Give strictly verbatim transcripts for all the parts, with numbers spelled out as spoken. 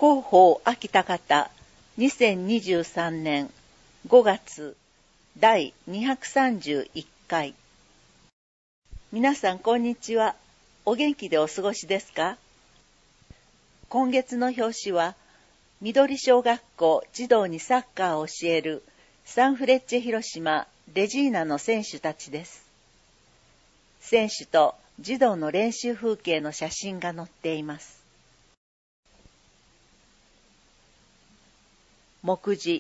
広報秋田方にせんにじゅうさんねんごがつだいにひゃくさんじゅういっかい。皆さんこんにちは。お元気でお過ごしですか？今月の表紙は緑小学校児童にサッカーを教えるサンフレッチェ広島レジーナの選手たちです。選手と児童の練習風景の写真が載っています。目次。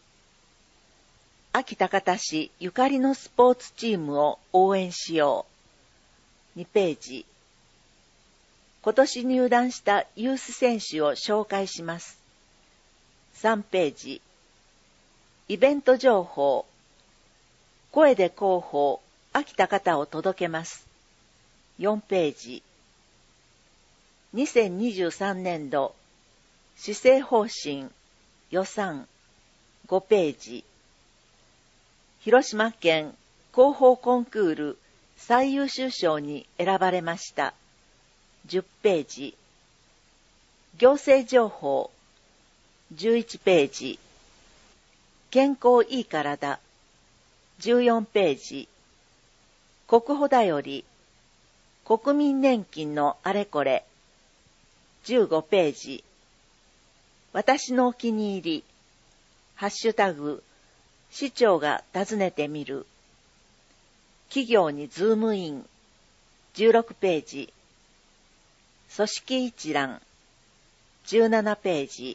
秋田方市ゆかりのスポーツチームを応援しよう。にページ。今年入団したユース選手を紹介します。さんページ。イベント情報。声で広報秋田方を届けます。よんページ。にせんにじゅうさんねんど施政方針予算ごページ。広島県広報コンクール最優秀賞に選ばれました。じゅっページ。行政情報じゅういちページ。健康いい体じゅうよんページ。国保だより国民年金のあれこれじゅうごページ。私のお気に入りハッシュタグ市長が訪ねてみる企業にズームインじゅうろくページ。組織一覧じゅうななページ。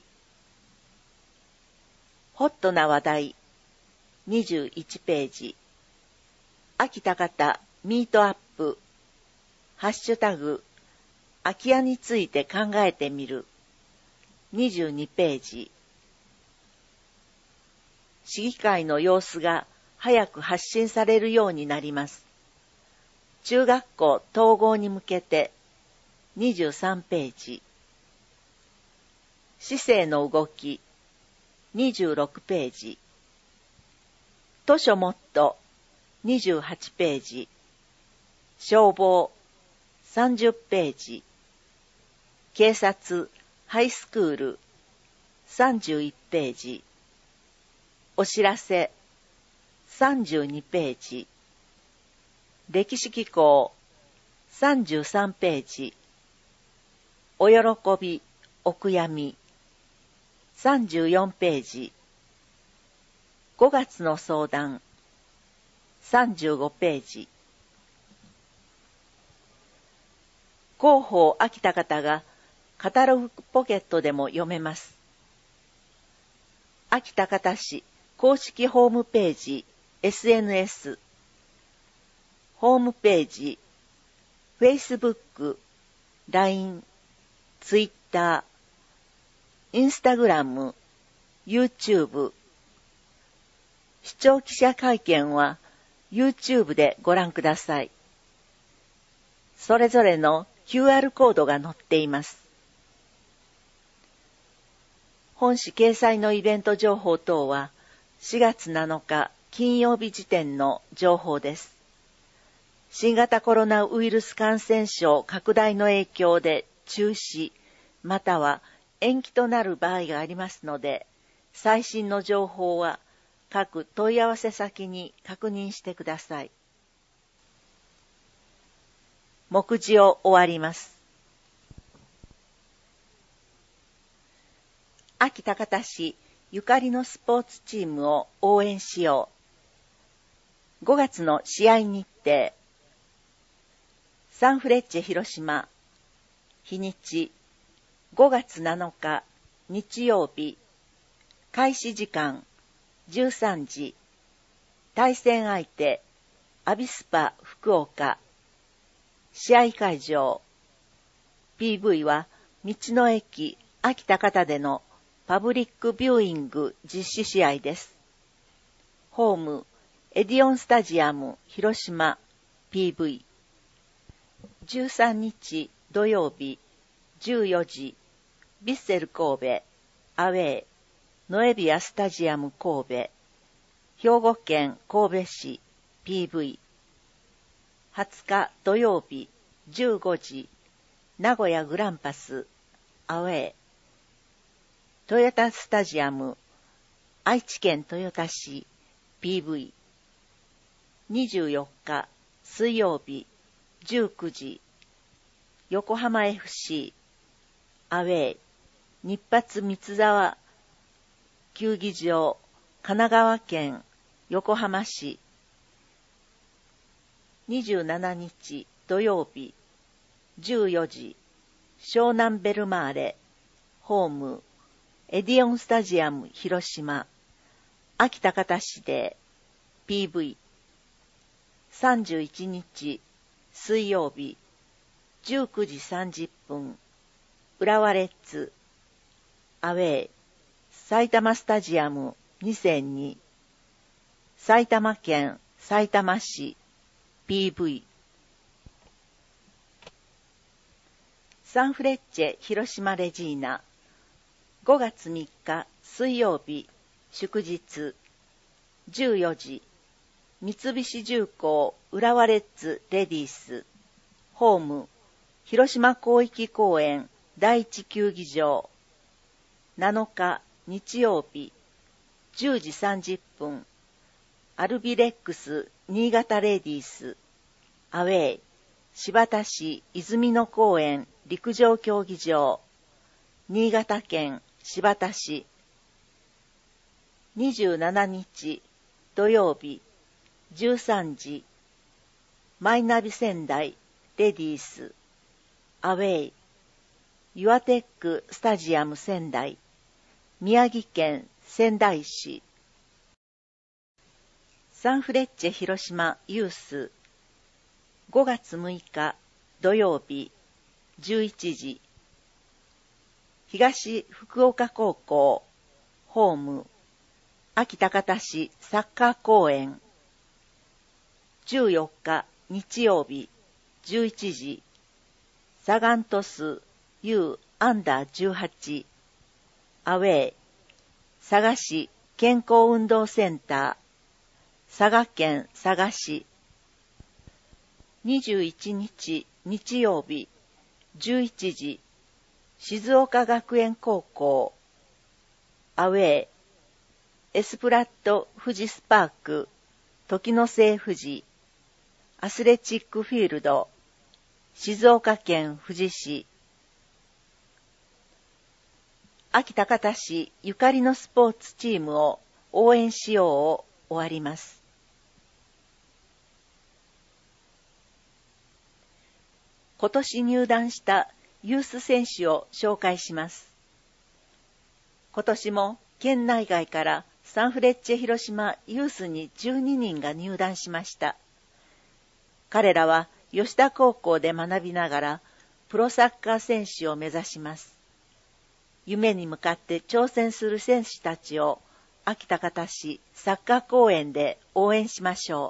ホットな話題にじゅういちページ。秋田方ミートアップハッシュタグ空き家について考えてみるにじゅうにページ。市議会の様子が早く発信されるようになります。中学校統合に向けてにじゅうさんページ。市政の動きにじゅうろくページ。図書もっとにじゅうはちページ。消防さんじゅっページ。警察ハイスクールさんじゅういちページ。お知らせさんじゅうにページ。歴史機構さんじゅうさんページ。お喜びお悔やみさんじゅうよんページ。ごがつの相談さんじゅうごページ。広報秋田方がカタログポケットでも読めます。秋田方市公式ホームページ エスエヌエス ホームページ Facebook、ライン、Twitter、Instagram、YouTube。視聴記者会見は YouTube でご覧ください。それぞれの キューアール コードが載っています。本誌掲載のイベント情報等はしがつなのか金曜日時点の情報です。新型コロナウイルス感染症拡大の影響で中止または延期となる場合がありますので、最新の情報は各問い合わせ先に確認してください。目次を終わります。秋田方市ゆかりのスポーツチームを応援しよう。ごがつの試合日程。サンフレッチェ広島。日にちごがつなのか日曜日。開始時間じゅうさんじ。対戦相手アビスパ福岡。試合会場 ピーブイ は道の駅秋田方でのパブリックビューイング実施試合です。ホームエディオンスタジアム広島 ピーブイ。じゅうさんにち土曜日じゅうよじヴィッセル神戸アウェーノエビアスタジアム神戸兵庫県神戸市 ピーブイ。はつか土曜日じゅうごじ名古屋グランパスアウェートヨタスタジアム、愛知県豊田市 ピーブイ。にじゅうよっか水曜日じゅうくじ、横浜 エフシー、アウェイ、日発三沢球技場、神奈川県横浜市。にじゅうしちにち土曜日じゅうよじ、湘南ベルマーレ、ホーム、エディオンスタジアム広島、秋田方市で ピーブイ。さんじゅういちにち水曜日じゅうくじさんじゅっぷん、浦和レッズ、アウェイ、埼玉スタジアムにせんに、埼玉県さいたま市 ピーブイ。サンフレッチェ広島レジーナ、ごがつみっか水曜日祝日じゅうよじ、三菱重工浦和レッズレディース、ホーム、広島広域公園第一球技場。なのか日曜日じゅうじさんじゅっぷん、アルビレックス新潟レディース、アウェイ、新発田市泉野公園陸上競技場、新潟県新発田市。にじゅうしちにち土曜日じゅうさんじ、マイナビ仙台レディース、アウェイ、ユアテックスタジアム仙台、宮城県仙台市。サンフレッチェ広島ユース、ごがつむいか土曜日じゅういちじ、東福岡高校、ホーム、秋田方市サッカー公園。じゅうよっか日曜日じゅういちじ、サガン鳥栖 ユー アンダーじゅうはち、アウェイ、佐賀市健康運動センター、佐賀県佐賀市。にじゅういちにち日曜日じゅういちじ、静岡学園高校、アウェイ、エスプラット富士スパーク時の瀬富士アスレチックフィールド、静岡県富士市。秋田方市ゆかりのスポーツチームを応援しようを終わります。今年入団したユース選手を紹介します。今年も県内外からサンフレッチェ広島ユースにじゅうににんが入団しました。彼らは吉田高校で学びながらプロサッカー選手を目指します。夢に向かって挑戦する選手たちを秋田方市サッカー公園で応援しましょ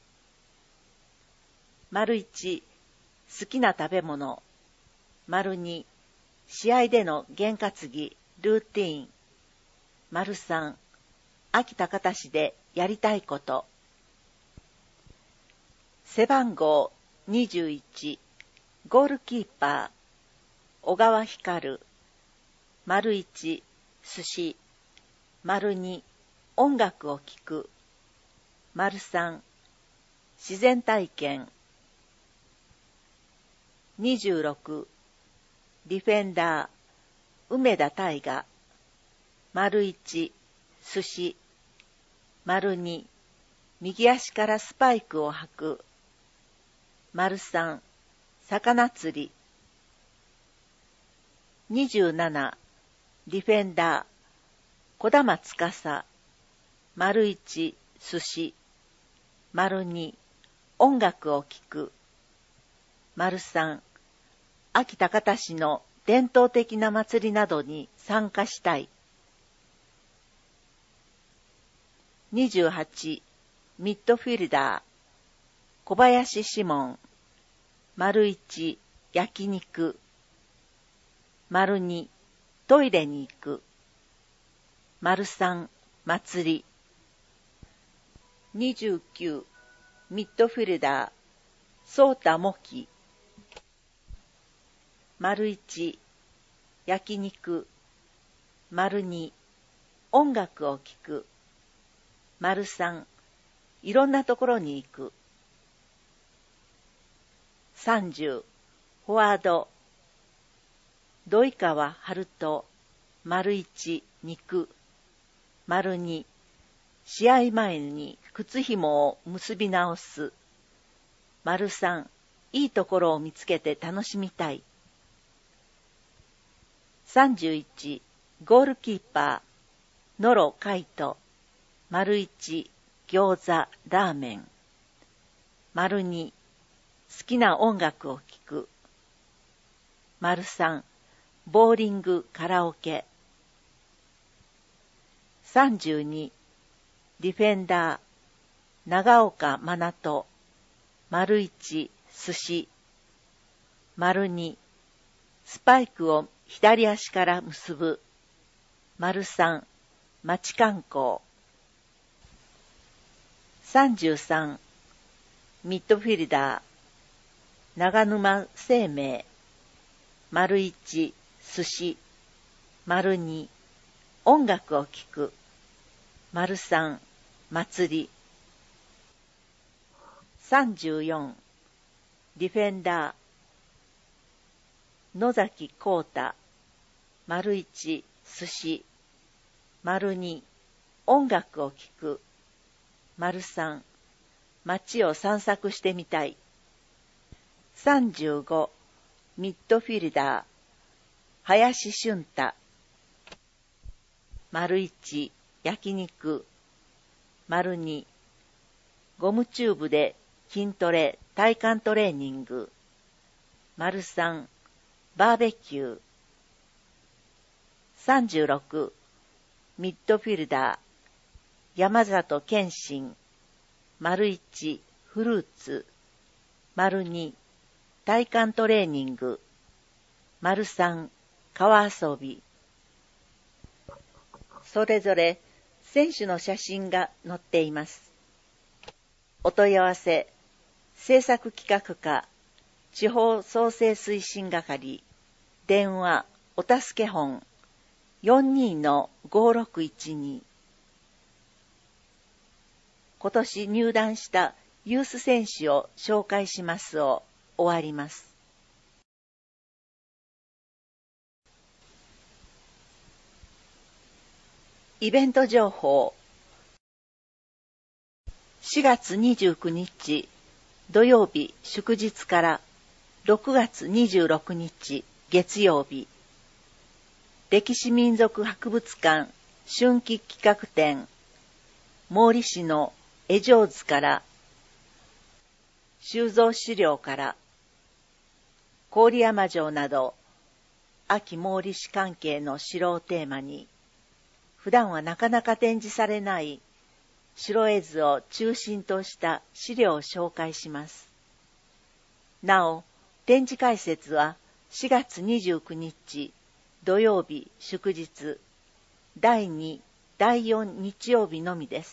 う。丸一、好きな食べ物。丸二、試合での験担ぎ、ルーティーン。丸三、秋田方市でやりたいこと。背番号にじゅういち、ゴールキーパー、小川光。丸一、寿司。丸二、音楽を聴く。丸三、自然体験。にじゅうろく、ディフェンダー、梅田大河。丸一、寿司。丸二、右足からスパイクを履く。丸三、魚釣り。にじゅうなな、ディフェンダー、小玉司。丸一、寿司。丸二、音楽を聴く。丸三、秋田方市の伝統的な祭りなどに参加したい。にじゅうはち、ミッドフィルダー、小林志門。丸一、焼肉。丸二、トイレに行く。丸三、祭り。にじゅうきゅう、ミッドフィルダー、ソータモキ。丸一、焼肉。 丸に、音楽を聴く。丸三、いろんなところに行く。三十、フォワード。土井川春人、丸一、肉。丸二、試合前に靴紐を結び直す。丸三、いいところを見つけて楽しみたい。三十一、ゴールキーパー、野呂海人。丸一、餃子、ラーメン。丸二、好きな音楽を聴く。丸三、ボーリング、カラオケ。三十二、ディフェンダー、長岡真奈。丸一、寿司。丸二、スパイクを左足から結ぶ。丸三、街観光。三十三、ミッドフィルダー、長沼生命。丸一、寿司。丸二、音楽を聴く。丸三、祭り。三十四、ディフェンダー、野崎幸太。丸一、寿司。丸二、音楽を聴く。丸三、街を散策してみたい。三十五、ミッドフィルダー、林俊太。丸一、焼肉。丸二、ゴムチューブで筋トレ、体幹トレーニング。丸三、バーベキュー。三十六、ミッドフィルダー、山里健信。丸一、フルーツ。丸二、体幹トレーニング。丸三、川遊び。それぞれ選手の写真が載っています。お問い合わせ、制作企画課、地方創生推進係、電話、お助け本、よんにーのごろくいちに。今年入団したユース選手を紹介しますを終わります。イベント情報。しがつにじゅうくにち土曜日祝日からろくがつにじゅうろくにち月曜日、歴史民族博物館春季企画展、毛利市の江上図から収蔵資料から郡山城など秋毛利氏関係の城をテーマに、普段はなかなか展示されない城絵図を中心とした資料を紹介します。なお、展示開設はしがつにじゅうくにち土曜日祝日、だいに、だいよん日曜日のみです。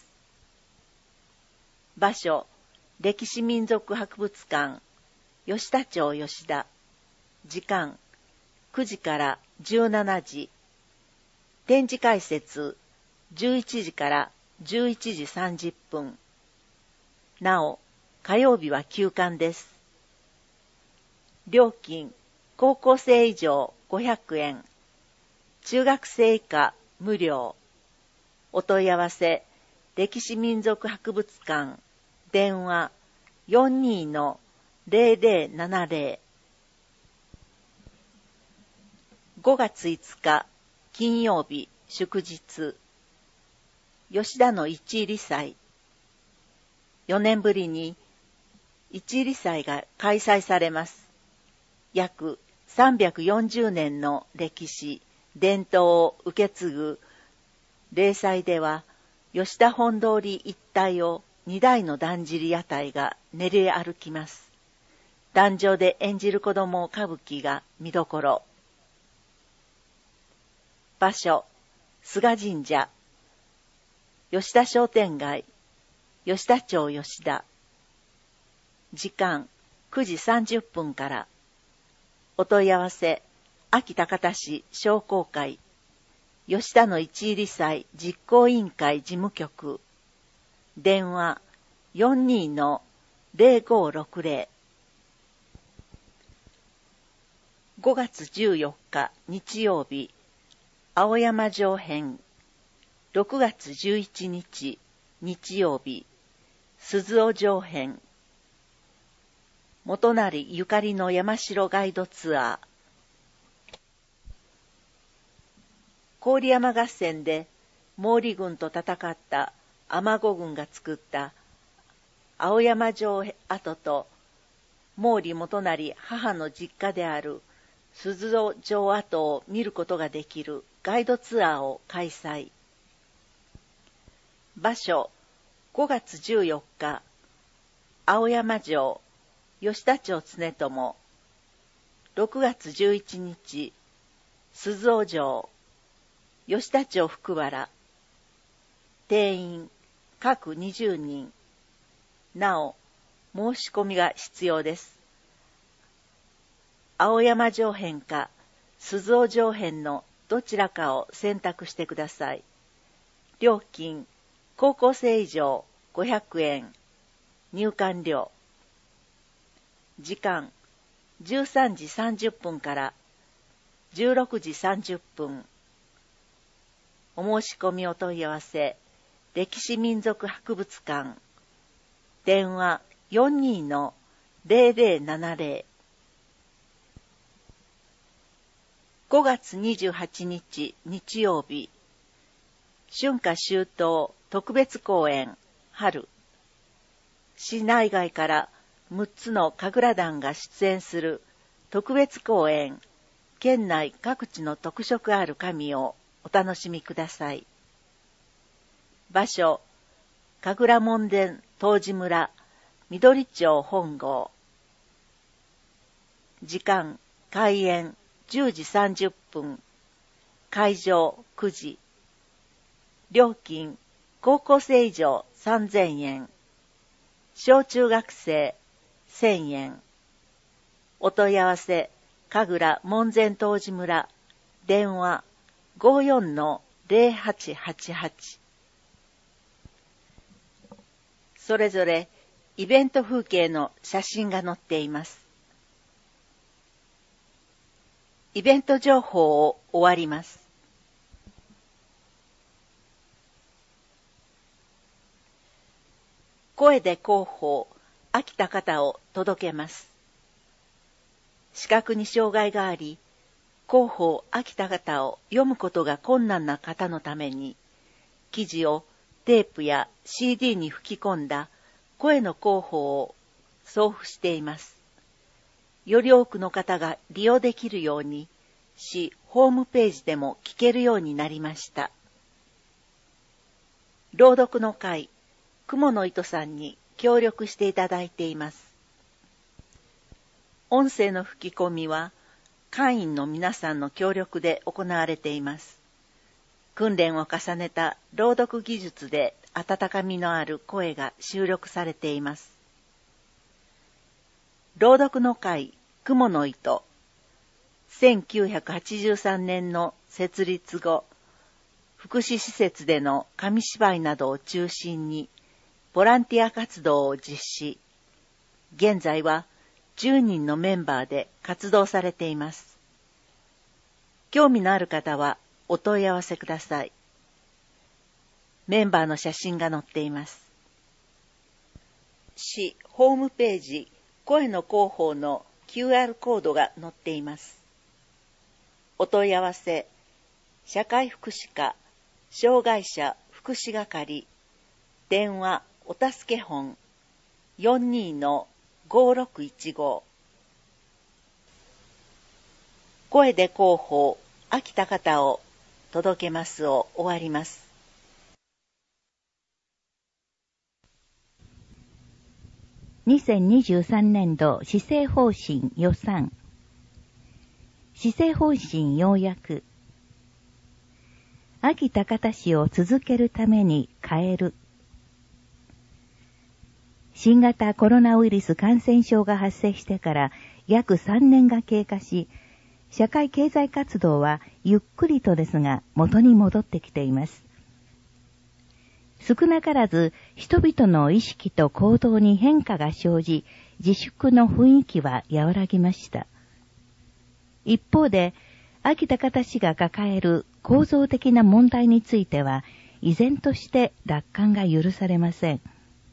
場所、歴史民族博物館、吉田町吉田。時間、くじからじゅうしちじ。展示開設、じゅういちじからじゅういちじさんじゅっぷん。なお、火曜日は休館です。料金、高校生以上ごひゃくえん。中学生以下無料。お問い合わせ、歴史民族博物館、電話 よんにーのぜろぜろななぜろ。ごがついつか金曜日祝日、吉田の市入祭。よねんぶりに市入祭が開催されます。約さんびゃくよんじゅうねんの歴史、伝統を受け継ぐ例祭では、吉田本通り一帯をにだいのだんじり屋台が練り歩きます。壇上で演じる子供歌舞伎が見どころ。場所、菅神社。吉田商店街、吉田町吉田。時間、くじさんじゅっぷんから。お問い合わせ、安芸高田市商工会。 吉田の一入祭実行委員会事務局、電話 よんにーのゼロごろくゼロ。ごがつじゅうよっか日曜日、青山城編。ろくがつじゅういちにち日曜日、鈴尾城編。元成ゆかりの山城ガイドツアー。郡山合戦で毛利軍と戦った尼子軍が作った青山城跡と毛利元就母の実家である鈴尾城跡を見ることができるガイドツアーを開催。場所、ごがつじゅうよっか、青山城、吉田町常友。ろくがつじゅういちにち、鈴尾城、吉田町福原。定員、各にじゅうにん。なお、申し込みが必要です。青山城編か鈴尾城編のどちらかを選択してください。料金、高校生以上ごひゃくえん。入館料。時間、じゅうさんじさんじゅっぷんからじゅうろくじさんじゅっぷん。お申し込みお問い合わせ、歴史民族博物館。電話 よんにーのゼロゼロななゼロ。ごがつにじゅうはちにち日曜日、春夏秋冬特別公演春。市内外からむっつの神楽団が出演する特別公演、県内各地の特色ある神をお楽しみください。場所、神楽門前東寺村緑町本郷。時間、開演じゅうじさんじゅっぷん。会場くじ。料金、高校生以上さんぜんえん。小中学生せんえん。お問い合わせ、神楽門前東寺村。電話 ごーよんのゼロはちはちはち。それぞれイベント風景の写真が載っています。イベント情報を終わります。声で広報、飽きた方を届けます。視覚に障害があり、広報飽きた方を読むことが困難な方のために、記事をテープや シーディー に吹き込んだ声の広報を送付しています。より多くの方が利用できるように、市ホームページでも聞けるようになりました。朗読の会、雲の糸さんに協力していただいています。音声の吹き込みは会員の皆さんの協力で行われています。訓練を重ねた朗読技術で温かみのある声が収録されています。朗読の会、雲の糸。せんきゅうひゃくはちじゅうさんねんの設立後、福祉施設での紙芝居などを中心にボランティア活動を実施。現在はじゅうにんのメンバーで活動されています。興味のある方はお問い合わせください。メンバーの写真が載っています。市ホームページ、声の広報の キューアール コードが載っています。お問い合わせ、社会福祉課、障害者福祉係、電話お助け本 よんにーのごろくいちご。声で広報、飽きた方を届けますを終わります。 にせんにじゅうさんねんど施政方針予算。施政方針要約。飽きた方市を続けるために変える。新型コロナウイルス感染症が発生してから約さんねんが経過し、 社会経済活動はゆっくりとですが元に戻ってきています。少なからず人々の意識と行動に変化が生じ、自粛の雰囲気は和らぎました。一方で、秋田方市が抱える構造的な問題については、依然として楽観が許されません。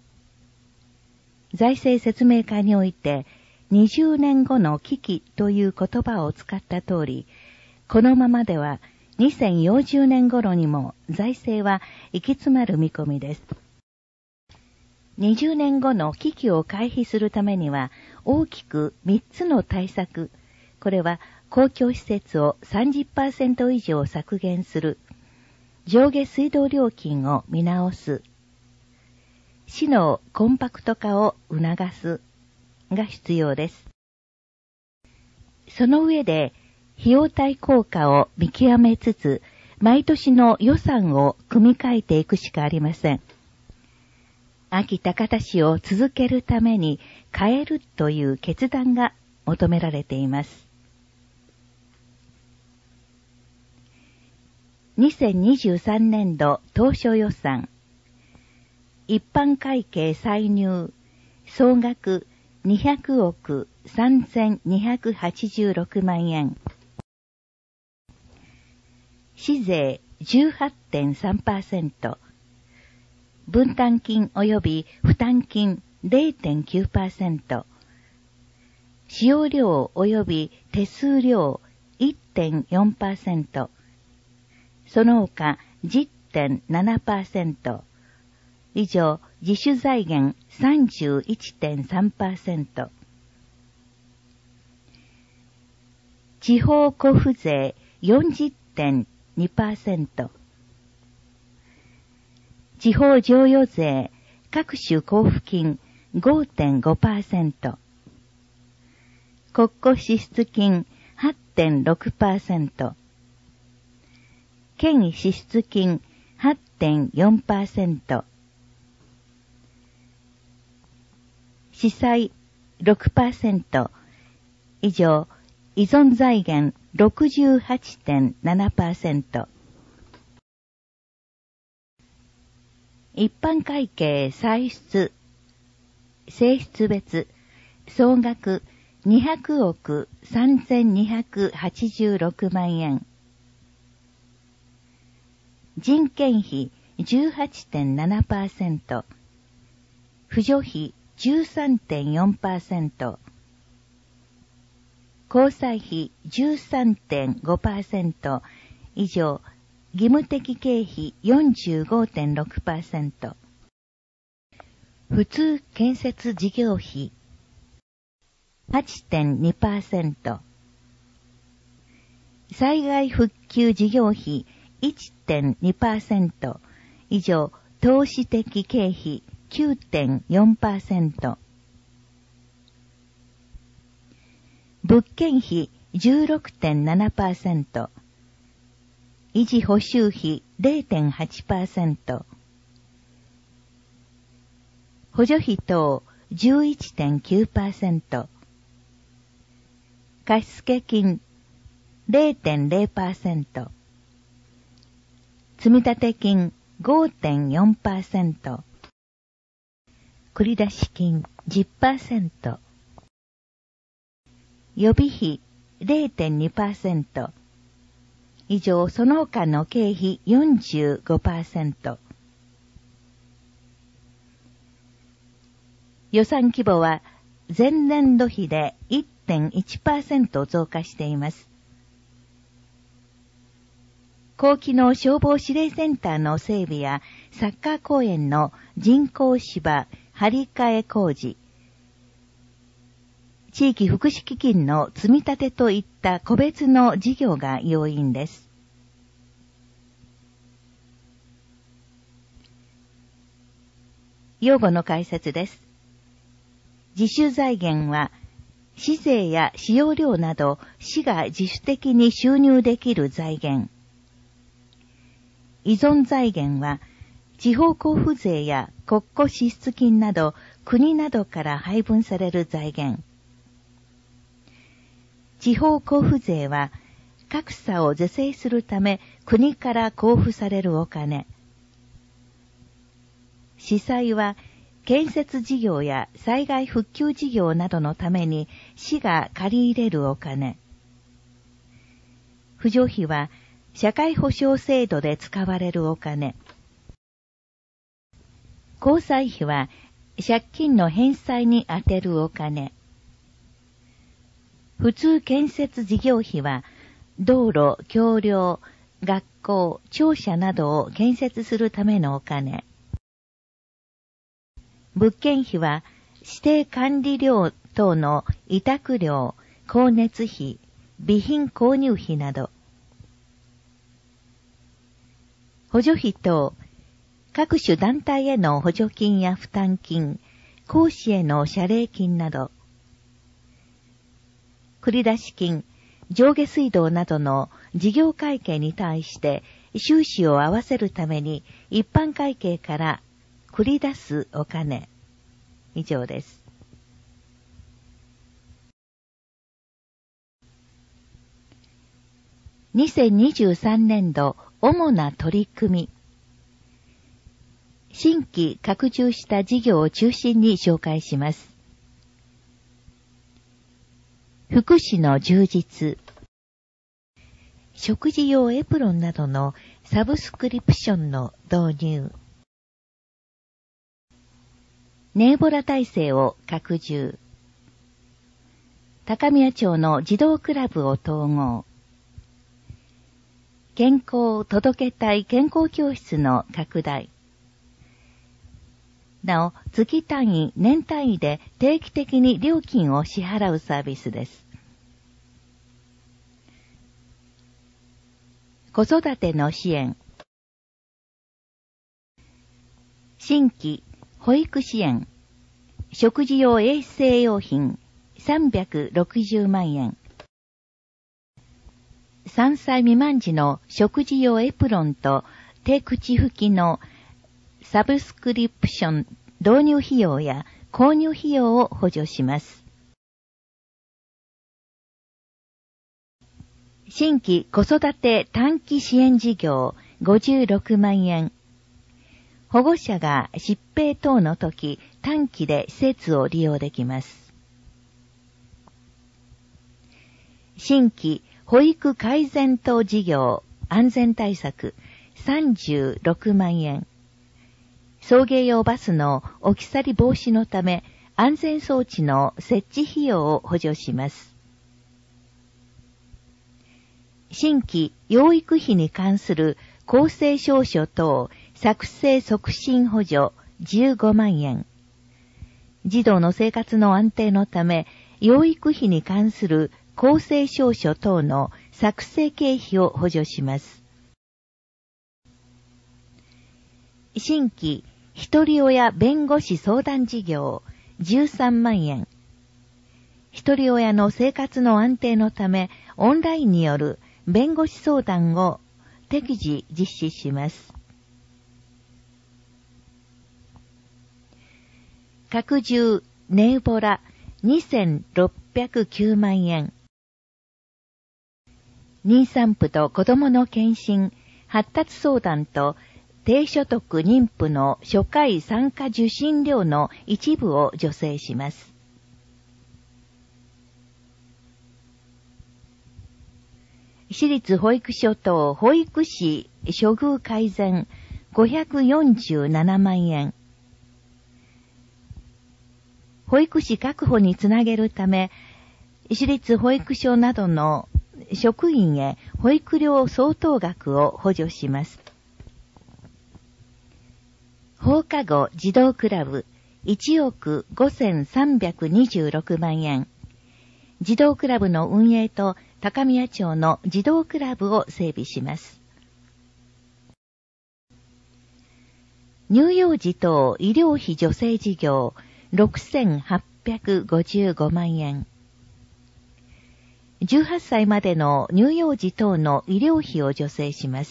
財政説明会において、にじゅうねんごの危機という言葉を使った通り、このままではにせんよんじゅうねん頃にも財政は行き詰まる見込みです。にじゅうねんごの危機を回避するためには大きくみっつの対策、これは公共施設を さんじゅっパーセント 以上削減する、上下水道料金を見直す、市のコンパクト化を促すが必要です。その上で費用対効果を見極めつつ、毎年の予算を組み替えていくしかありません。秋田方市を続けるために変えるという決断が求められています。にせんにじゅうさんねんど当初予算、一般会計歳入、総額にひゃくおくさんぜんにひゃくはちじゅうろくまんえん。市税 じゅうはちてんさんパーセント、分担金及び負担金 れいてんきゅうパーセント、使用料及び手数料 いってんよんパーセント、その他 じゅってんななパーセント、以上自主財源 さんじゅういってんさんパーセント、地方交付税 よんじゅってんにパーセント、地方譲与税各種交付金 ごてんごパーセント、国庫支出金 はちてんろくパーセント、県支出金 はちてんよんパーセント、市債 ろくパーセント、以上、依存財源 ろくじゅうはちてんななパーセント、一般会計歳出、性質別、総額にひゃくおくさんぜんにひゃくはちじゅうろくまんえん、人件費 じゅうはちてんななパーセント、扶助費 じゅうさんてんよんパーセント、交際費 じゅうさんてんごパーセント、以上、義務的経費 よんじゅうごてんろくパーセント、普通建設事業費 はちてんにパーセント、災害復旧事業費 いってんにパーセント、以上、投資的経費 きゅうてんよんパーセント、物件費 じゅうろくてんななパーセント、維持補修費 れいてんはちパーセント、補助費等 じゅういってんきゅうパーセント、貸付金 れいてんれいパーセント、積立金 ごてんよんパーセント、繰出金 じゅっパーセント、予備費 れいてんにパーセント、以上その他の経費 よんじゅうごパーセント。予算規模は前年度比で いってんいちパーセント 増加しています。高機能消防指令センターの整備やサッカー公園の人工芝張り替え工事、地域福祉基金の積み立てといった個別の事業が要因です。用語の解説です。自主財源は、市税や使用料など市が自主的に収入できる財源。依存財源は、地方交付税や国庫支出金など国などから配分される財源。 地方交付税は格差を是正するため国から交付されるお金。市債は建設事業や災害復旧事業などのために市が借り入れるお金。扶助費は社会保障制度で使われるお金。交際費は借金の返済に充てるお金。普通建設事業費は道路、橋梁、学校、庁舎などを建設するためのお金。物件費は指定管理料等の委託料、光熱費、備品購入費など。補助費等、各種団体への補助金や負担金、講師への謝礼金など。繰出金、上下水道などの事業会計に対して収支を合わせるために一般会計から繰り出すお金。以上です。にせんにじゅうさんねんど主な取り組み。新規拡充した事業を中心に紹介します。福祉の充実。食事用エプロンなどのサブスクリプションの導入。ネーボラ体制を拡充。高宮町の児童クラブを統合。健康届け隊健康教室の拡大。なお、月単位、年単位で定期的に料金を支払うサービスです。子育ての支援。新規保育支援。食事用衛生用品さんびゃくろくじゅうまんえん。さんさい未満児の食事用エプロンと低口拭きのサブスクリプション導入費用や購入費用を補助します。新規子育て短期支援事業ごじゅうろくまんえん。保護者が疾病等の時、短期で施設を利用できます。新規保育改善等事業安全対策さんじゅうろくまんえん。送迎用バスの置き去り防止のため安全装置の設置費用を補助します。新規養育費に関する公正証書等作成促進補助じゅうごまんえん。児童の生活の安定のため、養育費に関する公正証書等の作成経費を補助します。新規一人親弁護士相談事業じゅうさんまんえん。一人親の生活の安定のため、オンラインによる弁護士相談を適時実施します。拡充ネーボラにせんろっぴゃくきゅうまんえん。妊産婦と子供の健診、発達相談と低所得妊婦の初回産科受診料の一部を助成します。私立保育所等保育士処遇改善ごひゃくよんじゅうななまんえん。保育士確保につなげるため、私立保育所などの職員へ保育料相当額を補助します。放課後児童クラブいちおくごせんさんびゃくにじゅうろくまんえん。児童クラブの運営と高宮町の児童クラブを整備します。乳幼児等医療費助成事業ろくせんはっぴゃくごじゅうごまんえん。じゅうはっさいまでの乳幼児等の医療費を助成します。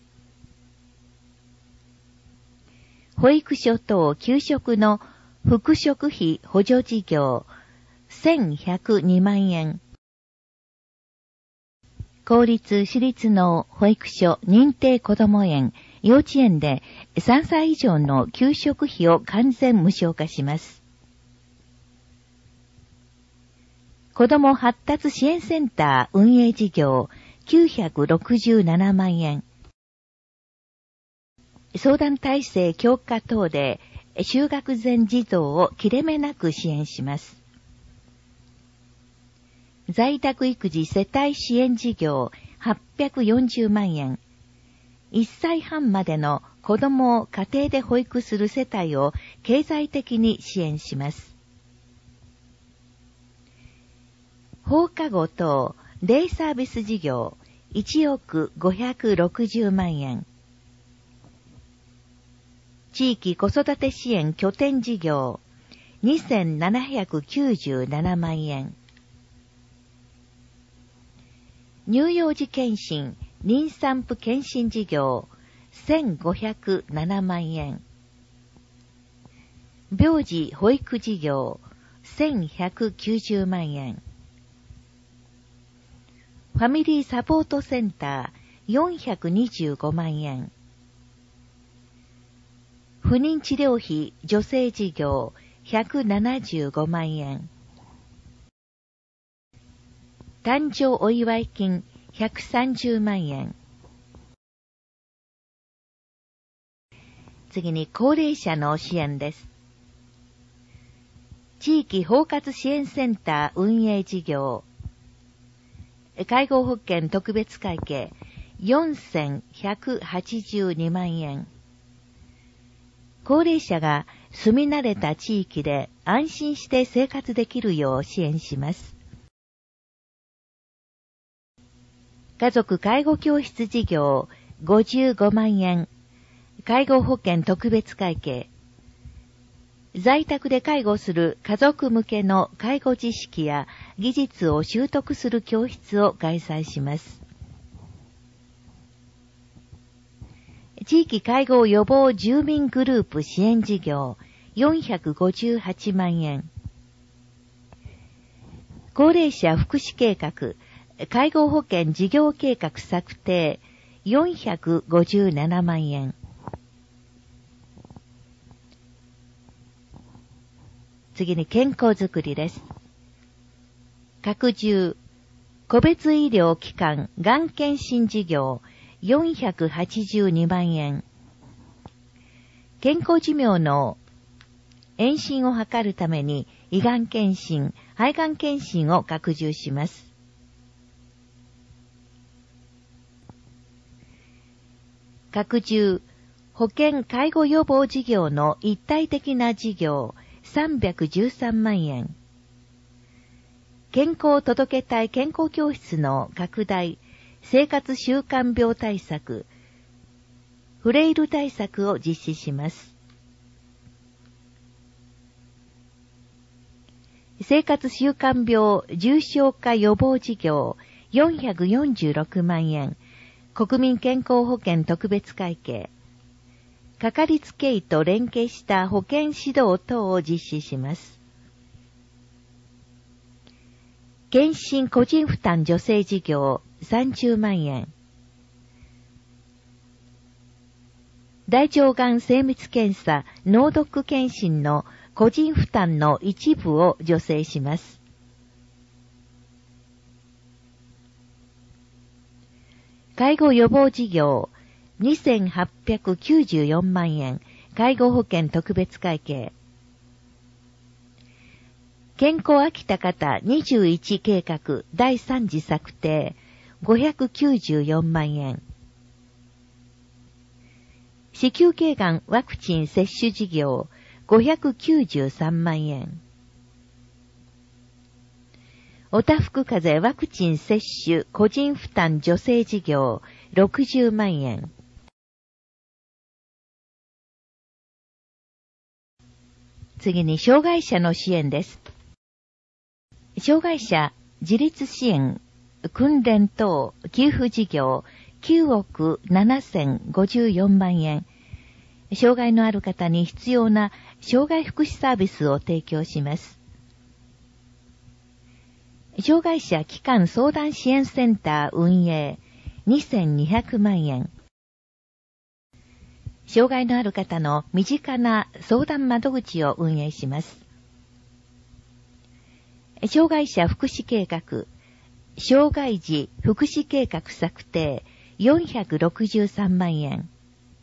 保育所等給食の副食費補助事業せんひゃくにまんえん。 公立、私立の保育所、認定こども園、幼稚園でさんさい以上の給食費を完全無償化します。子ども発達支援センター運営事業きゅうひゃくろくじゅうななまんえん。相談体制強化等で就学前児童を切れ目なく支援します。在宅育児世帯支援事業はっぴゃくよんじゅうまんえん。いっさいはんまでの子供を家庭で保育する世帯を経済的に支援します。放課後等デイサービス事業いちおくごひゃくろくじゅうまんえん。地域子育て支援拠点事業にせんななひゃくきゅうじゅうななまんえん。乳幼児健診妊産婦健診事業せんごひゃくななまんえん。病児保育事業せんひゃくきゅうじゅうまんえん。ファミリーサポートセンターよんひゃくにじゅうごまんえん。不妊治療費助成事業ひゃくななじゅうごまんえん。誕生お祝い金ひゃくさんじゅうまんえん。次に高齢者の支援です。地域包括支援センター運営事業介護保険特別会計よんせんひゃくはちじゅうにまんえん。高齢者が住み慣れた地域で安心して生活できるよう支援します。家族介護教室事業ごじゅうごまんえん。介護保険特別会計在宅で介護する家族向けの介護知識や技術を習得する教室を開催します。地域介護予防住民グループ支援事業よんひゃくごじゅうはちまんえん。高齢者福祉計画介護保険事業計画策定よんひゃくごじゅうななまんえん。次に健康づくりです。拡充個別医療機関がん検診事業よんひゃくはちじゅうにまんえん。健康寿命の延伸を図るために胃がん検診、肺がん検診を拡充します。拡充保険介護予防事業の一体的な事業さんびゃくじゅうさんまんえん。健康届けたい健康教室の拡大、生活習慣病対策、フレイル対策を実施します。生活習慣病重症化予防事業よんひゃくよんじゅうろくまんえん。国民健康保険特別会計かかりつけ医と連携した保健指導等を実施します。健診個人負担助成事業さんじゅうまんえん。大腸がん精密検査脳ドック検診の個人負担の一部を助成します。介護予防事業にせんはっぴゃくきゅうじゅうよんまんえん。介護保険特別会計健康秋田方にじゅういち計画だいさん次策定ごひゃくきゅうじゅうよんまんえん。子宮頸がんワクチン接種事業ごひゃくきゅうじゅうさんまんえん。おたふく風邪ワクチン接種個人負担助成事業ろくじゅうまんえん。次に障害者の支援です。障害者自立支援訓練等給付事業きゅうおくななせんごじゅうよんまんえん。障害のある方に必要な障害福祉サービスを提供します。 障害者機関相談支援センター運営にせんにひゃくまんえん。障害のある方の身近な相談窓口を運営します。障害者福祉計画、障害児福祉計画策定よんひゃくろくじゅうさんまんえん。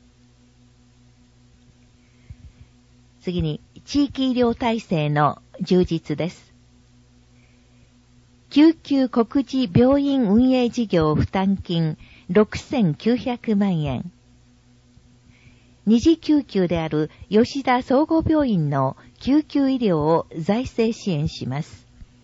次に、地域医療体制の充実です。救急告示病院運営事業負担金ろくせんきゅうひゃくまんえん。二次救急である吉田総合病院の救急医療を財政支援します。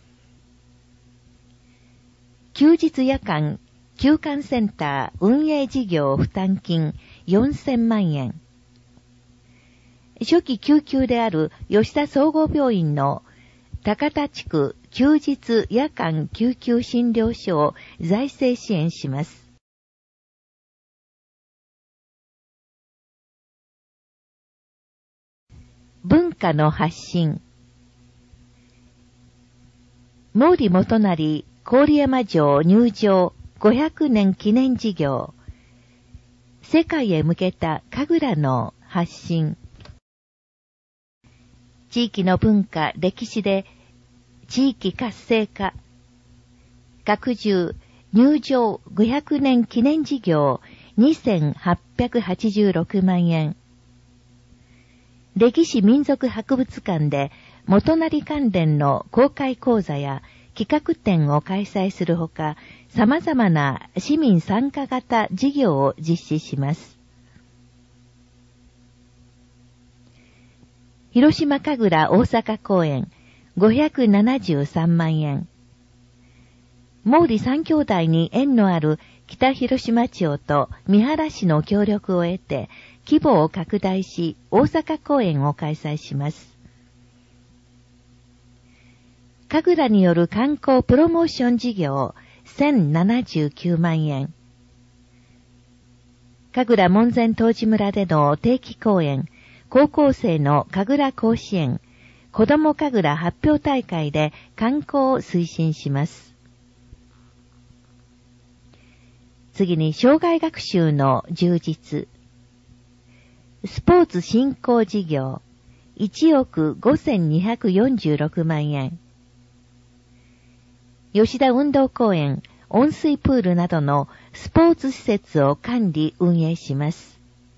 休日夜間休館センター運営事業負担金よんせんまんえん。初期救急である吉田総合病院の高田地区休日夜間救急診療所を財政支援します。文化の発信。毛利元就郡山城入城ごひゃくねん記念事業。世界へ向けた神楽の発信。地域の文化、歴史で地域活性化。拡充、入城ごひゃくねん記念事業にせんはっぴゃくはちじゅうろくまんえん。歴史民族博物館で元就関連の公開講座や企画展を開催するほか、様々な市民参加型事業を実施します。広島神楽大阪公演ごひゃくななじゅうさんまんえん。毛利三兄弟に縁のある北広島町と三原市の協力を得て規模を拡大し大阪公演を開催します。神楽による観光プロモーション事業せんななじゅうきゅうまんえん。神楽門前東寺村での定期公演、高校生の神楽甲子園、子ども神楽発表大会で観光を推進します。次に、障害学習の充実。スポーツ振興事業、いちおくごせんにひゃくよんじゅうろくまんえん。吉田運動公園、温水プールなどのスポーツ施設を管理運営します。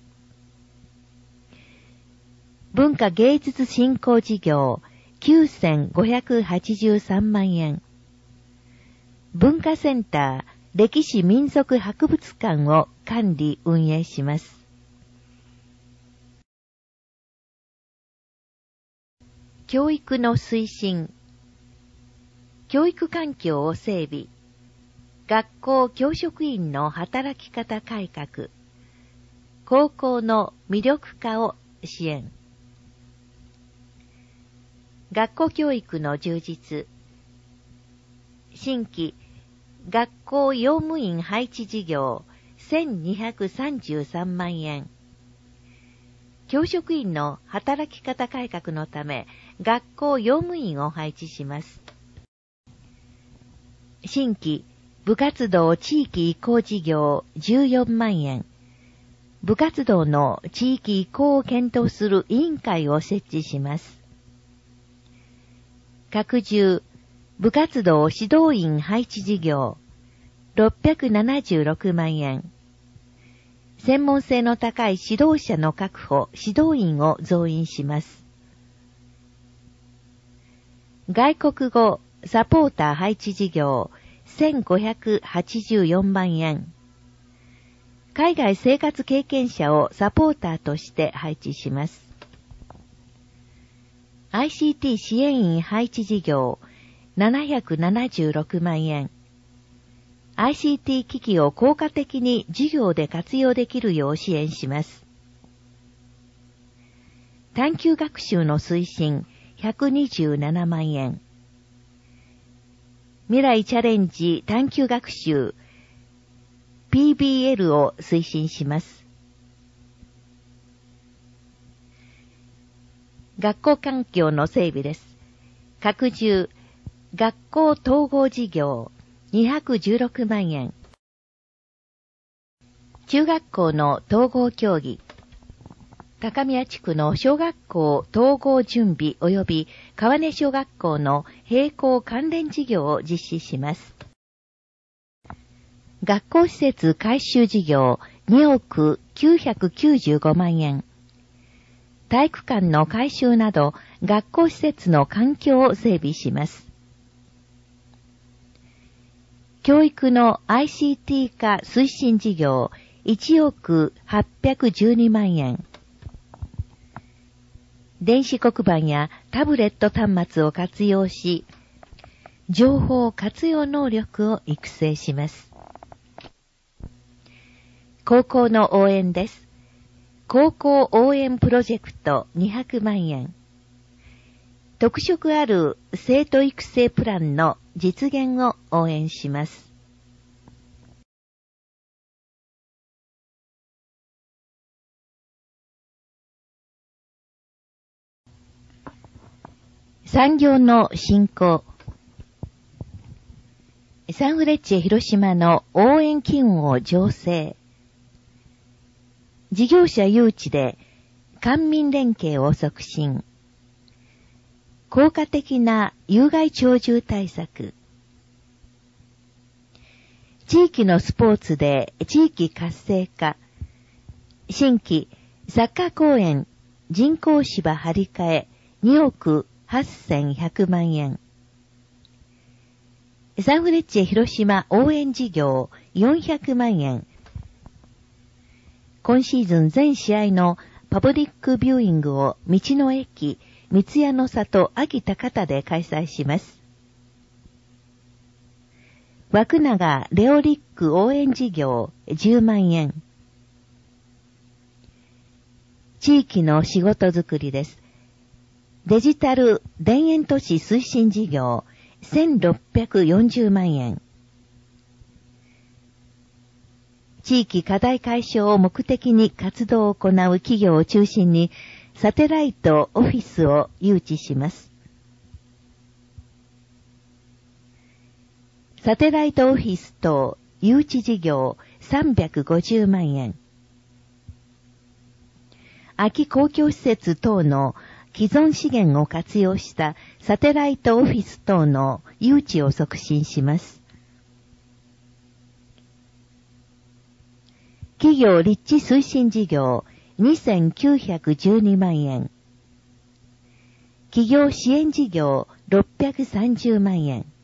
文化芸術振興事業きゅうせんごひゃくはちじゅうさんまんえん。文化センター歴史民族博物館を管理運営します。教育の推進。教育環境を整備。学校教職員の働き方改革。高校の魅力化を支援。学校教育の充実。新規学校用務員配置事業せんにひゃくさんじゅうさんまんえん。教職員の働き方改革のため学校用務員を配置します。新規部活動地域移行事業じゅうよんまんえん。部活動の地域移行を検討する委員会を設置します。拡充部活動指導員配置事業ろっぴゃくななじゅうろくまんえん。専門性の高い指導者の確保、指導員を増員します。外国語サポーター配置事業せんごひゃくはちじゅうよんまんえん。海外生活経験者をサポーターとして配置します。アイシーティー 支援員配置事業ななひゃくななじゅうろくまんえん。アイシーティー 機器を効果的に授業で活用できるよう支援します。探究学習の推進ひゃくにじゅうななまんえん。未来チャレンジ探究学習 ピービーエル を推進します。学校環境の整備です。拡充学校統合事業にひゃくじゅうろくまんえん。中学校の統合協議。高宮地区の小学校統合準備及び川根小学校の並行関連事業を実施します。学校施設改修事業におくきゅうひゃくきゅうじゅうごまんえん。体育館の改修など学校施設の環境を整備します。教育の アイシーティー 化推進事業いちおくはっぴゃくじゅうにまんえん。電子黒板やタブレット端末を活用し、情報活用能力を育成します。高校の応援です。高校応援プロジェクトにひゃくまんえん。特色ある生徒育成プランの実現を応援します。産業の振興。サンフレッチェ広島の応援機運を醸成。事業者誘致で官民連携を促進。効果的な有害鳥獣対策。地域のスポーツで地域活性化。新規サッカー公園人工芝張り替えにおくはっせんひゃくまんえん。サンフレッチェ広島応援事業よんひゃくまんえん。今シーズン全試合のパブリックビューイングを道の駅三ツ矢の里秋田方で開催します。枠長レオリック応援事業じゅうまんえん。地域の仕事づくりです。デジタル田園都市推進事業せんろっぴゃくよんじゅうまんえん。地域課題解消を目的に活動を行う企業を中心にサテライトオフィスを誘致します。サテライトオフィス等誘致事業さんびゃくごじゅうまんえん。空き公共施設等の既存資源を活用したサテライトオフィス等の誘致を促進します。企業立地推進事業にせんきゅうひゃくじゅうにまんえん。企業支援事業ろっぴゃくさんじゅうまんえん。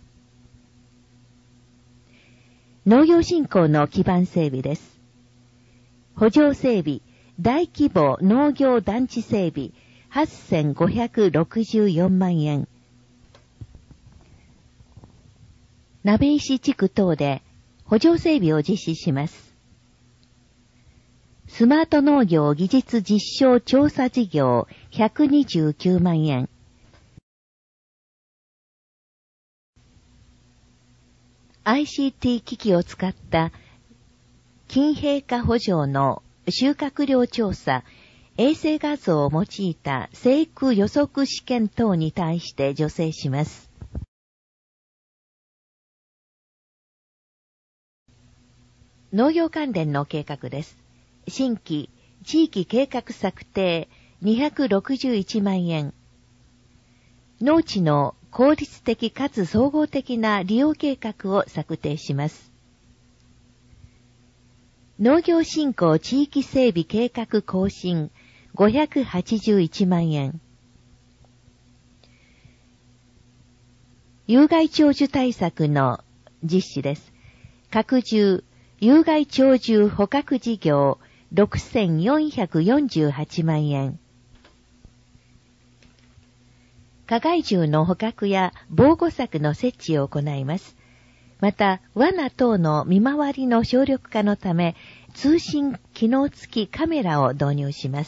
農業振興の基盤整備です。補助整備、大規模農業団地整備はっせんごひゃくろくじゅうよんまんえん。鍋石地区等で補助整備を実施します。スマート農業技術実証調査事業ひゃくにじゅうきゅうまんえん。アイシーティー 機器を使った近平化補助の収穫量調査、衛星画像を用いた生育予測試験等に対して助成します。農業関連の計画です。新規地域計画策定にひゃくろくじゅういちまんえん。農地の効率的かつ総合的な利用計画を策定します。農業振興地域整備計画更新ごひゃくはちじゅういちまんえん。有害鳥獣対策の実施です。拡充有害鳥獣捕獲事業ろくせんよんひゃくよんじゅうはちまんえん。加害獣の捕獲や防護柵の設置を行います。また、罠等の見回りの省力化のため、通信機能付きカメラを導入します。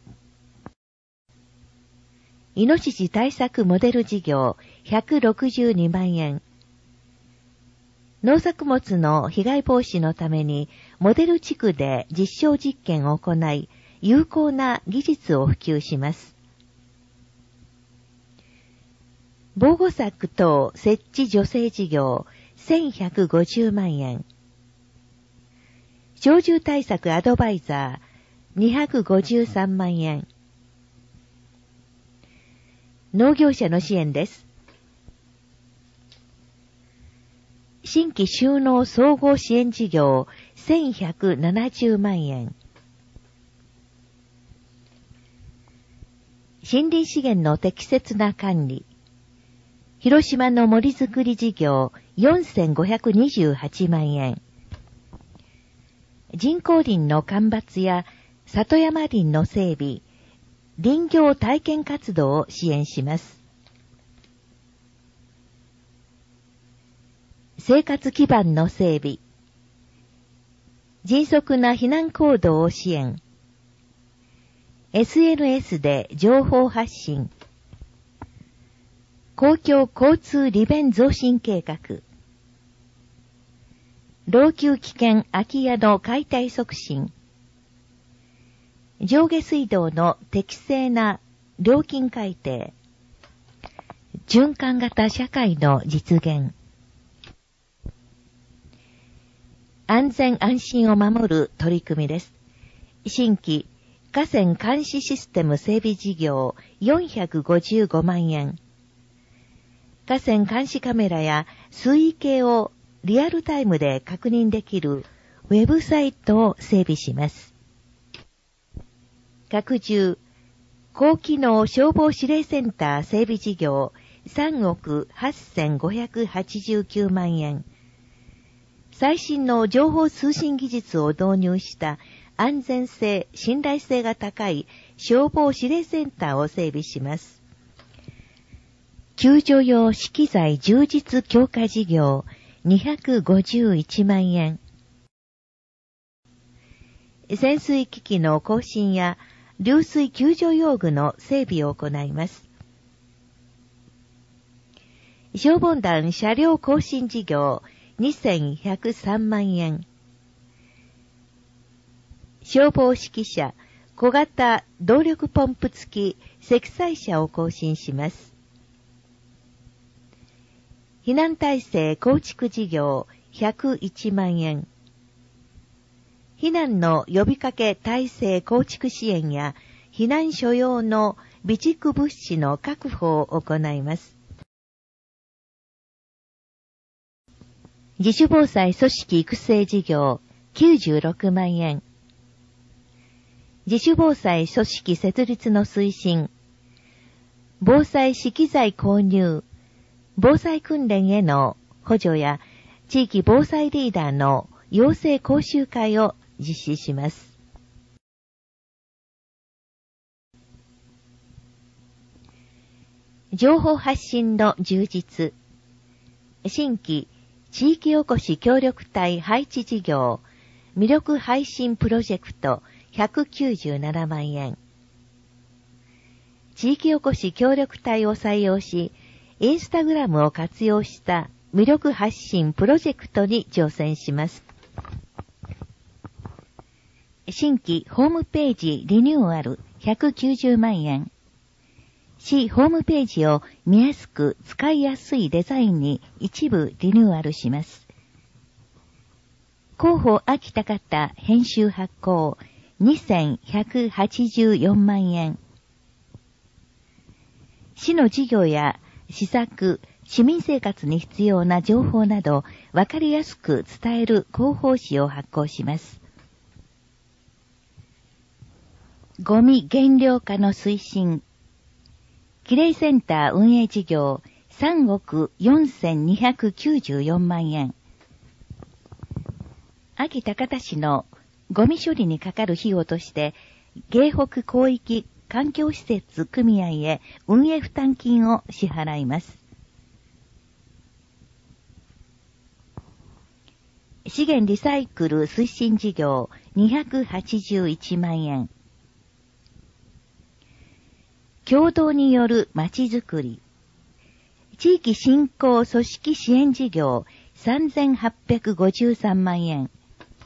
イノシシ対策モデル事業ひゃくろくじゅうにまんえん。農作物の被害防止のために、モデル地区で実証実験を行い、有効な技術を普及します。 防護柵等設置助成事業せんひゃくごじゅうまんえん。鳥獣対策アドバイザーにひゃくごじゅうさんまんえん。農業者の支援です。新規就農総合支援事業せんひゃくななじゅうまんえん。森林資源の適切な管理。広島の森づくり事業よんせんごひゃくにじゅうはちまんえん。人工林の間伐や里山林の整備、林業体験活動を支援します。生活基盤の整備、迅速な避難行動を支援、エスエヌエス で情報発信、公共交通利便増進計画、老朽危険空き家の解体促進、上下水道の適正な料金改定、循環型社会の実現、安全安心を守る取り組みです。新規河川監視システム整備事業よんひゃくごじゅうごまんえん。河川監視カメラや水位計をリアルタイムで確認できるウェブサイトを整備します。拡充、高機能消防指令センター整備事業さんおくはっせんごひゃくはちじゅうきゅうまんえん。最新の情報通信技術を導入した安全性、信頼性が高い消防指令センターを整備します。救助用資機材充実強化事業にひゃくごじゅういちまんえん。潜水機器の更新や流水救助用具の整備を行います。消防団車両更新事業にせんひゃくさんまんえん。消防指揮車、小型動力ポンプ付き積載車を更新します。避難体制構築事業ひゃくいちまんえん。避難の呼びかけ体制構築支援や避難所用の備蓄物資の確保を行います。自主防災組織育成事業きゅうじゅうろくまんえん。自主防災組織設立の推進、防災資機材購入、防災訓練への補助や地域防災リーダーの養成講習会を実施します。情報発信の充実、新規地域おこし協力隊配置事業、魅力配信プロジェクトひゃくきゅうじゅうななまんえん。地域おこし協力隊を採用し、インスタグラムを活用した魅力発信プロジェクトに挑戦します。新規ホームページリニューアルひゃくきゅうじゅうまんえん。市ホームページを見やすく使いやすいデザインに一部リニューアルします。広報秋田方編集発行にせんひゃくはちじゅうよんまんえん。市の事業や施策、市民生活に必要な情報などわかりやすく伝える広報誌を発行します。ゴミ減量化の推進、きれいセンター運営事業さんおくよんせんにひゃくきゅうじゅうよんまんえん。秋田方市のゴミ処理にかかる費用として、芸北広域環境施設組合へ運営負担金を支払います。資源リサイクル推進事業にひゃくはちじゅういちまんえん。共同によるまちづくり、地域振興組織支援事業さんぜんはっぴゃくごじゅうさんまんえん。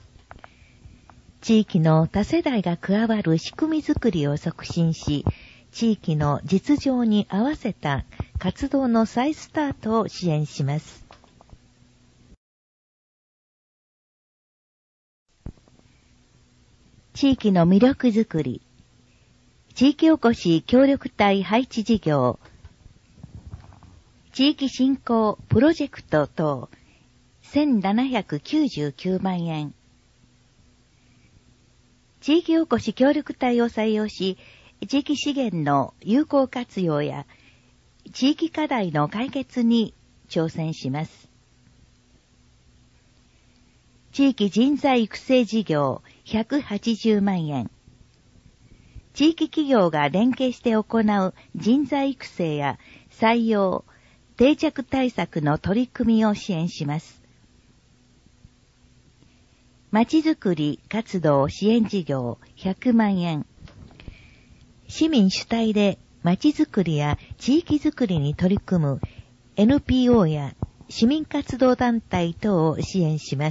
地域の多世代が加わる仕組みづくりを促進し、地域の実情に合わせた活動の再スタートを支援します。地域の魅力づくり、地域おこし協力隊配置事業、地域振興プロジェクト等せんななひゃくきゅうじゅうきゅうまんえん。地域おこし協力隊を採用し、地域資源の有効活用や地域課題の解決に挑戦します。地域人材育成事業ひゃくはちじゅうまんえん。地域企業が連携して行う人材育成や採用、定着対策の取り組みを支援します。まちづくり活動支援事業ひゃくまんえん。市民主体でまちづくりや地域づくりに取り組む エヌピーオー や市民活動団体等を支援します。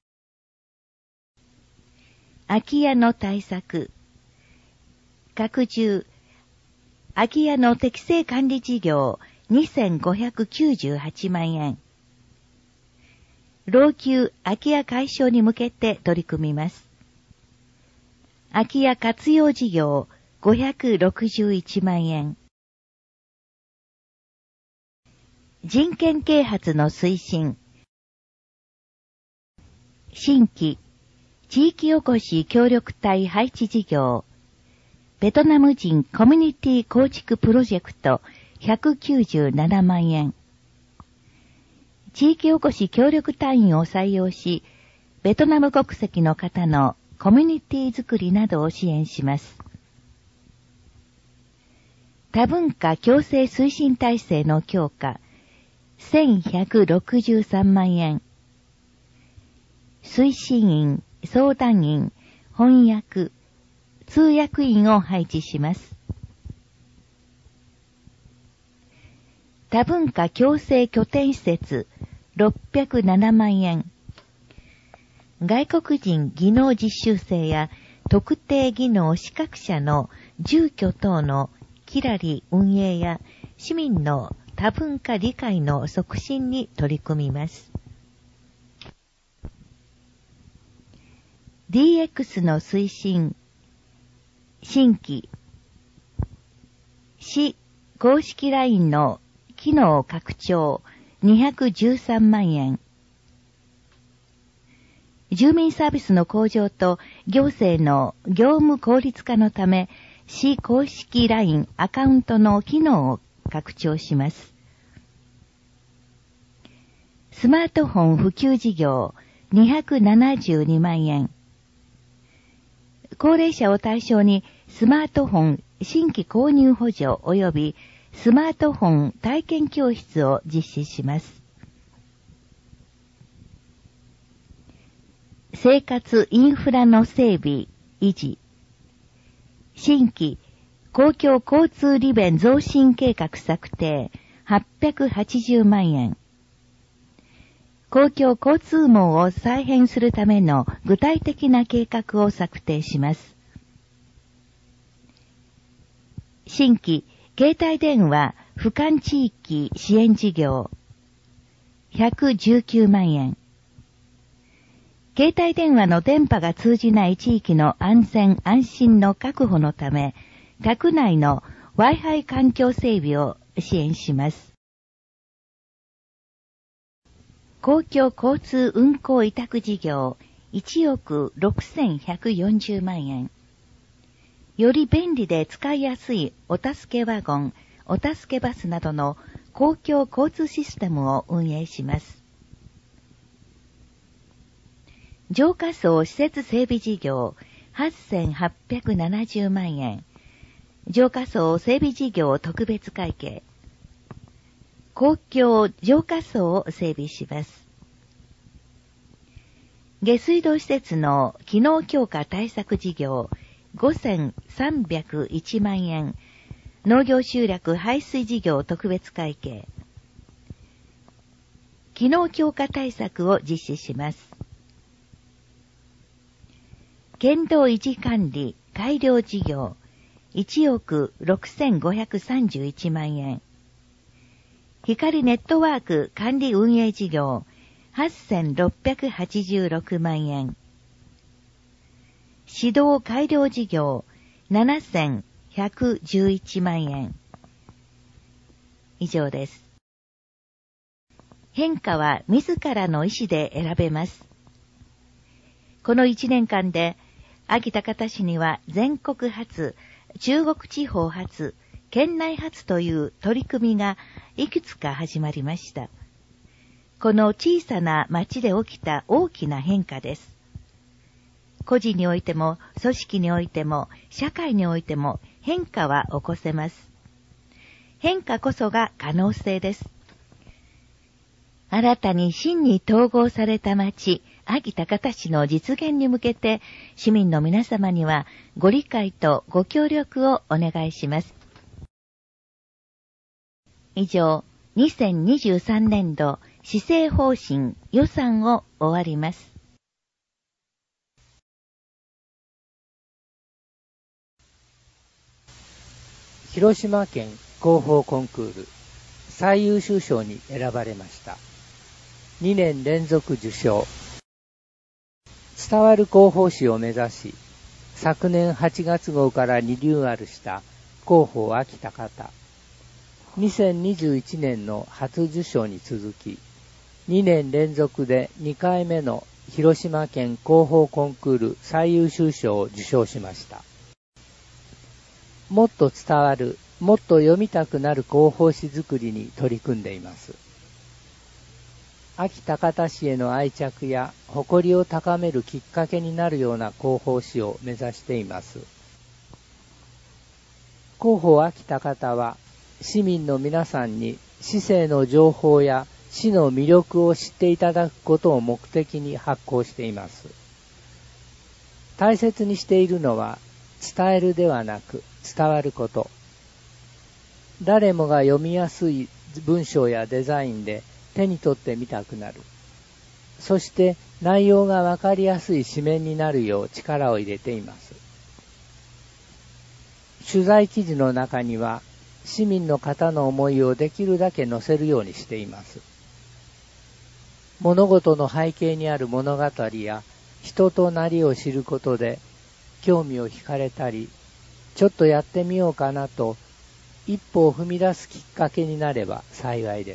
空き家の対策、拡充、空き家の適正管理事業にせんごひゃくきゅうじゅうはちまんえん。老朽空き家解消に向けて取り組みます。空き家活用事業ごひゃくろくじゅういちまんえん。人権啓発の推進、新規地域おこし協力隊配置事業、ベトナム人コミュニティ構築プロジェクトひゃくきゅうじゅうななまんえん。地域おこし協力隊員を採用し、ベトナム国籍の方のコミュニティ作りなどを支援します。多文化共生推進体制の強化、せんひゃくろくじゅうさんまんえん。推進員、相談員、翻訳、通訳員を配置します。多文化共生拠点施設ろっぴゃくななまんえん。外国人技能実習生や特定技能資格者の住居等のきらり運営や市民の多文化理解の促進に取り組みます。ディーエックス の推進、新規、市公式 ライン の機能拡張にひゃくじゅうさんまんえん。住民サービスの向上と行政の業務効率化のため、市公式 ライン アカウントの機能を拡張します。スマートフォン普及事業にひゃくななじゅうにまんえん。高齢者を対象にスマートフォン新規購入補助及びスマートフォン体験教室を実施します。生活インフラの整備、維持。新規公共交通利便増進計画策定はっぴゃくはちじゅうまんえん。公共交通網を再編するための具体的な計画を策定します。新規携帯電話俯瞰地域支援事業ひゃくじゅうきゅうまんえん。携帯電話の電波が通じない地域の安全安心の確保のため、宅内の Wi-Fi 環境整備を支援します。公共交通運行委託事業いちおくろくせんひゃくよんじゅうまんえん。より便利で使いやすいお助けワゴン、お助けバスなどの公共交通システムを運営します。浄化槽施設整備事業はっせんはっぴゃくななじゅうまんえん。浄化槽整備事業特別会計。公共浄化槽を整備します。下水道施設の機能強化対策事業ごせんさんびゃくいちまんえん。農業集落排水事業特別会計。機能強化対策を実施します。県道維持管理改良事業いちおくろくせんごひゃくさんじゅういちまんえん。 光ネットワーク管理運営事業はっせんろっぴゃくはちじゅうろくまんえん。指導改良事業ななせんひゃくじゅういちまんえん。以上です。変化は自らの意思で選べます。このいちねんかんで、安芸高田市には全国初、中国地方初、県内初という取り組みがいくつか始まりました。この小さな町で起きた大きな変化です。個人においても、組織においても、社会においても変化は起こせます。変化こそが可能性です。新たに真に統合された町、安芸高田市の実現に向けて、市民の皆様にはご理解とご協力をお願いします。以上、にせんにじゅうさんねんど施政方針予算を終わります。 広島県広報コンクール最優秀賞に選ばれました。にねん連続受賞。伝わる広報誌を目指し、昨年はちがつ号からリニューアルした広報安芸高田。にせんにじゅういちねんの初受賞に続き、にねん連続でにかいめの広島県広報コンクール最優秀賞を受賞しました。もっと伝わる、もっと読みたくなる広報誌作りに取り組んでいます。安芸高田市への愛着や誇りを高めるきっかけになるような広報誌を目指しています。広報安芸高田は、市民の皆さんに市政の情報や市の魅力を知っていただくことを目的に発行しています。大切にしているのは伝えるではなく伝わること。誰もが読みやすい文章やデザインで手に取ってみたくなる。そして内容がわかりやすい紙面になるよう力を入れています。取材記事の中には市民の方の思いをできるだけ載せるようにしています。物事の背景にある物語や人となりを知ることで興味を惹かれたり、ちょっとやってみようかなと一歩を踏み出すきっかけになれば幸いです。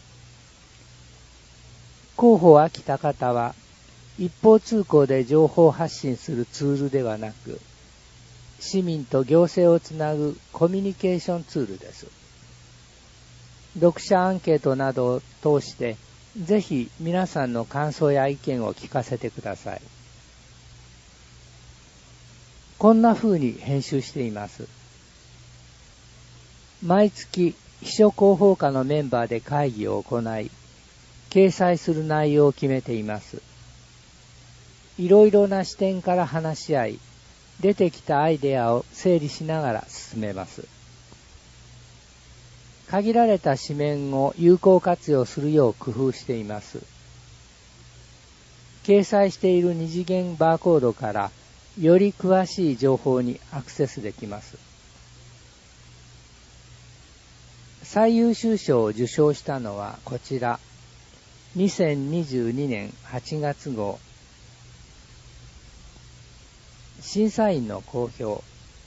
広報安芸高田は一方通行で情報発信するツールではなく、市民と行政をつなぐコミュニケーションツールです。読者アンケートなどを通して、ぜひ皆さんの感想や意見を聞かせてください。こんな風に編集しています。毎月、秘書広報課のメンバーで会議を行い、掲載する内容を決めています。いろいろな視点から話し合い、出てきたアイデアを整理しながら進めます。限られた紙面を有効活用するよう工夫しています。掲載している二次元バーコードからより詳しい情報にアクセスできます。最優秀賞を受賞したのはこちら、にせんにじゅうにねんはちがつ号。審査員の公表。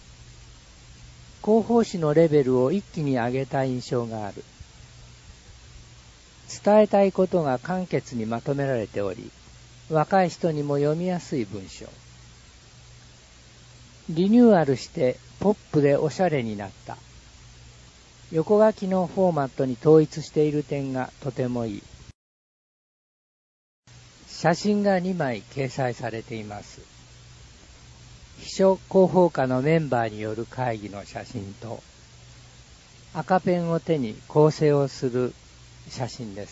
広報誌のレベルを一気に上げた印象がある。伝えたいことが簡潔にまとめられており、若い人にも読みやすい文章。リニューアルしてポップでおしゃれになった。横書きのフォーマットに統一している点がとてもいい。写真がにまい掲載されています。秘書広報課のメンバーによる会議の写真と、赤ペンを手に構成をする写真です。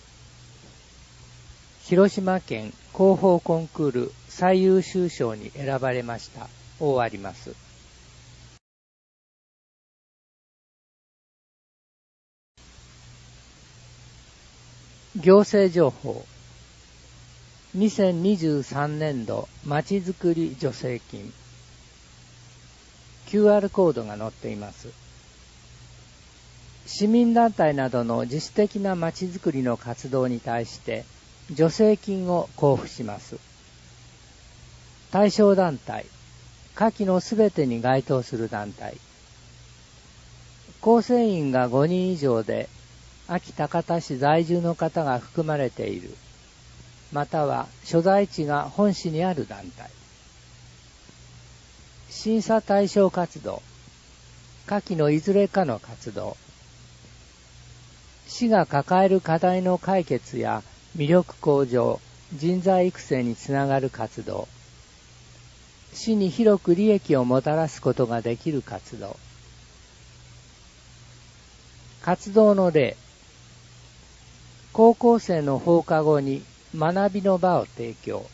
広島県広報コンクール最優秀賞に選ばれましたを終わります。行政情報。にせんにじゅうさんねんどまちづくり助成金。キューアール コードが載っています。 市民団体などの自主的なまちづくりの活動に対して助成金を交付します。対象団体、下記のすべてに該当する団体。構成員がごにん以上で、安芸高田市在住の方が含まれている、または所在地が本市にある団体。審査対象活動、下記のいずれかの活動。市が抱える課題の解決や魅力向上、人材育成につながる活動。市に広く利益をもたらすことができる活動。活動の例。高校生の放課後に学びの場を提供。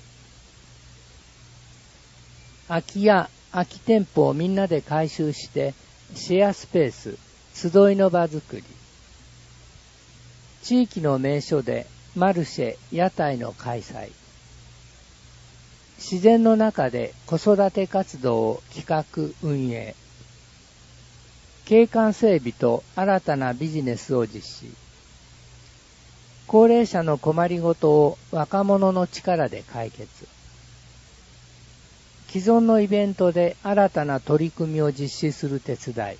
空き家、空き店舗をみんなで改修してシェアスペース、集いの場づくり。地域の名所でマルシェ、屋台の開催。自然の中で子育て活動を企画運営。景観整備と新たなビジネスを実施。高齢者の困りごとを若者の力で解決。既存のイベントで新たな取り組みを実施する手伝い。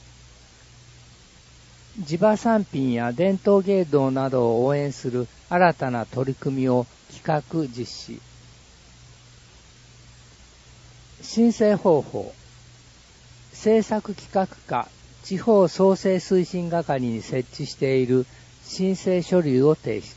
地場産品や伝統芸能などを応援する新たな取り組みを企画実施。申請方法。政策企画課地方創生推進係に設置している申請書類を提出。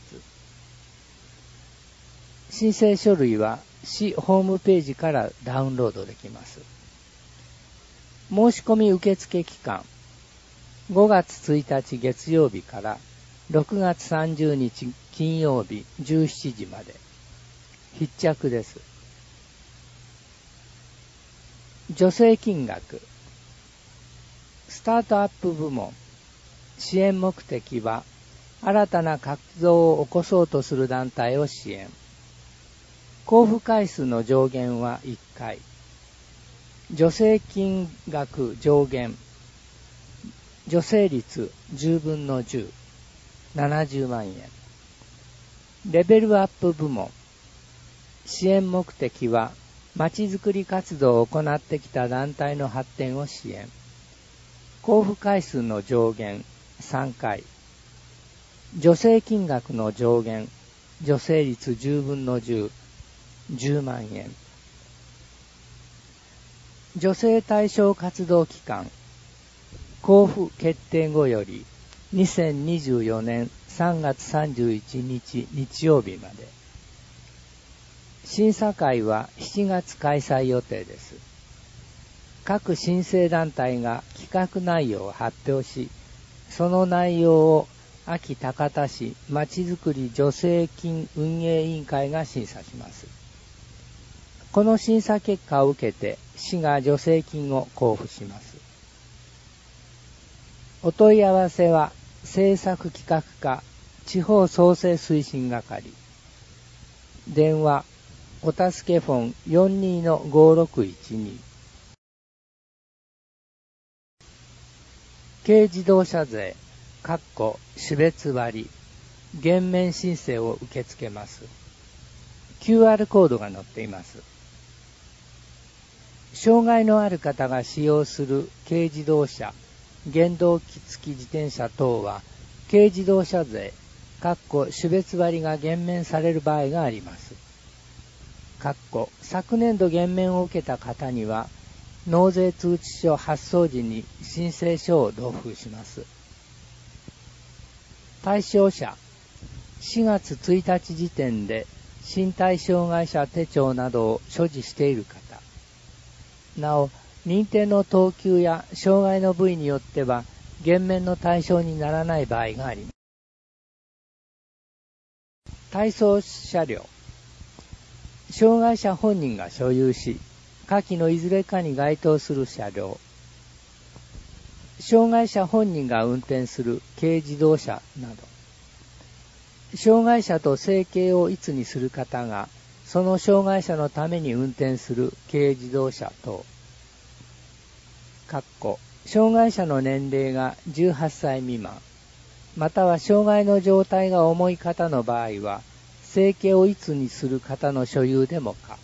申請書類は市ホームページからダウンロードできます。申し込み受付期間。ごがつついたち月曜日からろくがつさんじゅうにち金曜日じゅうしちじまで。必着です。助成金額。スタートアップ部門。支援目的は、新たな活動を起こそうとする団体を支援。交付回数の上限はいっかい。助成金額上限。助成率じゅうぶんのじゅう、ななじゅうまんえん。レベルアップ部門。支援目的は、まちづくり活動を行ってきた団体の発展を支援。交付回数の上限さんかい。助成金額の上限、助成率じゅうぶんのじゅう、じゅうまんえん。助成対象活動期間。交付決定後よりにせんにじゅうよねんさんがつさんじゅういちにち日曜日まで。審査会はしちがつ開催予定です。各申請団体が企画内容を発表し、その内容を安芸高田市まちづくり助成金運営委員会が審査します。この審査結果を受けて市が助成金を交付します。お問い合わせは政策企画課地方創生推進係。電話お助けフォン よんにーのごろくいちに。軽自動車税、かっこ種別割、減免申請を受け付けます。キューアール コードが載っています。障害のある方が使用する軽自動車、原動機付き自転車等は、軽自動車税、かっこ種別割が減免される場合があります。かっこ昨年度減免を受けた方には、納税通知書発送時に申請書を同封します。対象者、しがつついたち時点で身体障害者手帳などを所持している方。なお、認定の等級や障害の部位によっては減免の対象にならない場合があります。対象車両。障害者本人が所有し、下記のいずれかに該当する車両。障害者本人が運転する軽自動車など。障害者と生計を一にする方が、その障害者のために運転する軽自動車等。かっこ障害者の年齢がじゅうはっさい未満、または障害の状態が重い方の場合は、生計をいつにする方の所有でも可。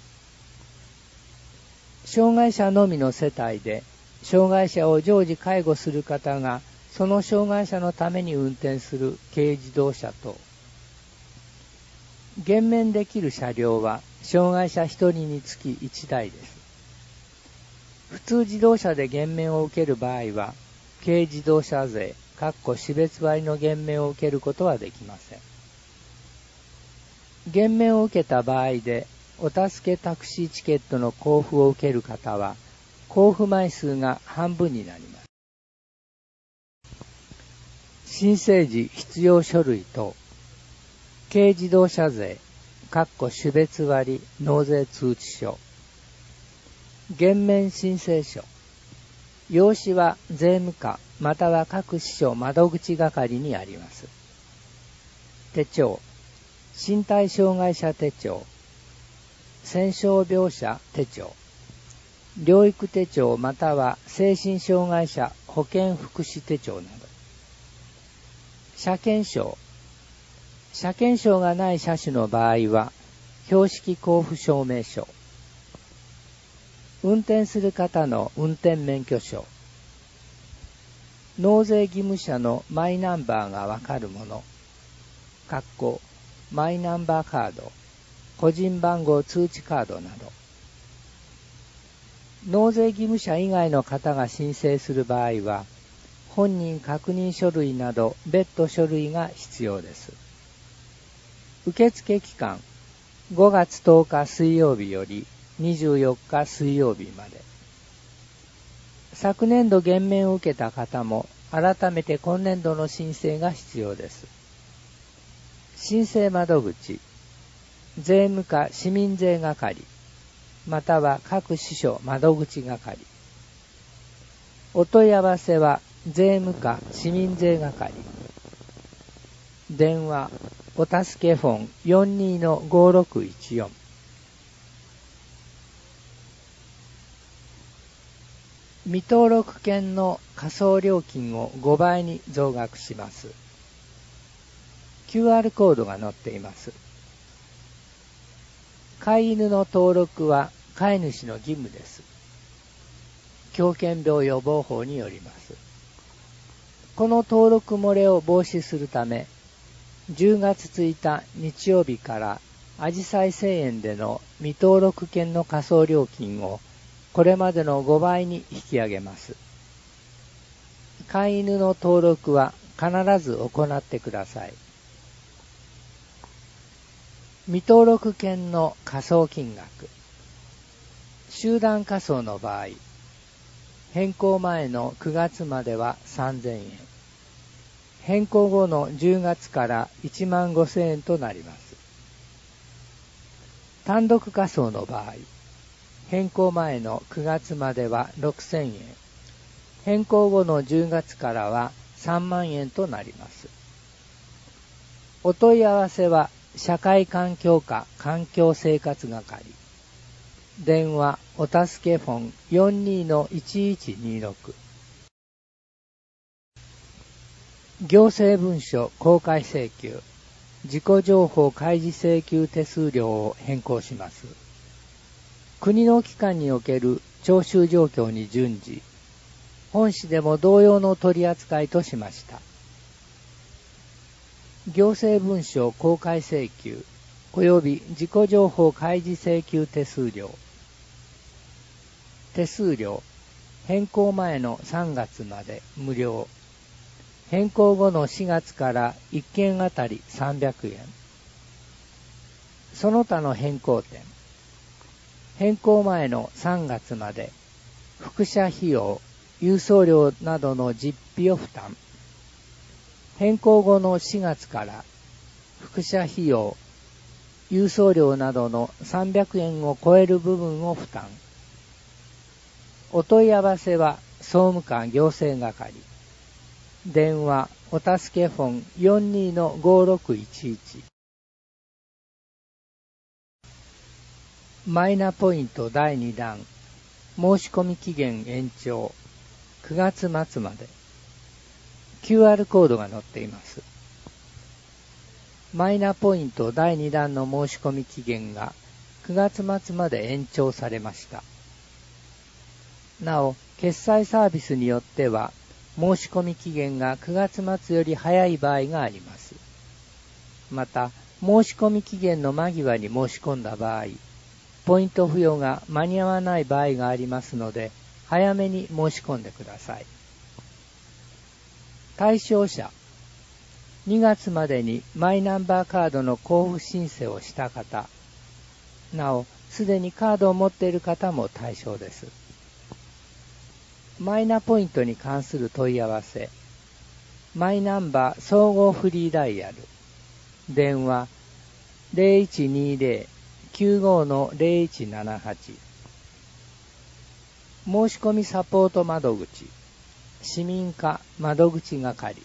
障害者のみの世帯で、障害者を常時介護する方が、その障害者のために運転する軽自動車と、減免できる車両は、障害者ひとりにつきいちだいです。普通自動車で減免を受ける場合は、軽自動車税、種別割の減免を受けることはできません。減免を受けた場合で、お助けタクシーチケットの交付を受ける方は、交付枚数が半分になります。申請時必要書類と、軽自動車税、種別割納税通知書、減免申請書、用紙は税務課または各支所窓口係にあります。手帳、身体障害者手帳、戦傷病者手帳、療育手帳または精神障害者保健福祉手帳など、車検証、車検証がない車種の場合は、標識交付証明書、運転する方の運転免許証、納税義務者のマイナンバーがわかるもの、マイナンバーカード、個人番号通知カードなど、納税義務者以外の方が申請する場合は、本人確認書類など別途書類が必要です。受付期間、ごがつとおか水曜日よりにじゅうよっか水曜日まで。昨年度減免を受けた方も改めて今年度の申請が必要です。申請窓口、税務課市民税係、または各支所窓口係。お問い合わせは税務課市民税係。電話、お助けフォン よんにーのごろくいちよん。未登録犬の仮想料金をごばいに増額します。キューアール コードが載っています。飼い犬の登録は飼い主の義務です。狂犬病予防法によります。この登録漏れを防止するため、じゅうがつついたち日曜日からあじさい製園での未登録犬の仮想料金をこれまでのごばいに引き上げます。飼い犬の登録は必ず行ってください。未登録犬の仮想金額。集団仮想の場合、変更前のくがつまではさんぜんえん、変更後のじゅうがつからいちまんごせんえんとなります。単独仮想の場合、変更前のくがつまではろくせんえん、変更後のじゅうがつからはさんまんえんとなります。お問い合わせは社会環境課環境生活係。電話お助けフォン よんにーのいちいちにろく。行政文書公開請求、自己情報開示請求手数料を変更します。国の機関における徴収状況に準じ、本市でも同様の取り扱いとしました。行政文書公開請求及び自己情報開示請求手数料。手数料、変更前のさんがつまで無料。変更後のしがつからいっけんあたりさんびゃくえん。その他の変更点。変更前のさんがつまで、複写費用、郵送料などの実費を負担。変更後のしがつから、複写費用、郵送料などのさんびゃくえんを超える部分を負担。お問い合わせは総務課行政係。電話お助けフォン よんにーのごろくいちいち。マイナポイントだいにだん申し込み期限延長。 くがつまつまで。キューアール コードが載っています。マイナポイントだいにだんの申し込み期限がくがつまつまで延長されました。なお、決済サービスによっては、申し込み期限がくがつまつより早い場合があります。また、申し込み期限の間際に申し込んだ場合、ポイント付与が間に合わない場合がありますので、早めに申し込んでください。対象者、にがつまでにマイナンバーカードの交付申請をした方、なお、すでにカードを持っている方も対象です。マイナポイントに関する問い合わせ、マイナンバー総合フリーダイヤル、電話 ゼロいちにゼロ きゅうご のゼロいちななはち、申し込みサポート窓口、市民課窓口係、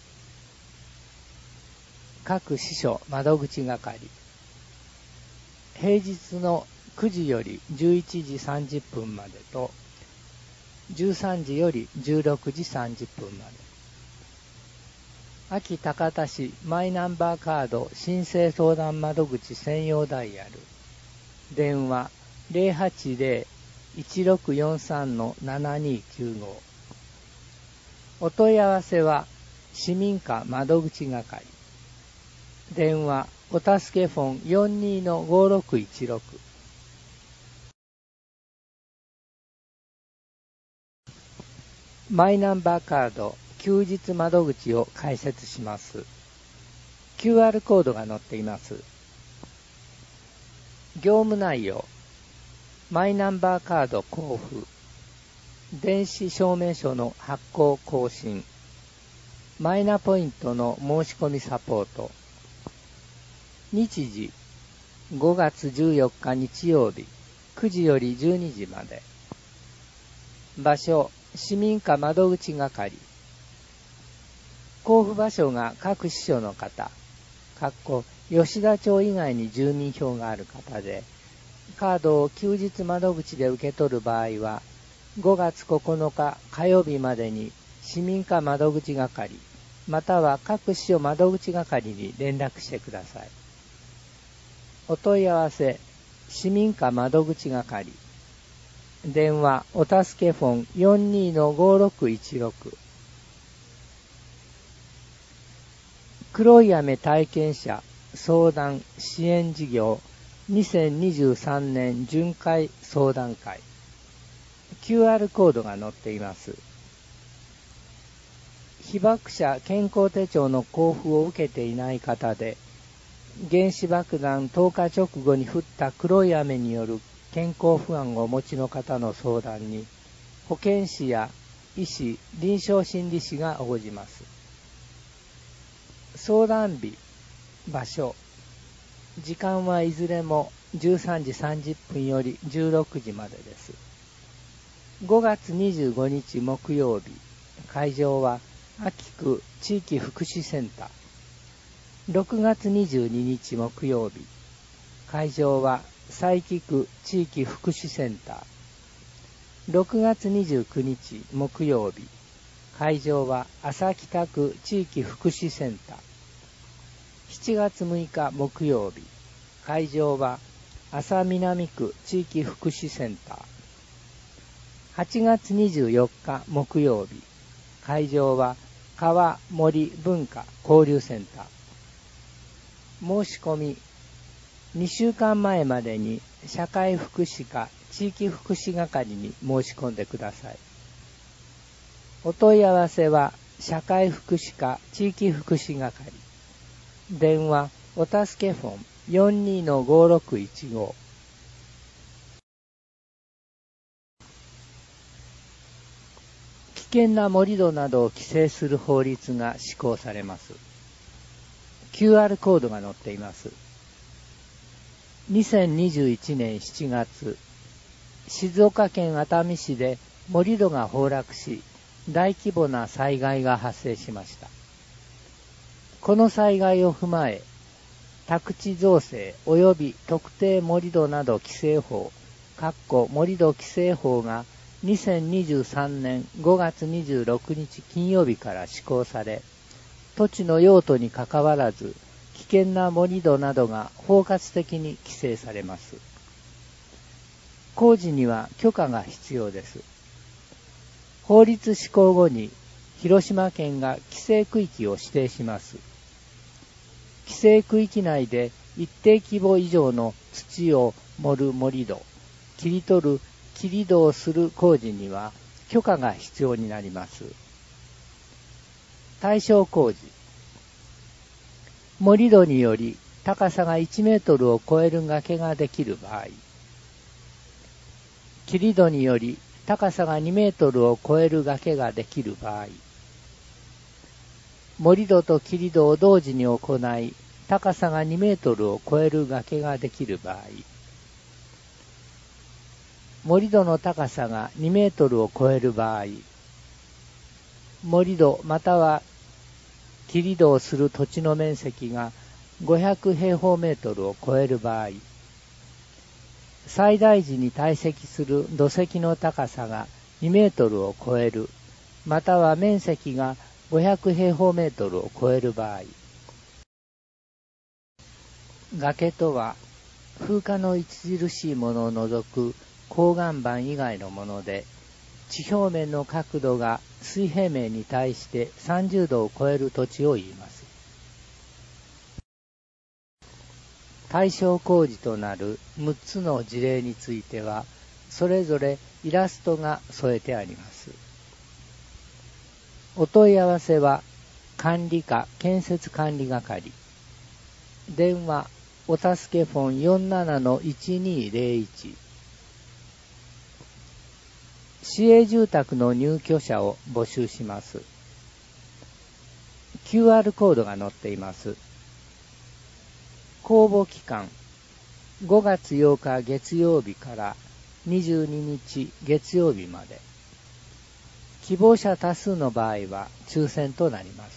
各支所窓口係、平日のくじよりじゅういちじさんじゅっぷんまでと、じゅうさんじよりじゅうろくじさんじゅっぷんまで。安芸高田市マイナンバーカード申請相談窓口専用ダイヤル、電話 ゼロはちゼロ いちろくよんさん のななにきゅうご、お問い合わせは市民課窓口係、電話お助けフォン よんにーのごろくいちろく、マイナンバーカード休日窓口を開設します。キューアール コードが載っています。業務内容、マイナンバーカード交付、電子証明書の発行更新、マイナポイントの申し込みサポート、日時、ごがつじゅうよっか日曜日、くじよりじゅうにじまで。場所、市民課窓口係。交付場所が各支所の方、かっこ吉田町以外に住民票がある方で、カードを休日窓口で受け取る場合は、ごがつここのか火曜日までに市民課窓口係、または各支所窓口係に連絡してください。お問い合わせ、市民課窓口係、電話お助けフォン よんにーのごろくいちろく、黒い雨体験者相談支援事業にせんにじゅうさんねん巡回相談会、キューアール コードが載っています。被爆者健康手帳の交付を受けていない方で、原子爆弾投下直後に降った黒い雨による健康不安をお持ちの方の相談に、保健師や医師、臨床心理士が応じます。相談日、場所、時間はいずれもじゅうさんじさんじゅっぷんよりじゅうろくじまでです。ごがつにじゅうごにち木曜日、会場は安芸区地域福祉センター。ろくがつにじゅうににち木曜日、会場は佐伯区地域福祉センター。ろくがつにじゅうくにち木曜日、会場は朝北区地域福祉センター。しちがつむいか木曜日、会場は朝南区地域福祉センター。はちがつにじゅうよっか木曜日、会場は川森文化交流センター。申し込み、にしゅうかんまえまでに社会福祉課地域福祉係に申し込んでください。お問い合わせは社会福祉課地域福祉係、電話お助けフォン よんにーのごろくいちご。危険な盛り土などを規制する法律が施行されます。キューアール コードが載っています。にせんにじゅういちねんしちがつ、静岡県熱海市で盛り土が崩落し、大規模な災害が発生しました。この災害を踏まえ、宅地造成及び特定盛り土など規制法、かっこ盛り土規制法がにせんにじゅうさんねんごがつにじゅうろくにち金曜日から施行され、土地の用途にかかわらず、危険な盛り土などが包括的に規制されます。工事には許可が必要です。法律施行後に広島県が規制区域を指定します。規制区域内で一定規模以上の土を盛る盛り土、切り取る切り土をする工事には許可が必要になります。対象工事。盛り土により高さがいちメートルを超える崖ができる場合、切り土により高さがにメートルを超える崖ができる場合、盛り土と切り土を同時に行い、高さがにメートルを超える崖ができる場合、盛り土の高さがにメートルを超える場合、盛り土または切り土をする土地の面積がごひゃくへいほうメートルを超える場合、最大時に堆積する土石の高さがにメートルを超える、または面積がごひゃくへいほうメートルを超える場合。崖とは、風化の著しいものを除く鋼岩板以外のもので、地表面の角度が水平面に対してさんじゅうどを超える土地を言います。対象工事となるむっつの事例については、それぞれイラストが添えてあります。お問い合わせは、管理課建設管理係。電話、お助けフォン よんななのいちにーぜろいち。市営住宅の入居者を募集します。キューアール コードが載っています。公募期間、ごがつようか月曜日からにじゅうににち月曜日まで。希望者多数の場合は抽選となります。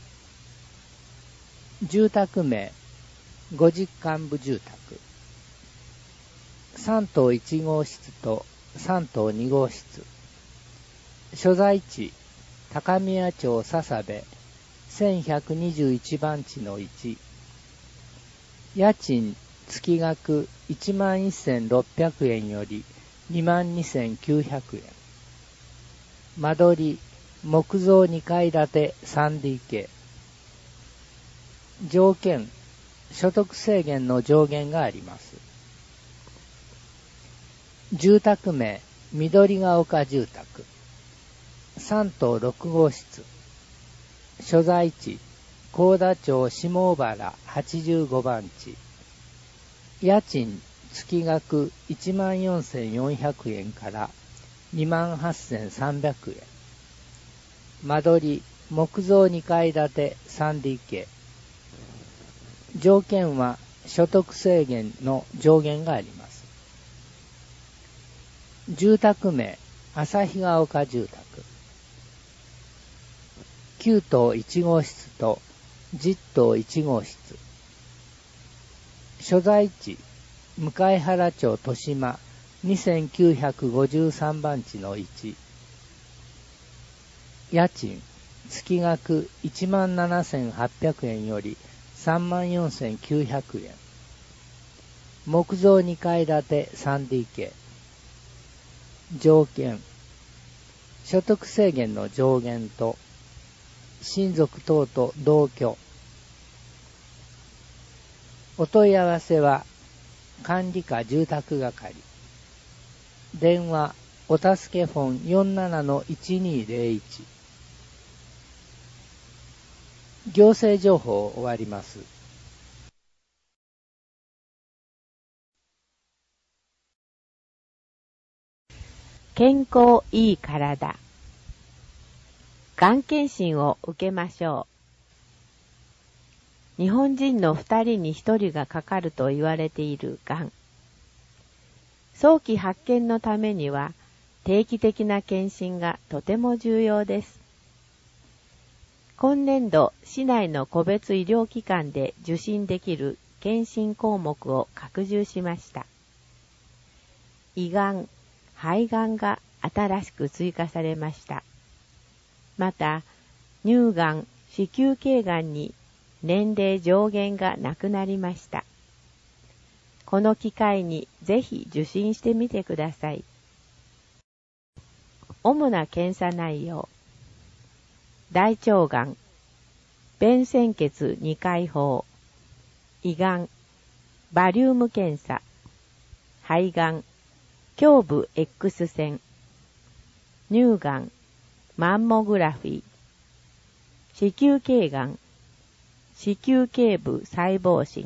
住宅名、ご実幹部住宅。さんとういちごう室とさんとうにごう室。所在地、高宮町笹部せんひゃくにじゅういちばんちのいち。家賃、月額いちまんせんろっぴゃくえんよりにまんにせんきゅうひゃくえん。間取り、木造にかいだて スリーディーケー。条件、所得制限の上限があります。住宅名、緑が丘住宅。さんとうろくごう室。所在地、幸田町下小原はちじゅうごばんち。家賃、月額いちまんよんせんよんひゃくえんからにまんはっせんさんびゃくえん。間取り、木造にかいだて スリーディーケー。条件は所得制限の上限があります。住宅名、旭ヶ丘住宅。きゅうとういちごう室とじゅっとういちごう室。所在地、向原町豊島にせんきゅうひゃくごじゅうさんばんちのいち。家賃、月額いちまんななせんはっぴゃくえんよりさんまんよんせんきゅうひゃくえん。木造にかいだて スリーディーケー。条件、所得制限の上限と親族等と同居。お問い合わせは管理課住宅係。電話、お助けフォン よんななのいちにーぜろいち。行政情報を終わります。 健康いい体。がん検診を受けましょう。日本人のふたりにひとりがかかると言われているがん。早期発見のためには定期的な検診がとても重要です。今年度、市内の個別医療機関で受診できる検診項目を拡充しました。胃がん、肺がんが新しく追加されました。また、乳がん、子宮頸がんに年齢上限がなくなりました。この機会にぜひ受診してみてください。主な検査内容。大腸がん、便潜血にかい法、胃がん、バリウム検査、肺がん、胸部 X 線、乳がん、マンモグラフィー、子宮頸がん、子宮頸部細胞診。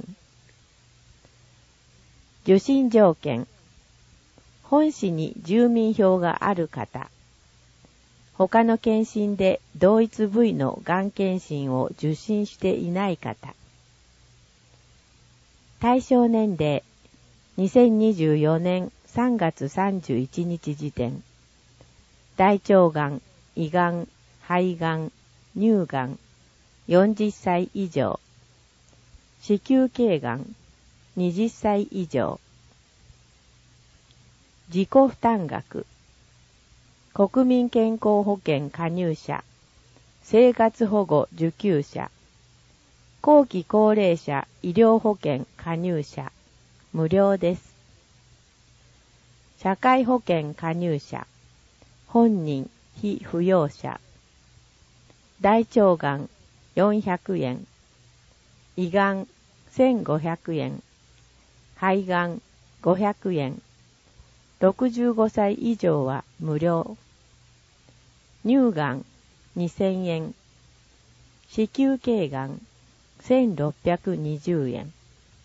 受診条件。本市に住民票がある方。他の検診で同一部位のがん検診を受診していない方。対象年齢。にせんにじゅうよねんさんがつさんじゅういちにち時点。大腸がん、胃がん、肺がん、乳がん、よんじゅっさい以上。子宮頸がん、はたち以上。自己負担額。国民健康保険加入者、生活保護受給者、後期高齢者医療保険加入者、無料です。社会保険加入者、本人、被扶養者。大腸がんよんひゃくえん、胃がんせんごひゃくえん、肺がんごひゃくえん、ろくじゅうごさい以上は無料。乳がんにせんえん、子宮頸がんせんろっぴゃくにじゅうえん。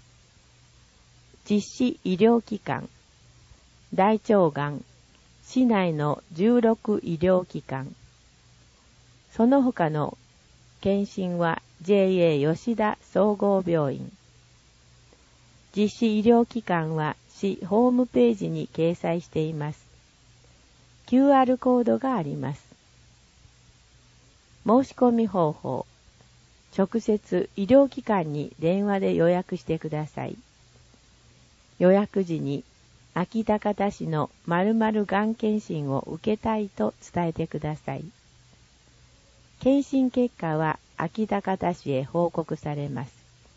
実施医療機関。大腸がん、市内のじゅうろく医療機関。その他の検診は ジェーエー 吉田総合病院。実施医療機関は市ホームページに掲載しています。キューアール コードがあります。申し込み方法。直接医療機関に電話で予約してください。予約時に安芸高田市の〇〇がん検診を受けたいと伝えてください。検診結果は安芸高田市へ報告されます。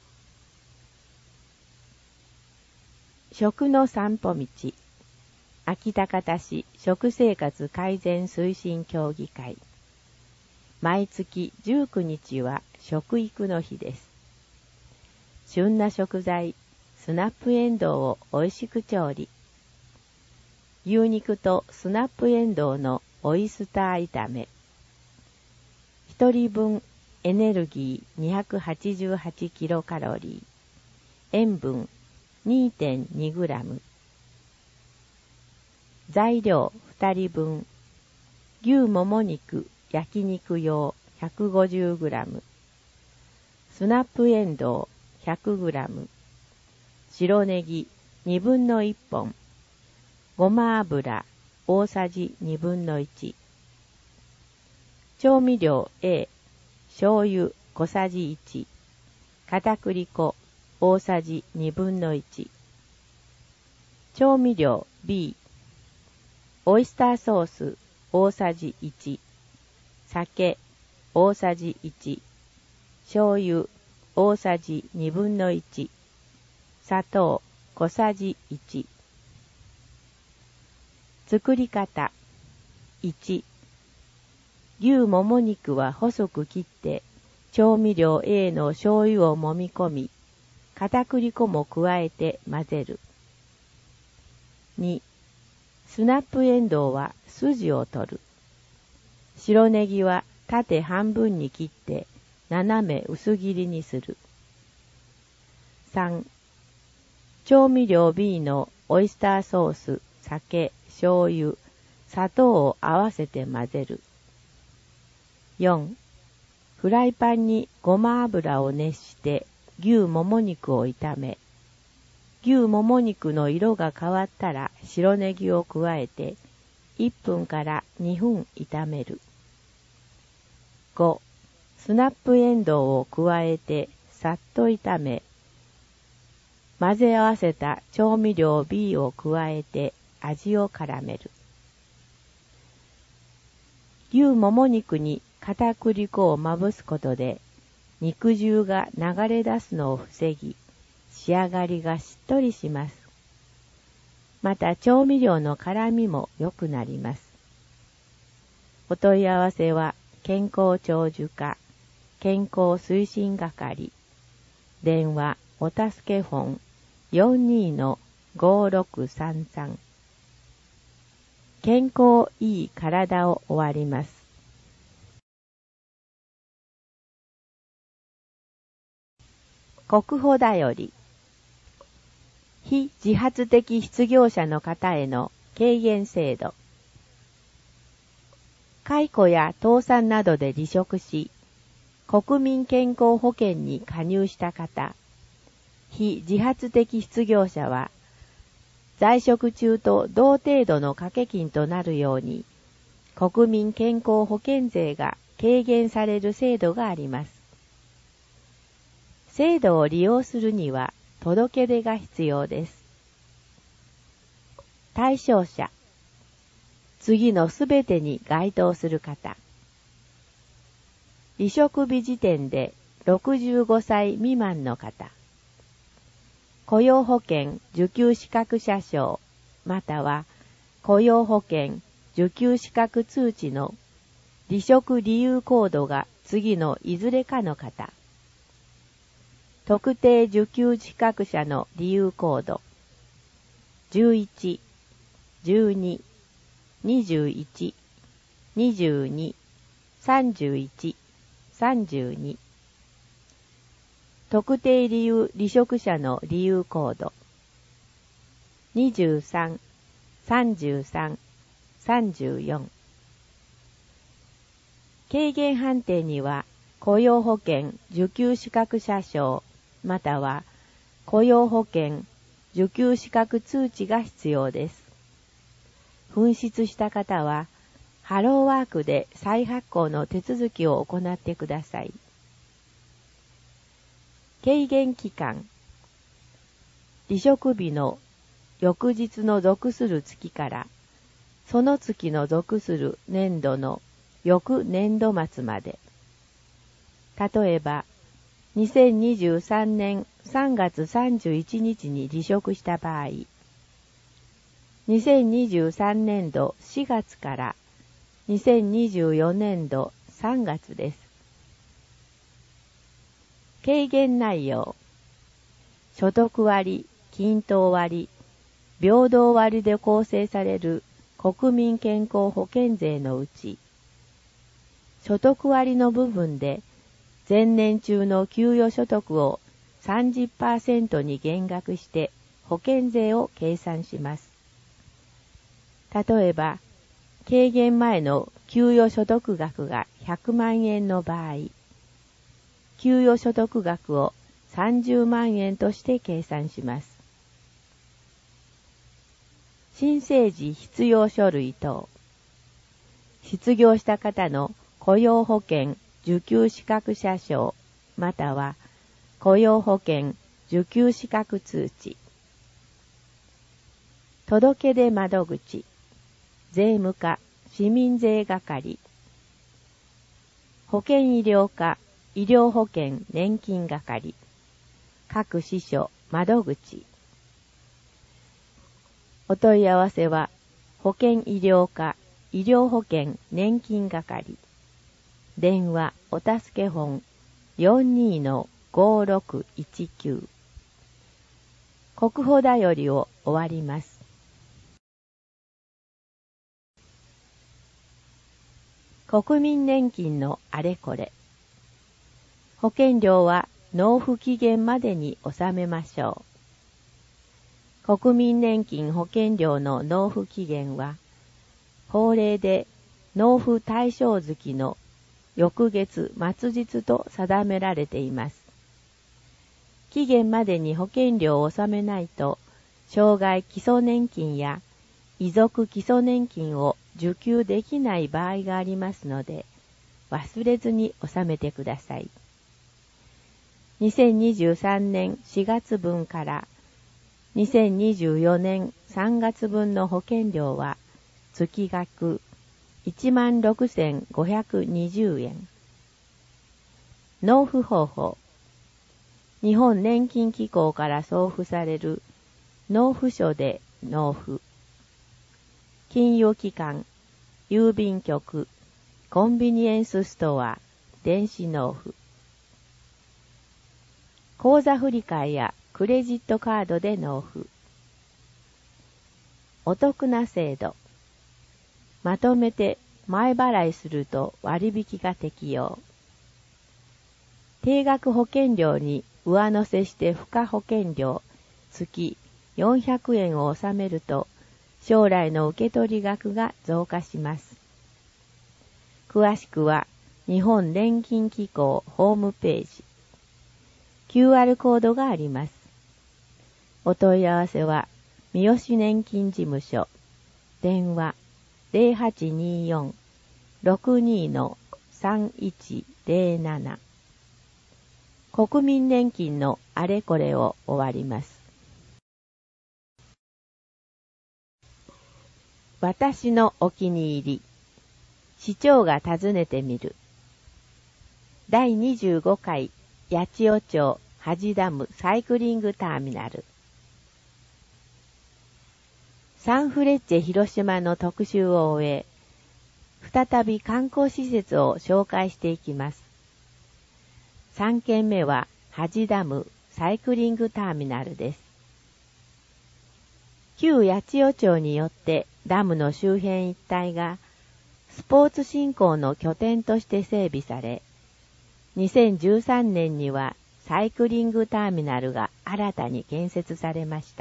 食の散歩道。安芸高田市食生活改善推進協議会。毎月じゅうくにちは食育の日です。旬な食材、スナップエンドウを美味しく調理。牛肉とスナップエンドウのオイスター炒め。ひとりぶんエネルギー にひゃくはちじゅうはちキロカロリー。塩分 にてんにグラム。材料ふたりぶん。牛もも肉焼肉用 ひゃくごじゅうグラム。スナップエンドウ ひゃくグラム。白ネギにぶんのいっぽん。ごま油大さじにぶんのいち。調味料 A、醤油小さじいち。片栗粉大さじにぶんのいち。調味料 B、オイスターソース大さじいち。酒大さじいち。醤油大さじにぶんのいち。砂糖小さじいち。作り方。いち、牛もも肉は細く切って調味料 A の醤油を揉み込み、片栗粉も加えて混ぜる。に、スナップエンドウは筋を取る。白ネギは縦半分に切って斜め薄切りにする。さん、調味料 B のオイスターソース、酒、醤油、砂糖を合わせて混ぜる。よん、フライパンにごま油を熱して牛もも肉を炒め、牛もも肉の色が変わったら白ネギを加えていっぷんからにふん炒める。ご、スナップエンドウを加えてさっと炒め、混ぜ合わせた調味料 B を加えて味を絡める。 牛もも肉に片栗粉をまぶすことで、肉汁が流れ出すのを防ぎ、仕上がりがしっとりします。また調味料の辛みも良くなります。お問い合わせは、健康長寿課、健康推進係、電話お助けフォン よんにーのごろくさんさん。健康いい体を終わります。国保だより、非自発的失業者の方への軽減制度。解雇や倒産などで離職し、国民健康保険に加入した方、非自発的失業者は、在職中と同程度の掛け金となるように、国民健康保険税が軽減される制度があります。制度を利用するには届け出が必要です。対象者、次のすべてに該当する方。離職日時点でろくじゅうごさい未満の方。雇用保険受給資格者証または雇用保険受給資格通知の離職理由コードが次のいずれかの方。特定受給資格者の理由コードじゅういち、じゅうに、にじゅういち、にじゅうに、さんじゅういち、さんじゅうに。特定理由離職者の理由コードにじゅうさん、さんじゅうさん、さんじゅうよん。軽減判定には雇用保険受給資格者証または雇用保険受給資格通知が必要です。紛失した方はハローワークで再発行の手続きを行ってください。軽減期間、離職日の翌日の属する月からその月の属する年度の翌年度末まで。例えばにせんにじゅうさんねんさんがつさんじゅういちにちに離職した場合、にせんにじゅうさんねんどしがつからにせんにじゅうよねんどさんがつです。軽減内容、所得割、均等割、平等割で構成される国民健康保険税のうち、所得割の部分で前年中の給与所得を さんじゅっパーセント に減額して保険税を計算します。例えば、軽減前の給与所得額がひゃくまんえんの場合、給与所得額をさんじゅうまんえんとして計算します。申請時必要書類等、失業した方の雇用保険受給資格者証または雇用保険受給資格通知、届出窓口、税務課、市民税係、保険医療課、医療保険年金係、各支所窓口。お問い合わせは保険医療課、医療保険年金係、電話お助けフォン よんにーのごろくいちきゅう。国保だよりを終わります。国民年金のあれこれ。保険料は納付期限までに納めましょう。国民年金保険料の納付期限は、法令で納付対象月の翌月末日と定められています。期限までに保険料を納めないと、障害基礎年金や遺族基礎年金を受給できない場合がありますので、忘れずに納めてください。にせんにじゅうさんねんしがつぶんからにせんにじゅうよねんさんがつぶんの保険料は月額いちまんろくせんごひゃくにじゅうえん。納付方法。日本年金機構から送付される納付書で納付。金融機関、郵便局、コンビニエンスストア、電子納付。口座振替やクレジットカードで納付。お得な制度。まとめて前払いすると割引が適用。定額保険料に上乗せして付加保険料月よんひゃくえんを納めると将来の受け取り額が増加します。詳しくは日本年金機構ホームページ。キューアール コードがあります。お問い合わせは三好年金事務所。電話 ゼロはちにーよん ろくにーのさんいちゼロなな。国民年金のあれこれを終わります。私のお気に入り。市長が訪ねてみる。だいにじゅうごかい八千代町恥ダムサイクリングターミナル。サンフレッチェ広島の特集を終え、再び観光施設を紹介していきます。さんけんめは恥ダムサイクリングターミナルです。旧八千代町によってダムの周辺一帯がスポーツ振興の拠点として整備され、にせんじゅうさんねんにはサイクリングターミナルが新たに建設されました。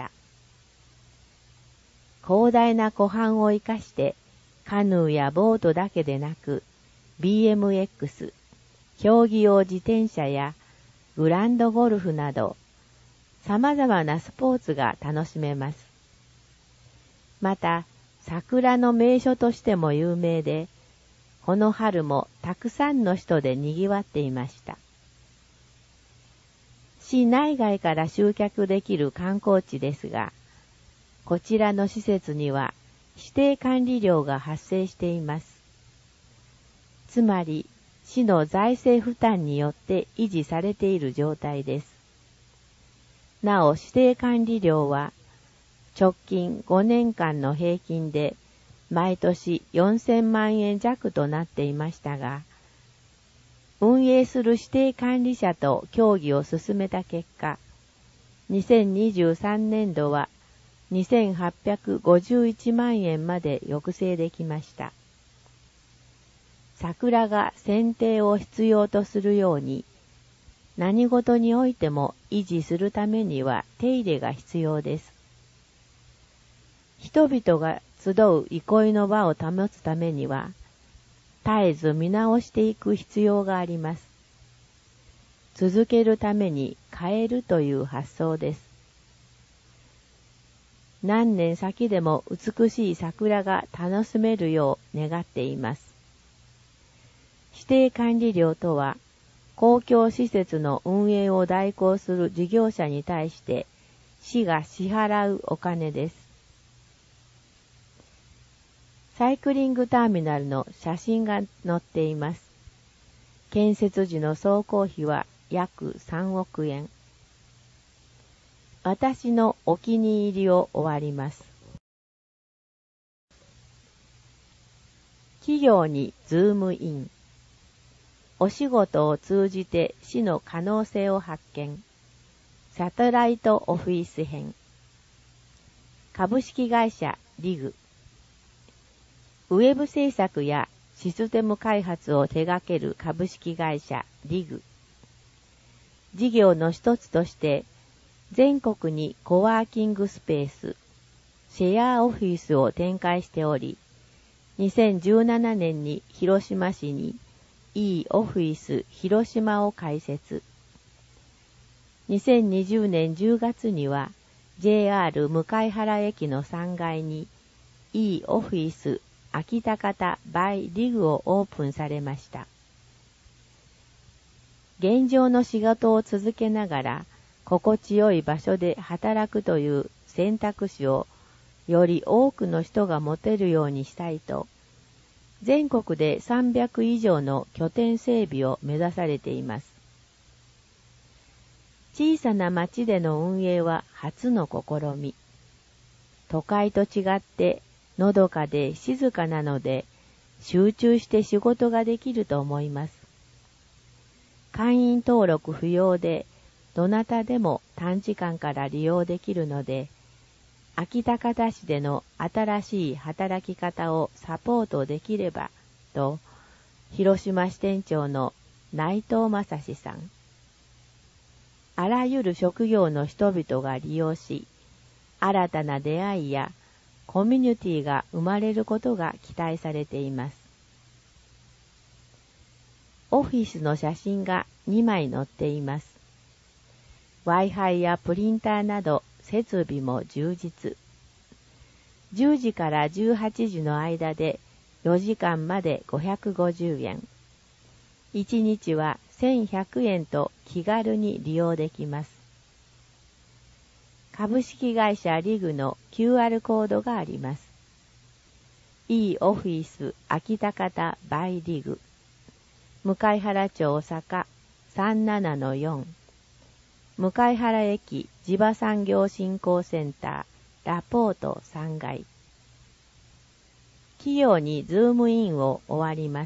広大な湖畔を生かしてカヌーやボートだけでなく ビーエムエックス、競技用自転車やグランドゴルフなど様々なスポーツが楽しめます。また桜の名所としても有名で、この春もたくさんの人で賑わっていました。市内外から集客できる観光地ですが、こちらの施設には指定管理料が発生しています。つまり、市の財政負担によって維持されている状態です。なお、指定管理料は、直近ごねんかんの平均で毎年よんせんまんえん弱となっていましたが、運営する指定管理者と協議を進めた結果、にせんにじゅうさんねんどはにせんはっぴゃくごじゅういちまんえんまで抑制できました。桜が剪定を必要とするように、何事においても維持するためには手入れが必要です。人々が集う憩いの場を保つためには、絶えず見直していく必要があります。続けるために変えるという発想です。何年先でも美しい桜が楽しめるよう願っています。指定管理料とは、公共施設の運営を代行する事業者に対して市が支払うお金です。サイクリングターミナルの写真が載っています。建設時の総工費は約さんおくえん。私のお気に入りを終わります。企業にズームイン。お仕事を通じて市の可能性を発見。サテライトオフィス編。株式会社リグ。ウェブ制作やシステム開発を手掛ける株式会社リグ。事業の一つとして全国にコワーキングスペース、シェアオフィスを展開しており、にせんじゅうななねんに広島市に E オフィス広島を開設。にせんにじゅうねんじゅうがつには ジェイアール 向原駅のさんがいに E オフィス秋田方 by リグをオープンされました。現状の仕事を続けながら心地よい場所で働くという選択肢をより多くの人が持てるようにしたいと、 全国でさんびゃく以上の拠点整備を目指されています。小さな町での運営は初の試み。都会と違ってのどかで静かなので、集中して仕事ができると思います。会員登録不要で、どなたでも短時間から利用できるので、秋高田市での新しい働き方をサポートできればと、広島支店長の内藤正史さん。あらゆる職業の人々が利用し、新たな出会いやコミュニティが生まれることが期待されています。オフィスの写真がにまい載っています。Wi-Fi やプリンターなど設備も充実。じゅうじからじゅうはちじの間でよじかんまでごひゃくごじゅうえん。いちにちはせんひゃくえんと気軽に利用できます。株式会社リグの キューアール コードがあります。e オフィス秋高田 by リグ。向原町大阪 さんななのよん。向原駅地場産業振興センターラポートさんがい。企業にズームインを終わります。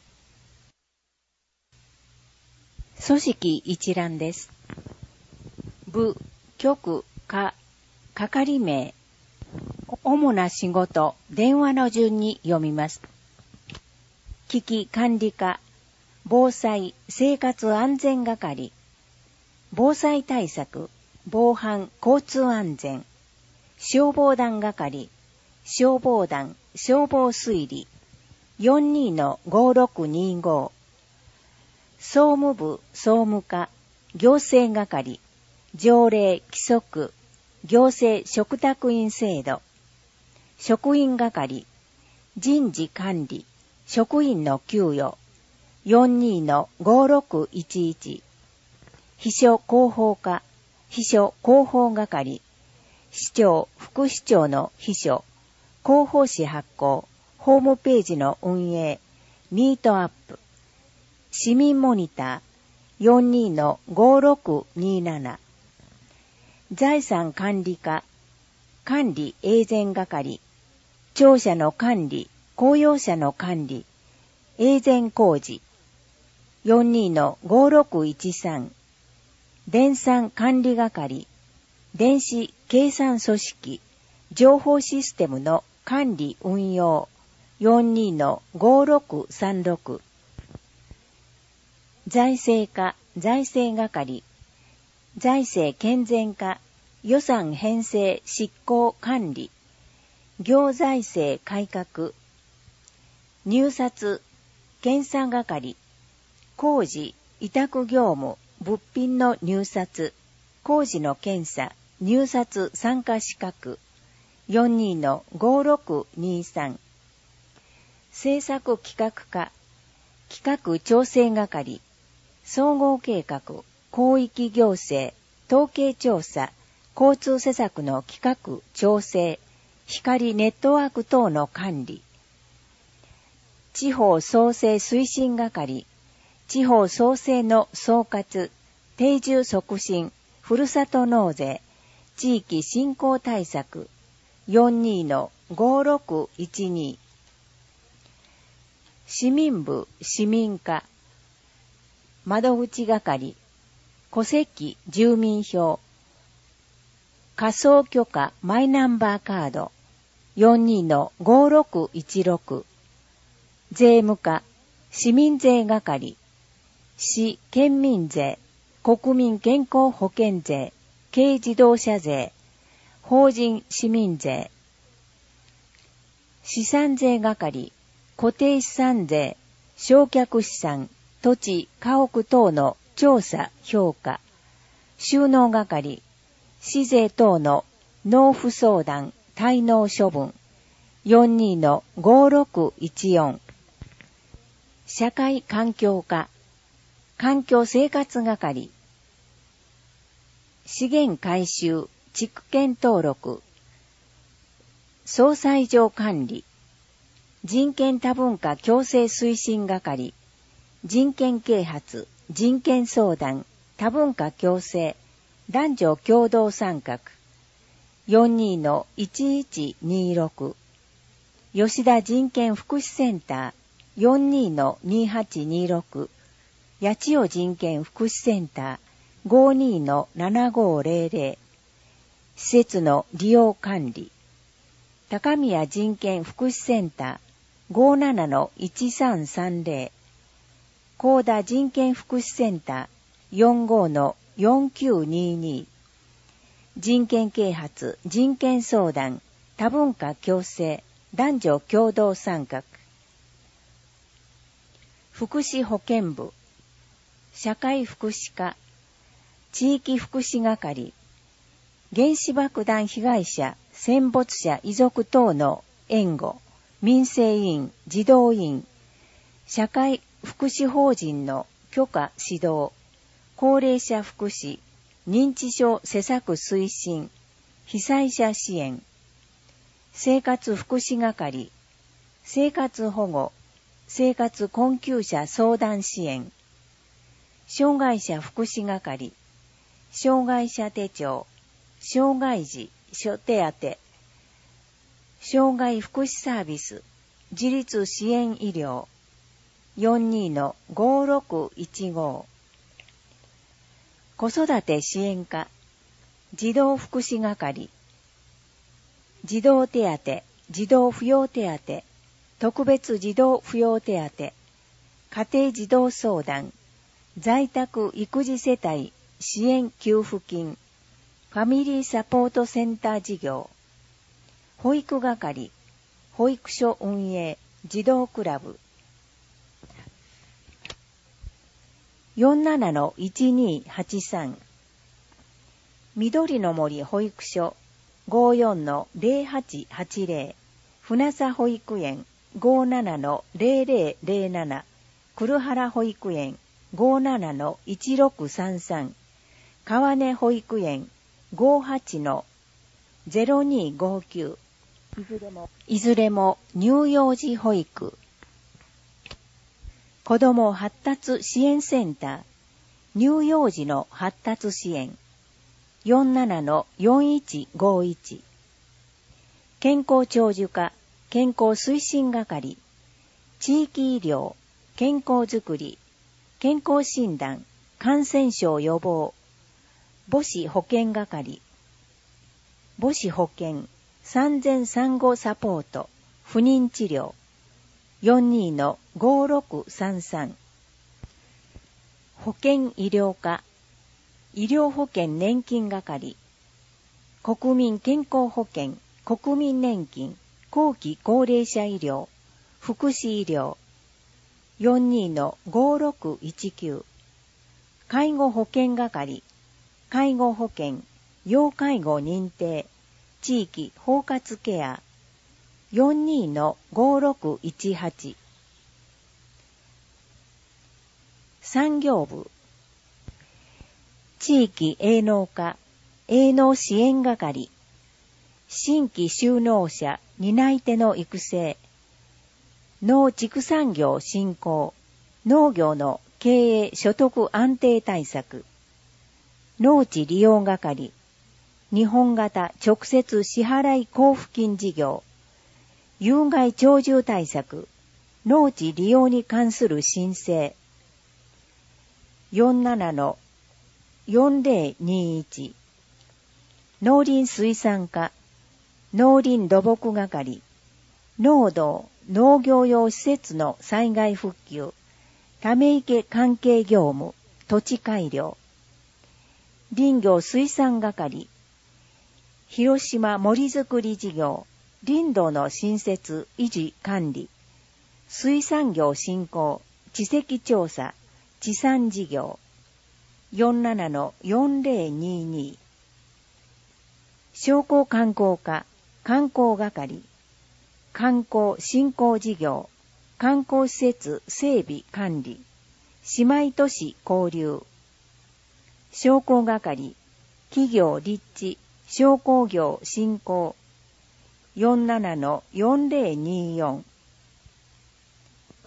組織一覧です。部、局、課、係名、主な仕事、電話の順に読みます。危機管理課、防災、生活安全係、防災対策、防犯、交通安全、消防団係、消防団、消防推理、よんじゅうにのごろくにご、総務部、総務課、行政係、条例、規則、行政嘱託員制度、職員係、人事管理、職員の給与、よんじゅうにのごろくいちいち、秘書広報課、秘書広報係、市長、副市長の秘書、広報誌発行、ホームページの運営、ミートアップ、市民モニター、よんじゅうにのごろくになな、財産管理課、管理永全係、庁舎の管理、公用車の管理、永全工事、よんじゅうにのごろくいちさん、電産管理係、電子計算組織、情報システムの管理運用、よんじゅうにのごろくさんろく、財政課、財政係、財政健全化、予算編成執行管理、行財政改革、入札、検査係、工事、委託業務、物品の入札、工事の検査、入札参加資格、よんじゅうにのごろくにさん、政策企画課、企画調整係、総合計画、広域行政、統計調査、交通施策の企画、調整、光ネットワーク等の管理、地方創生推進係、地方創生の総括、定住促進、ふるさと納税、地域振興対策、よんじゅうにのごろくいちに、市民部、市民課、窓口係、戸籍住民票、仮想許可マイナンバーカード、よんじゅうにのごろくいちろく、税務課、市民税係、市県民税、国民健康保険税、軽自動車税、法人市民税、資産税係、固定資産税、償却資産、土地、家屋等の調査、評価、収納係、市税等の納付相談、滞納処分、よんじゅうにのごろくいちよん、社会環境課、環境生活係、資源回収、地区権登録、総裁場管理、 人権多文化共生推進係、人権啓発、人権相談、多文化共生、男女共同参画、よんにーのいちいちにーろく、吉田人権福祉センター、よんにーのにはちにーろく、八千代人権福祉センター、ごにーのななごーぜろぜろ、施設の利用管理、高宮人権福祉センター、ごななのいちさんさんぜろ、高田人権福祉センター、よんごのよんきゅうにーにー、人権啓発、人権相談、多文化共生、男女共同参画、福祉保健部、社会福祉課、地域福祉係、原子爆弾被害者、戦没者遺族等の援護、民生委員、児童委員、社会福祉法人の許可指導、高齢者福祉、認知症施策推進、被災者支援、生活福祉係、生活保護、生活困窮者相談支援、障害者福祉係、障害者手帳、障害児諸手当、障害福祉サービス、自立支援医療、よんにーのごろくいちご、子育て支援課、児童福祉係、児童手当、児童扶養手当、特別児童扶養手当、家庭児童相談、在宅育児世帯支援給付金、ファミリーサポートセンター事業、保育係、保育所運営、児童クラブ、よんななのいちにーはちさん、緑の森保育所、ごよんのぜろはちはちぜろ、船佐保育園、ごななのぜろぜろぜろなな、黒原保育園、ごななのいちろくさんさん、川根保育園、ごはちのぜろにーごきゅう、いずれも、いずれも乳幼児保育、子ども発達支援センター、乳幼児の発達支援、よんななのよんいちごいち、健康長寿課、健康推進係、地域医療、健康づくり、健康診断、感染症予防、母子保健係、母子保健、産前産後サポート、不妊治療、よんにーのごろくさんさん、保健医療課、医療保険年金係、国民健康保険、国民年金、後期高齢者医療、福祉医療、よんにーのごろくいちきゅう、介護保険係、介護保険、要介護認定、地域包括ケア、よんにーのごろくいちはち、産業部、地域営農課、営農支援係、新規就農者担い手の育成、農畜産業振興、農業の経営所得安定対策、農地利用係、日本型直接支払い交付金事業、有害鳥獣対策、農地利用に関する申請、よんななのよんぜろにいち、農林水産課、農林土木係、農道、農業用施設の災害復旧、ため池関係業務、土地改良、林業水産係、広島森づくり事業、林道の新設、維持、管理、水産業振興、地籍調査、地産事業、よんななのよんぜろにに、商工観光課、観光係、観光振興事業、観光施設整備管理、姉妹都市交流、商工係、企業立地、商工業振興、よんななのよんぜろによん、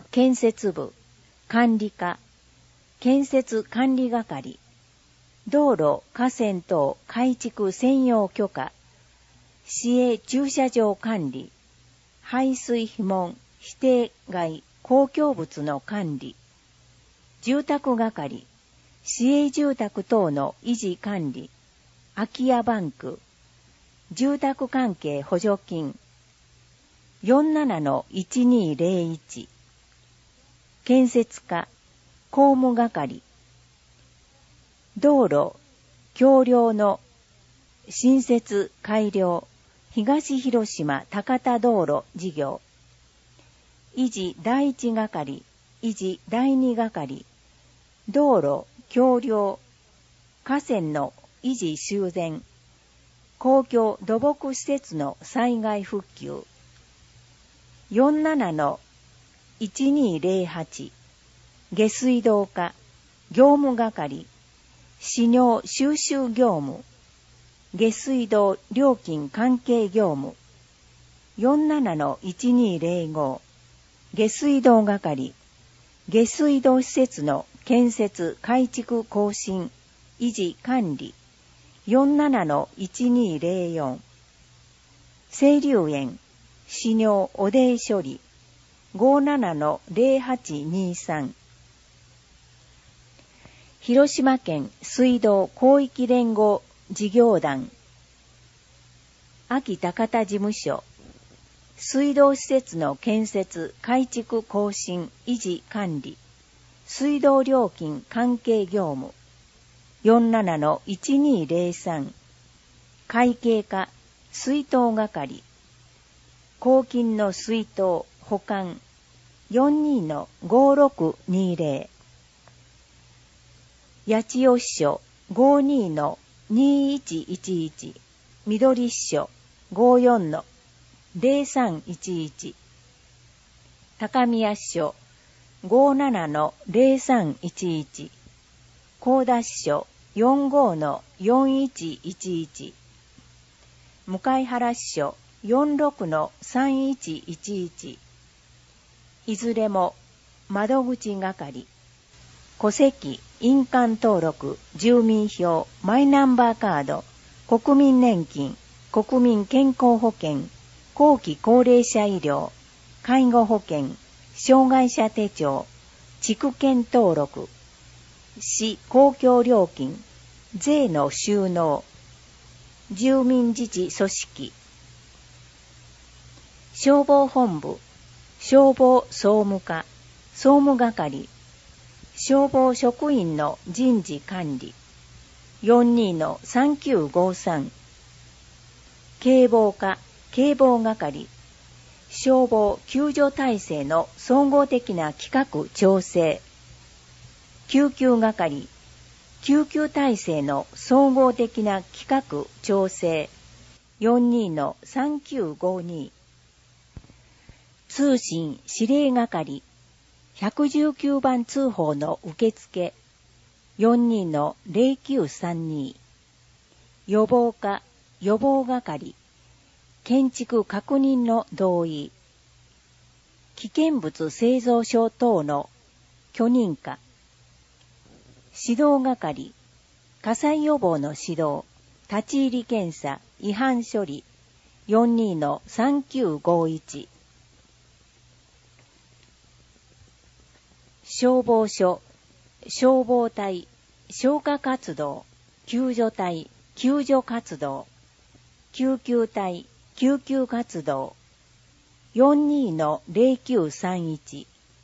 建設部、管理課、建設管理係、道路、河川等改築専用許可、市営駐車場管理、排水費門、指定外公共物の管理、住宅係、市営住宅等の維持管理、空き家バンク、住宅関係補助金、よんじゅうななのいちにーぜろいち、建設課、公務係、道路、橋梁の新設改良、東広島高田道路事業、維持第一係、維持第二係、道路、橋梁、河川の維持修繕、公共土木施設の災害復旧、よんじゅうななのいちにーぜろはち、下水道課、業務係、使用収集業務、下水道料金関係業務、よんじゅうななのいちにーぜろご、下水道係、下水道施設の建設改築更新、維持管理、よんじゅうななのいちにーぜろよん、清流園、使用汚泥処理、ごじゅうななのぜろはちにさん、広島県水道広域連合事業団、安芸高田事務所、水道施設の建設改築更新維持管理、水道料金関係業務、よんじゅうななのいちにーぜろさん、会計課水筒係、公金の水筒保管、よんじゅうにのごろくにぜろ、八千代支所ごじゅうにのにいちいちいち、緑支所ごじゅうよんのぜろさんいちいち、高宮支所ごじゅうななのぜろさんいちいち、高田支所よんじゅうごのよんいちいちいち、向原支所よんじゅうろくのさんいちいちいち、いずれも窓口係、戸籍、印鑑登録、住民票、マイナンバーカード、国民年金、国民健康保険、後期高齢者医療、介護保険、障害者手帳、地区圏登録、市公共料金、税の収納、住民自治組織、消防本部、消防総務課、総務係、消防職員の人事管理、よんじゅうにのさんきゅうごさん、警防課、警防係、消防救助体制の総合的な企画調整、救急係、救急体制の総合的な企画調整、よんじゅうにのさんきゅうごに、通信指令係、ひゃくじゅうきゅうばん通報の受付、よんじゅうにのぜろきゅうさんに、予防課、予防係、建築確認の同意、危険物製造所等の許認可、指導係、火災予防の指導、立ち入り検査、違反処理、よんじゅうにのさんきゅうごいち、消防署、消防隊、消火活動、救助隊、救助活動、救急隊、救急活動、よんじゅうにのぜろきゅうさんいち、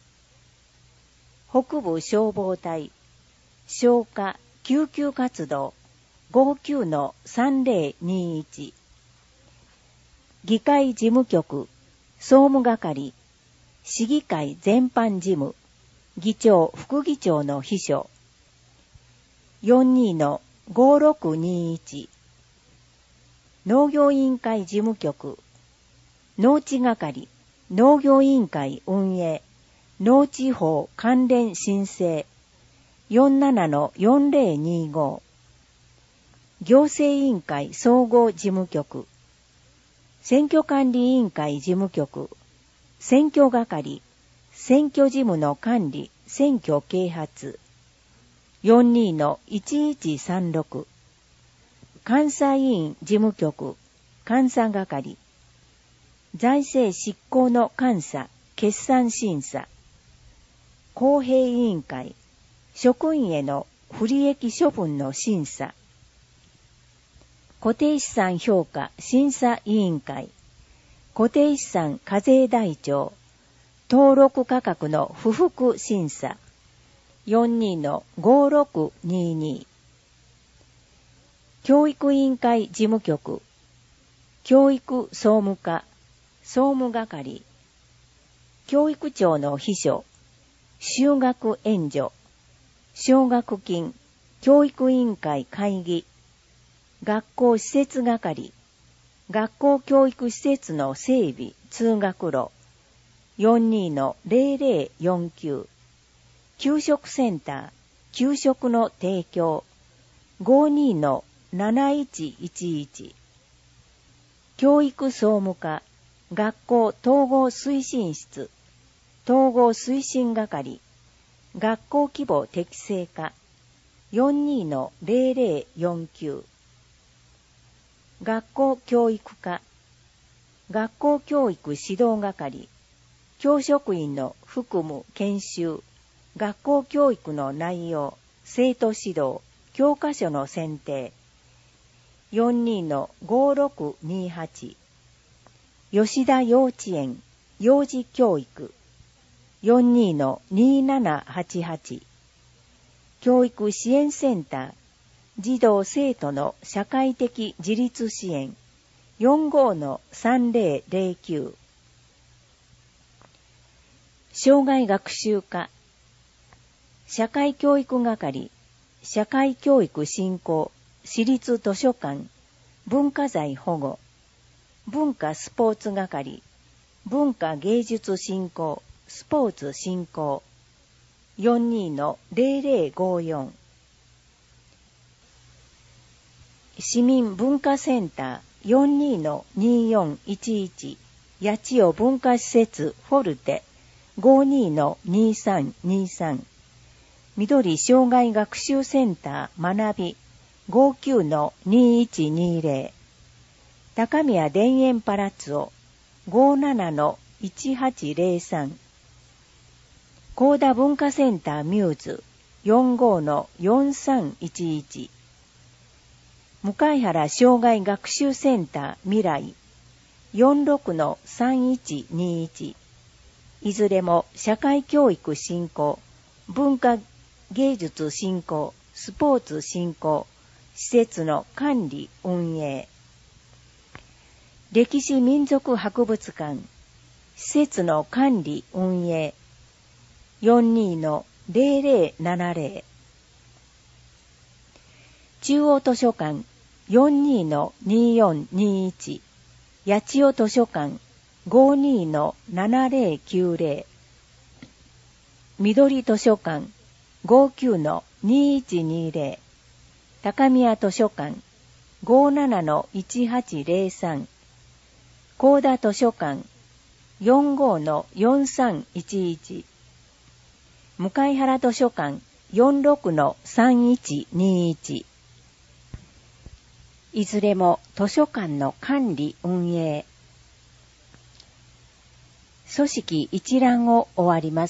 北部消防隊、消火、救急活動、ごじゅうきゅうのさんぜろにいち、議会事務局、総務係、市議会全般事務、議長、副議長の秘書、よんじゅうにのごろくにいち、農業委員会事務局、農地係、農業委員会運営、農地法関連申請、よんじゅうななのよんぜろにご、行政委員会総合事務局、選挙管理委員会事務局、選挙係、 選挙事務の管理、選挙啓発。よんじゅうにのいちいちさんろく。監査委員事務局、監査係。財政執行の監査、決算審査。公平委員会、職員への不利益処分の審査。固定資産評価審査委員会、固定資産課税台帳、登録価格の不服審査。よんじゅうにのごろくにーにー。教育委員会事務局、教育総務課、総務係、教育庁の秘書、就学援助、奨学金、教育委員会会議、学校施設係、学校教育施設の整備、通学路、よんじゅうにのぜろぜろよんきゅう、給食センター、給食の提供、ごじゅうにのなないちいちいち、教育総務課、学校統合推進室、統合推進係、学校規模適正化、よんじゅうにのぜろぜろよんきゅう、学校教育課、学校教育指導係、教職員の服務研修、学校教育の内容、生徒指導、教科書の選定、よんじゅうにのごろくにーはち、吉田幼稚園、幼児教育、よんじゅうにのにーななはちはち、教育支援センター、児童生徒の社会的自立支援、よんじゅうごのさんぜろぜろきゅう、障害学習課、社会教育係、社会教育振興、私立図書館、文化財保護、文化スポーツ係、文化芸術振興、スポーツ振興、よんじゅうにのぜろぜろごよん、市民文化センター、よんじゅうにのにーよんいちいち、八千代文化施設フォルテ、ごじゅうにのにーさんにーさん、緑障害学習センター学び、ごじゅうきゅうのにーいちにーぜろ、高宮田園パラッツォ、ごじゅうななのいちはちぜろさん、高田文化センターミューズ、よんじゅうごのよんさんいちいち、向原障害学習センター未来、よんじゅうろくのさんいちにーいち、いずれも社会教育振興、文化芸術振興、スポーツ振興、施設の管理運営、歴史民族博物館、施設の管理運営、よんじゅうにのぜろぜろななぜろ、中央図書館、よんじゅうにのにーよんにーいち、八千代図書館、ごじゅうにのななぜろきゅうぜろ、緑図書館、ごじゅうきゅうのにーいちにーぜろ、高宮図書館、ごじゅうななのいちはちぜろさん、高田図書館、よんじゅうごのよんさんいちいち、向原図書館、よんじゅうろくのさんいちにーいち、いずれも図書館の管理運営。組織一覧を終わります。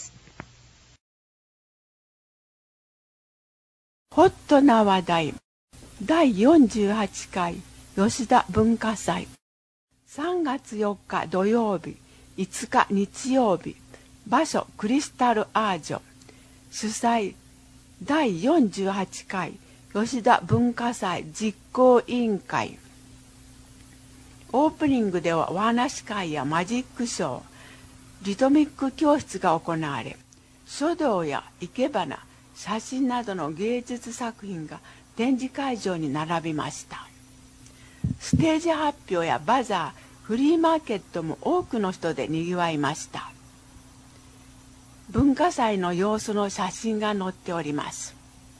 ホットな話題。だいよんじゅうはちかい吉田文化祭。さんがつよっか土曜日、いつか日曜日。場所クリスタルアージョ。主催だいよんじゅうはちかい吉田文化祭実行委員会。オープニングではお話し会やマジックショー、リトミック教室が行われ、書道や生け花、写真などの芸術作品が展示会場に並びました。ステージ発表やバザー、フリーマーケットも多くの人でにぎわいました。文化祭の様子の写真が載っております。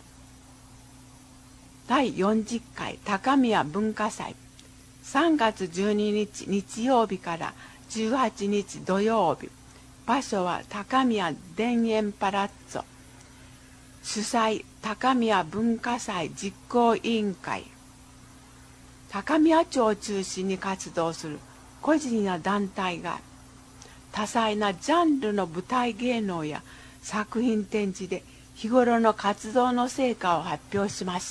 だいよんじゅっかい高宮文化祭、さんがつじゅうににち日曜日からじゅうはちにち土曜日、 場所は高宮田園パラッツォ。主催高宮文化祭実行委員会。高宮町を中心に活動する個人や団体が多彩なジャンルの舞台芸能や作品展示で日頃の活動の成果を発表しました。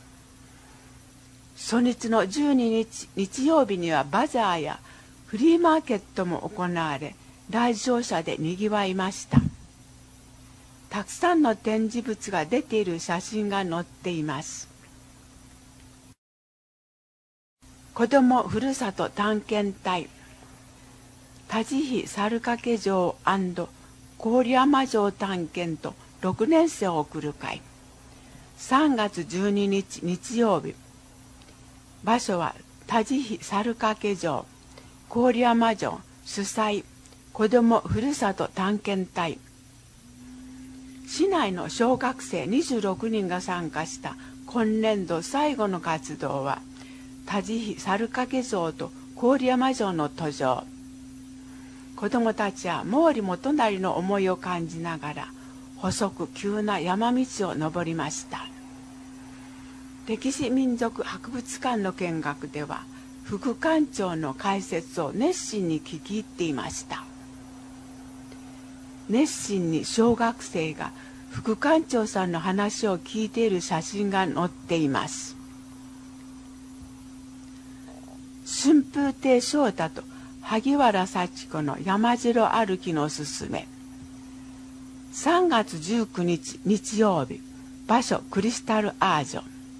初日のじゅうににち日曜日にはバザーやフリーマーケットも行われ、来場者でにぎわいました。たくさんの展示物が出ている写真が載っています。子どもふるさと探検隊、田地比猿掛城&郡山城探検とろくねん生を送る会。さんがつじゅうににち日曜日。場所は田地比猿掛城、郡山城主催子どもふるさと探検隊。市内の小学生にじゅうろくにんが参加した今年度最後の活動は、田地比猿掛城と郡山城の登場。子どもたちは毛利元就の思いを感じながら、細く急な山道を登りました。歴史民族博物館の見学では、副館長の解説を熱心に聞き入っていました。熱心に小学生が副館長さんの話を聞いている写真が載っています。春風亭昇太と萩原幸子の山城歩きのすすめ。さんがつじゅうくにち日曜日、場所クリスタルアージョ。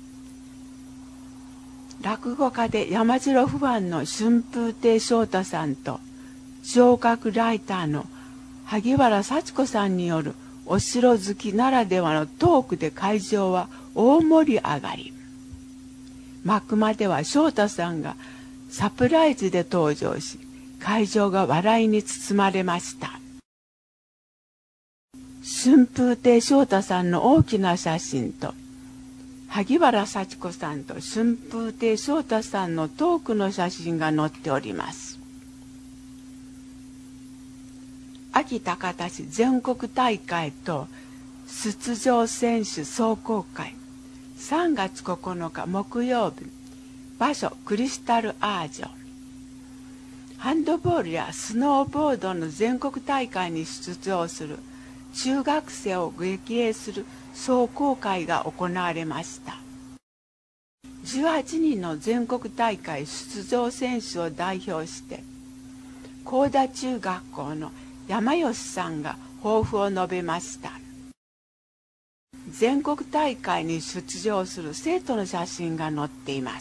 落語家で山城ファンの春風亭昇太さんと小学ライターの萩原幸子さんによるお城好きならではのトークで会場は大盛り上がり、幕間では昇太さんがサプライズで登場し、会場が笑いに包まれました。春風亭昇太さんの大きな写真と萩原幸子さんと春風亭昇太さんのトークの写真が載っております。秋高田市全国大会と出場選手壮行会。さんがつここのか木曜日。場所クリスタルアージョ。ハンドボールやスノーボードの全国大会に出場する中学生を激励する壮行会が行われました。じゅうはちにんの全国大会出場選手を代表して高田中学校の山吉さんが抱負を述べました。全国大会に出場する生徒の写真が載っています。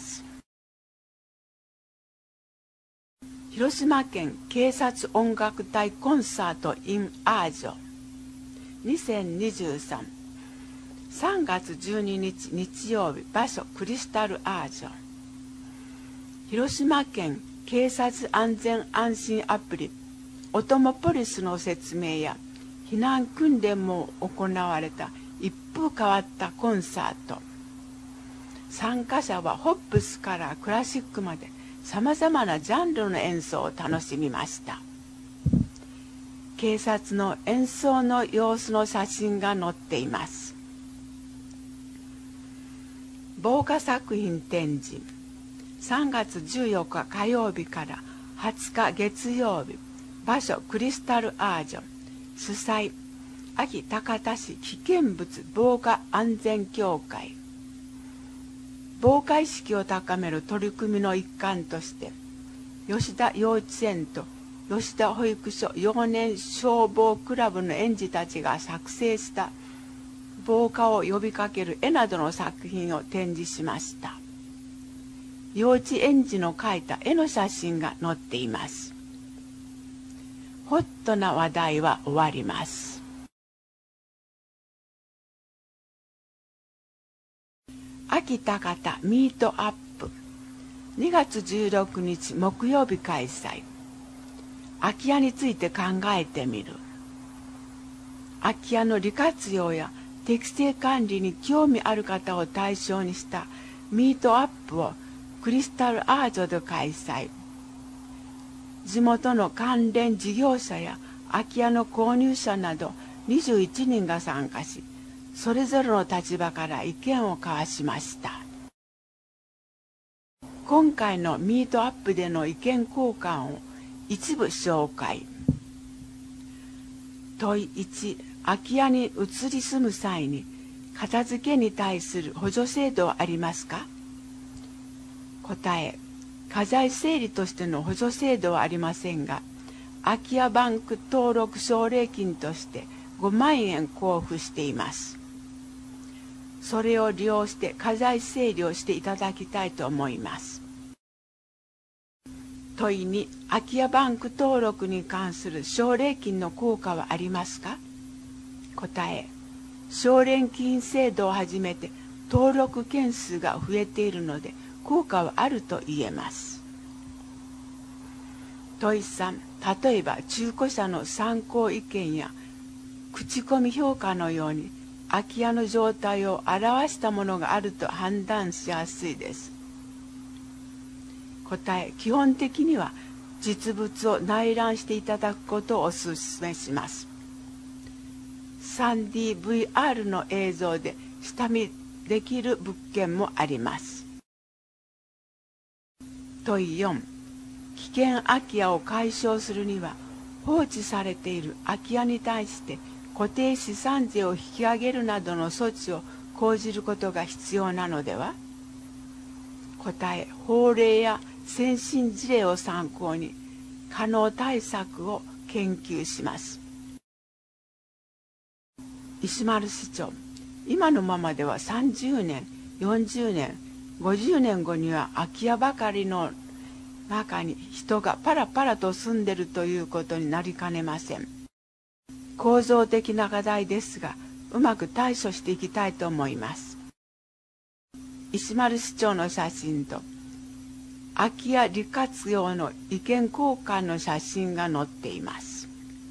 広島県警察音楽隊コンサート in アージョにせんにじゅうさん。さんがつじゅうににち日曜日。場所クリスタルアージョ。広島県警察安全安心アプリオトモポリスの説明や避難訓練も行われた一風変わったコンサート。参加者はホップスからクラシックまでさまざまなジャンルの演奏を楽しみました。警察の演奏の様子の写真が載っています。防火作品展示。さんがつじゅうよっか火曜日からはつか月曜日。場所クリスタルアージョ。主催秋高田市危険物防火安全協会。防火意識を高める取り組みの一環として吉田幼稚園と吉田保育所幼年消防クラブの園児たちが作成した防火を呼びかける絵などの作品を展示しました。幼稚園児の描いた絵の写真が載っています。ホットな話題は終わります。秋高田ミートアップ。にがつじゅうろくにち木曜日開催。空き家について考えてみる。空き家の利活用や適正管理に興味ある方を対象にしたミートアップをクリスタルアージョで開催。地元の関連事業者や空き家の購入者などにじゅういちにんが参加し、それぞれの立場から意見を交わしました。今回のミートアップでの意見交換を一部紹介。問いいち、空き家に移り住む際に片付けに対する補助制度はありますか？答え、家財整理としての補助制度はありませんが、空き家バンク登録奨励金としてごまんえん交付しています。それを利用して家財整理をしていただきたいと思います。問いに、空き家バンク登録に関する奨励金の効果はありますか？答え、奨励金制度を始めて登録件数が増えているので効果はあると言えます。問いさん、例えば中古車の参考意見や口コミ評価のように空き家の状態を表したものがあると判断しやすいです。答え、基本的には実物を内覧していただくことをお勧めします。スリーディーブイアール の映像で下見できる物件もあります。問いよん、危険空き家を解消するには放置されている空き家に対して固定資産税を引き上げるなどの措置を講じることが必要なのでは？答え、法令や先進事例を参考に可能対策を研究します。石丸市長、今のままではさんじゅうねん、よんじゅうねん、ごじゅうねんごには空き家ばかりの中に人がパラパラと住んでいるということになりかねません。構造的な課題ですが、うまく対処していきたいと思います。石丸市長の写真と空き家利活用の意見交換の写真が載っています。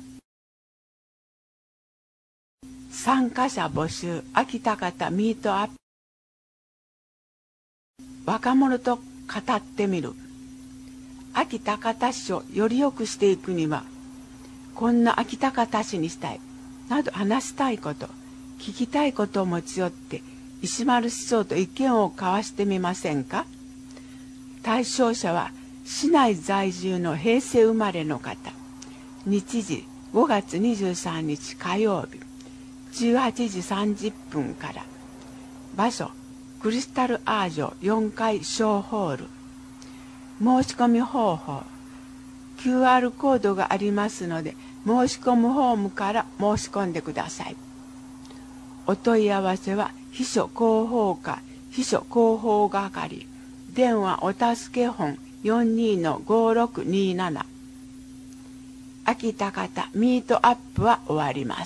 参加者募集、秋田方ミートアップ。若者と語ってみる。秋田方市をより良くしていくには、こんな秋田方市にしたいなど話したいこと、聞きたいことを持ち寄って石丸市長と意見を交わしてみませんか？対象者は市内在住の平成生まれの方。日時ごがつにじゅうさんにち火曜日じゅうはちじさんじゅっぷんから。場所クリスタルアージョよんかい小ホール。申し込み方法 キューアール コードがありますので申し込むフォームから申し込んでください。お問い合わせは秘書広報課秘書広報係電話お助け本 よんにーのごろくにーなな。秋田方ミートアップは終わります。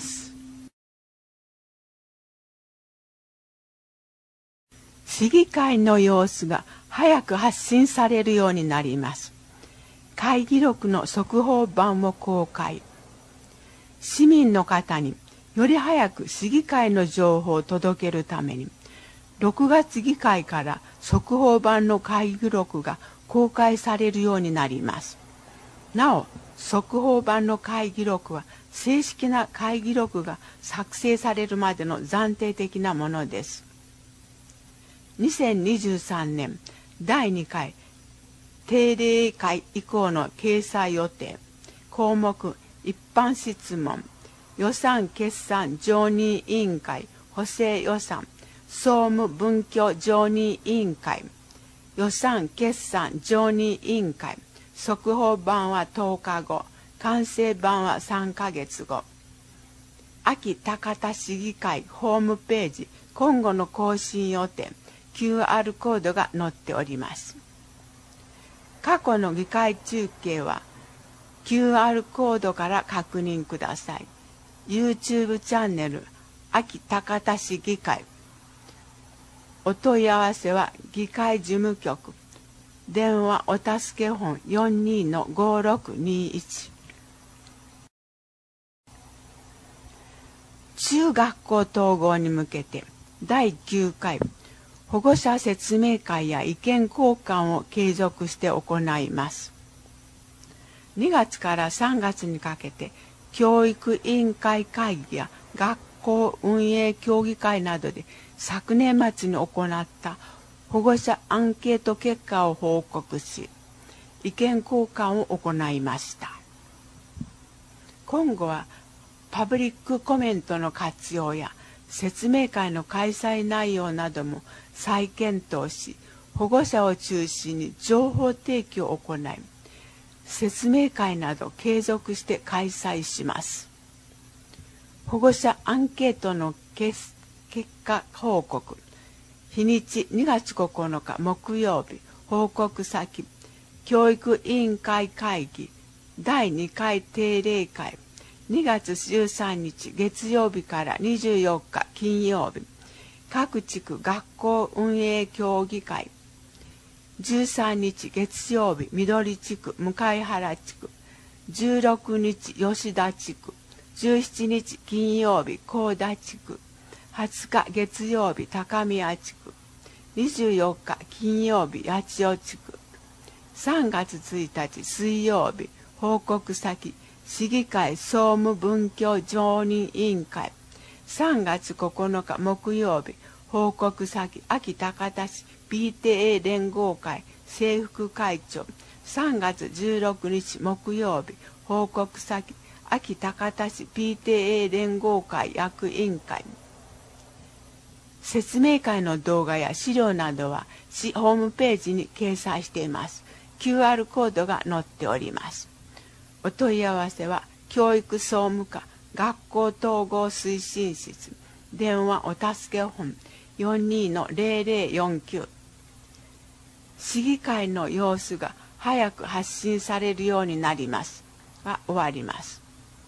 市議会の様子が早く発信されるようになります。会議録の速報版を公開。市民の方により早く市議会の情報を届けるために、ろくがつ議会から速報版の会議録が公開されるようになります。なお、速報版の会議録は正式な会議録が作成されるまでの暫定的なものです。にせんにじゅうさんねんだいにかい定例会以降の掲載予定項目一般質問予算決算常任委員会補正予算総務文教常任委員会予算決算常任委員会速報版はとおかご完成版はさんかげつご。秋高田市議会ホームページ今後の更新予定キューアール コードが載っております。過去の議会中継は キューアール コードから確認ください。YouTube チャンネル秋高田市議会。お問い合わせは議会事務局電話お助け本 よんにーのごろくにーいち。中学校統合に向けてだいきゅうかい保護者説明会や意見交換を継続して行います。にがつからさんがつにかけて教育委員会会議や学校運営協議会などで昨年末に行った保護者アンケート結果を報告し、意見交換を行いました。今後はパブリックコメントの活用や説明会の開催内容なども再検討し、保護者を中心に情報提供を行い、説明会など継続して開催します。保護者アンケートの結果報告。日にちにがつここのか木曜日、報告先、教育委員会会議だいにかい定例会、にがつじゅうさんにち月曜日からにじゅうよっか金曜日、各地区学校運営協議会、じゅうさんにち月曜日緑地区向原地区、じゅうろくにち吉田地区、じゅうしちにち金曜日高田地区、はつか月曜日高宮地区、にじゅうよっか金曜日八千代地区、さんがつついたち水曜日報告先市議会総務文教常任委員会、さんがつここのか木曜日報告先安芸高田市 ピーティーエー 連合会正副会長、さんがつじゅうろくにち木曜日報告先安芸高田市 ピーティーエー 連合会役員会。説明会の動画や資料などは市ホームページに掲載しています。キューアール コードが載っております。お問い合わせは教育総務課学校統合推進室電話お助け本 よんにーのゼロゼロよんきゅう。市議会の様子が早く発信されるようになりますが終わります。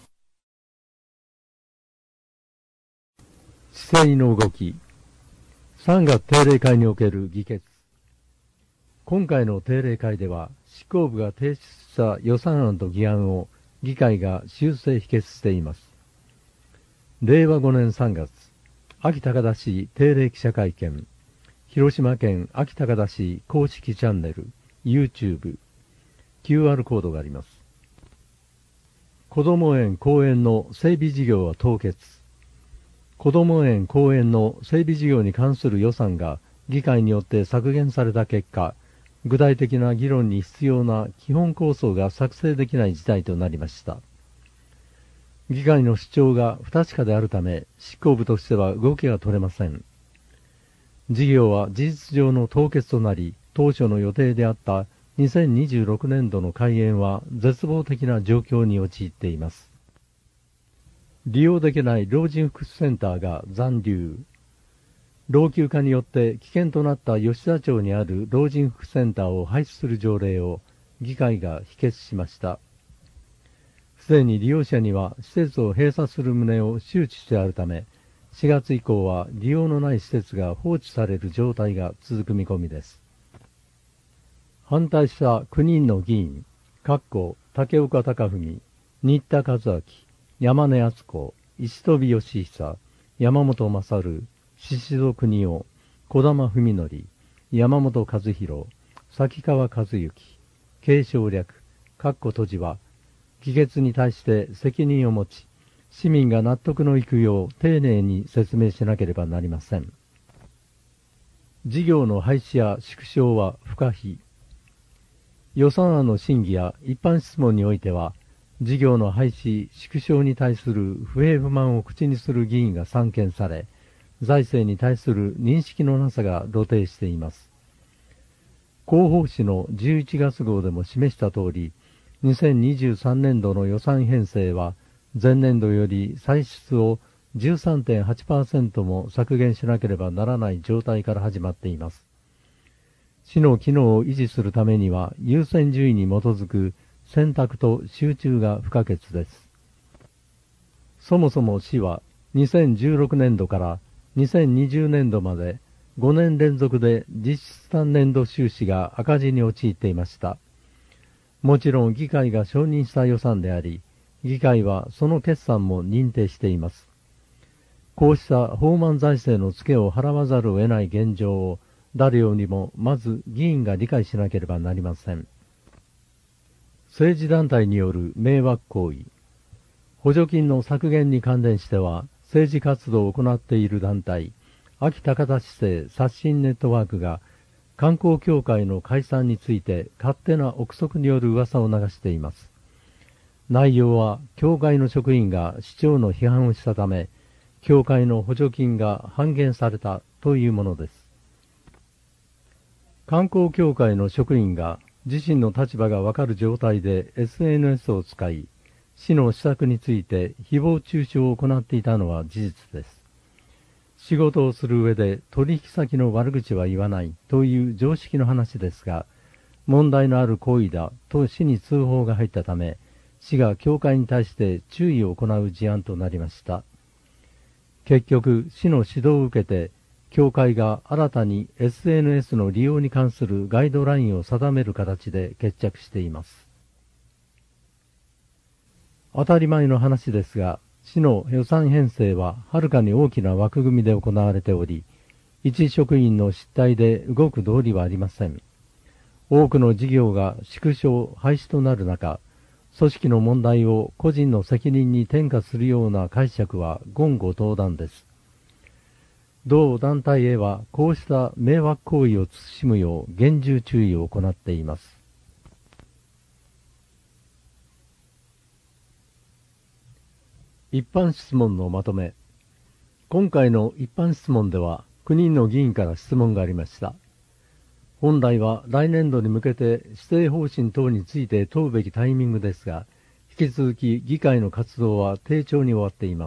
市政の動き。さんがつ定例会における議決。今回の定例会では、執行部が提出した予算案と議案を議会が修正否決しています。れいわごねんさんがつ、安芸高田市定例記者会見、広島県安芸高田市公式チャンネル、YouTube、キューアール コードがあります。こども園公園の整備事業は凍結。こども園公園の整備事業に関する予算が議会によって削減された結果、具体的な議論に必要な基本構想が作成できない事態となりました。議会の主張が不確かであるため、執行部としては動きが取れません。事業は事実上の凍結となり、当初の予定であったにせんにじゅうろくねんどの開園は絶望的な状況に陥っています。利用できない老人福祉センターが残留。老朽化によって危険となった吉田町にある老人福祉センターを廃止する条例を議会が否決しました。すでに利用者には施設を閉鎖する旨を周知してあるため、しがつ以降は利用のない施設が放置される状態が続く見込みです。反対したきゅうにんの議員、かっこ竹岡隆文、新田和明、山根敦子、石飛義久、山本勝、宍戸邦夫、児玉文則、山本和弘、崎川和幸、継承略、かっこ閉じは、議決に対して責任を持ち、市民が納得のいくよう丁寧に説明しなければなりません。事業の廃止や縮小は不可避。予算案の審議や一般質問においては、事業の廃止、縮小に対する不平不満を口にする議員が散見され、財政に対する認識のなさが露呈しています。広報誌のじゅういちがつ号でも示した通り、にせんにじゅうさんねんどの予算編成は、前年度より歳出を じゅうさんてんはちパーセント も削減しなければならない状態から始まっています。市の機能を維持するためには、優先順位に基づく選択と集中が不可欠です。そもそも市はにせんじゅうろくねんどからにせんにじゅうねんどまでごねん連続で実質単年度収支が赤字に陥っていました。もちろん議会が承認した予算であり、議会はその決算も認定しています。こうした放漫財政のツケを払わざるを得ない現状を誰よりもまず議員が理解しなければなりません。政治団体による迷惑行為。 補助金の削減に関連しては、政治活動を行っている団体、秋高田市政刷新ネットワークが、観光協会の解散について勝手な憶測による噂を流しています。内容は、協会の職員が市長の批判をしたため、協会の補助金が半減されたというものです。観光協会の職員が自身の立場がわかる状態で エスエヌエス を使い、市の施策について誹謗中傷を行っていたのは事実です。仕事をする上で取引先の悪口は言わないという常識の話ですが、問題のある行為だと市に通報が入ったため、市が協会に対して注意を行う事案となりました。結局、市の指導を受けて、協会が新たに エスエヌエス の利用に関するガイドラインを定める形で決着しています。当たり前の話ですが、市の予算編成ははるかに大きな枠組みで行われており、一職員の失態で動く道理はありません。多くの事業が縮小、廃止となる中、組織の問題を個人の責任に転嫁するような解釈は言語道断です。同団体へはこうした迷惑行為を慎むよう厳重注意を行っています。一般質問のまとめ。今回の一般質問ではきゅうにんの議員から質問がありました。本来は来年度に向けて施政方針等について問うべきタイミングですが、引き続き議会の活動は低調に終わっています。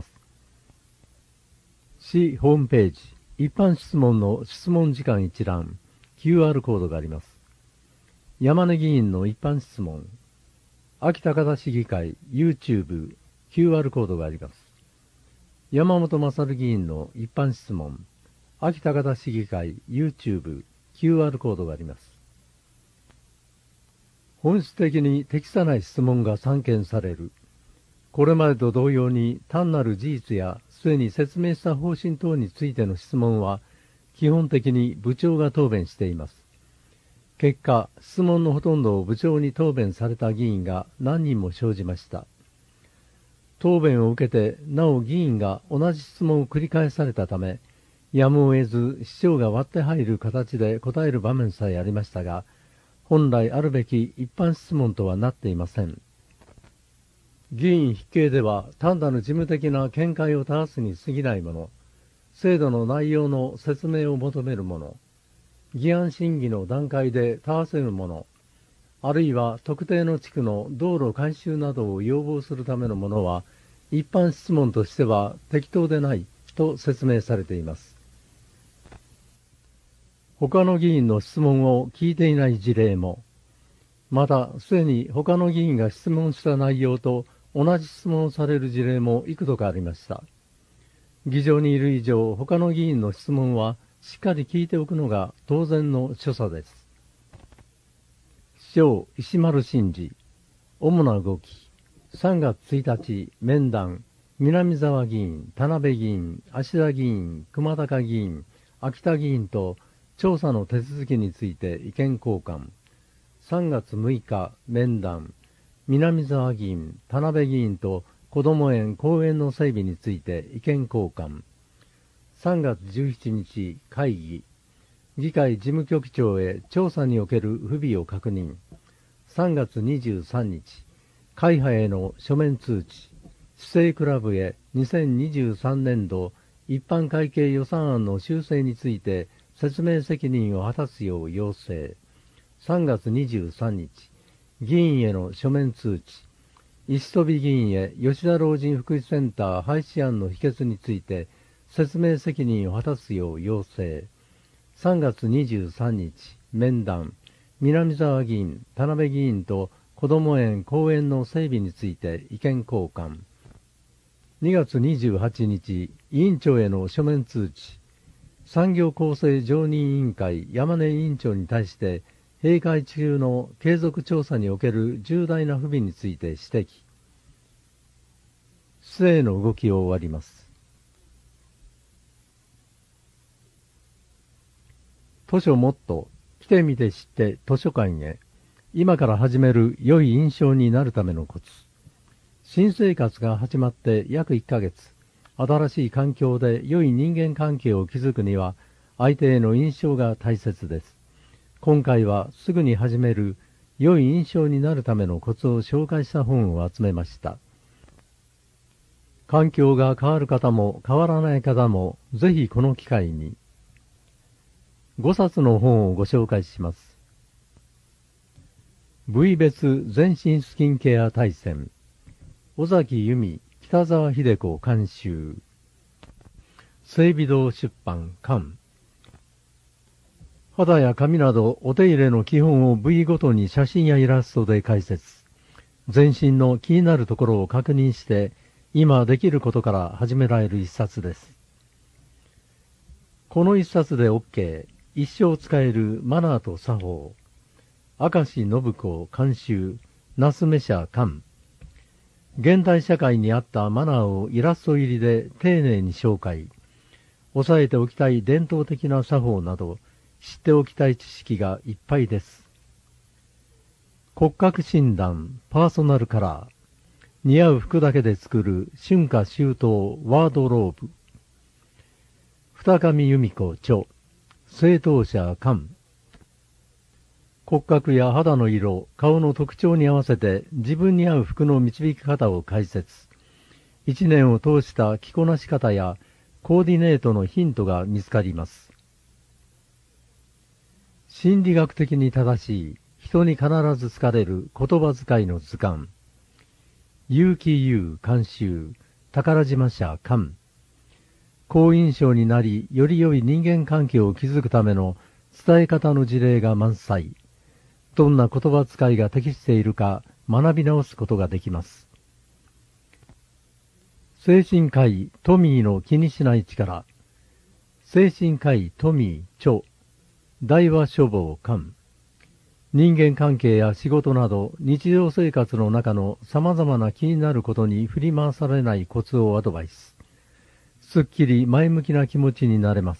市ホームページ、一般質問の質問時間一覧、キューアール コードがあります。山根議員の一般質問、秋高田市議会 YouTube、キューアール コードがあります。山本勝議員の一般質問、秋高田市議会 YouTube、キューアール コードがあります。本質的に適さない質問が散見される。これまでと同様に単なる事実やすでに説明した方針等についての質問は基本的に部長が答弁しています。結果、質問のほとんどを部長に答弁された議員が何人も生じました。答弁を受けてなお議員が同じ質問を繰り返されたため、やむを得ず市長が割って入る形で答える場面さえありましたが、本来あるべき一般質問とはなっていません。議員筆形では単なる事務的な見解を正すに過ぎないもの、制度の内容の説明を求めるもの、議案審議の段階で正せるもの、あるいは特定の地区の道路改修などを要望するためのものは、一般質問としては適当でないと説明されています。他の議員の質問を聞いていない事例も、またすでに他の議員が質問した内容と同じ質問をされる事例も幾度かありました。議場にいる以上、他の議員の質問はしっかり聞いておくのが当然の所作です。市長石丸伸二、主な動き、さんがつついたち、面談、南沢議員、田辺議員、芦田議員、熊高議員、秋田議員と調査の手続きについて意見交換。さんがつむいか、面談、南沢議員、田辺議員とこども園公園の整備について意見交換。さんがつじゅうしちにち、会議。議会事務局長へ調査における不備を確認。さんがつにじゅうさんにち、会派への書面通知。市政クラブへにせんにじゅうさんねんど一般会計予算案の修正について説明責任を果たすよう要請。さんがつにじゅうさんにち、議員への書面通知。石飛議員へ吉田老人福祉センター廃止案の否決について説明責任を果たすよう要請。さんがつにじゅうさんにち、面談。南沢議員、田辺議員とこども園公園の整備について意見交換。にがつにじゅうはちにち、委員長への書面通知。産業構成常任委員会山根委員長に対して閉会中の継続調査における重大な不備について指摘。市政の動きを終わります。図書もっと来てみて知って図書館へ。今から始める良い印象になるためのコツ。 新生活が始まって約いっかげつ、新しい環境で良い人間関係を築くには、相手への印象が大切です。今回はすぐに始める良い印象になるためのコツを紹介した本を集めました。環境が変わる方も変わらない方も、ぜひこの機会に。ごさつの本をご紹介します。部位別全身スキンケア大全。尾崎由美、北沢秀子監修。整備堂出版巻。肌や髪などお手入れの基本を部位ごとに写真やイラストで解説。全身の気になるところを確認して、今できることから始められる一冊です。この一冊で OK、一生使えるマナーと作法。明石信子監修、那須目社館。現代社会に合ったマナーをイラスト入りで丁寧に紹介。押さえておきたい伝統的な作法など、知っておきたい知識がいっぱいです。骨格診断、パーソナルカラー。似合う服だけで作る春夏秋冬ワードローブ。二上由美子著、正当者官。骨格や肌の色、顔の特徴に合わせて自分に合う服の導き方を解説。一年を通した着こなし方やコーディネートのヒントが見つかります。心理学的に正しい、人に必ず好かれる言葉遣いの図鑑。結城優監修、宝島社館。好印象になり、より良い人間関係を築くための伝え方の事例が満載。どんな言葉遣いが適しているか学び直すことができます。精神科医トミーの気にしない力。精神科医トミー著、大和書房館。人間関係や仕事など日常生活の中の様々な気になることに振り回されないコツをアドバイス。すっきり前向きな気持ちになれます。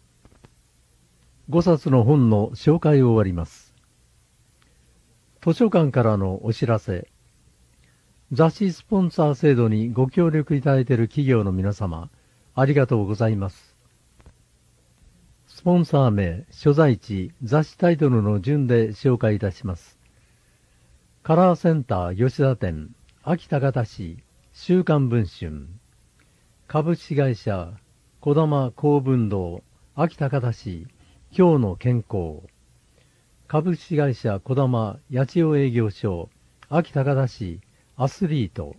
ごさつの本の紹介を終わります。図書館からのお知らせ。雑誌スポンサー制度にご協力いただいている企業の皆様、ありがとうございます。スポンサー名、所在地、雑誌タイトルの順で紹介いたします。カラーセンター吉田店、秋田方市、週刊文春。株式会社、小玉公文堂、秋田方市、今日の健康。株式会社小玉八千代営業所、秋田方市、アスリート。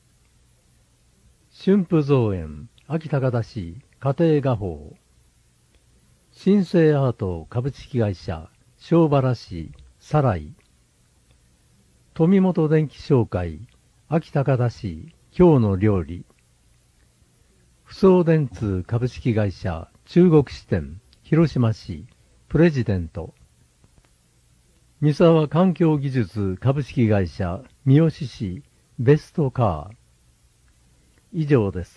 春風造園、秋田方市、家庭画報。新生アート株式会社、小原市、サライ。富本電機商会、秋田方市、今日の料理。不送電通株式会社、中国支店、広島市、プレジデント。三沢環境技術株式会社、三好市、ベストカー。以上です。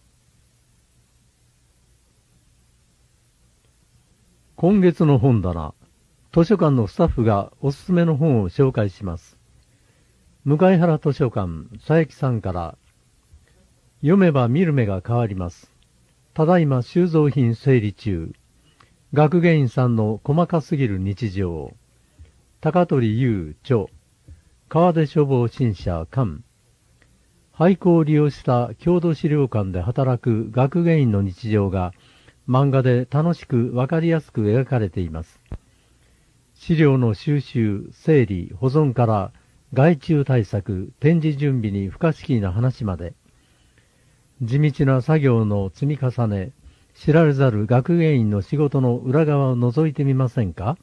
今月の本棚、図書館のスタッフがおすすめの本を紹介します。向原図書館、佐伯さんから、読めば見る目が変わります。ただいま収蔵品整理中。学芸員さんの細かすぎる日常。高取優著、川出書房新社館。廃校を利用した郷土資料館で働く学芸員の日常が、漫画で楽しくわかりやすく描かれています。資料の収集、整理、保存から害虫対策、展示準備に不可思議な話まで、地道な作業の積み重ね、知られざる学芸員の仕事の裏側を覗いてみませんか？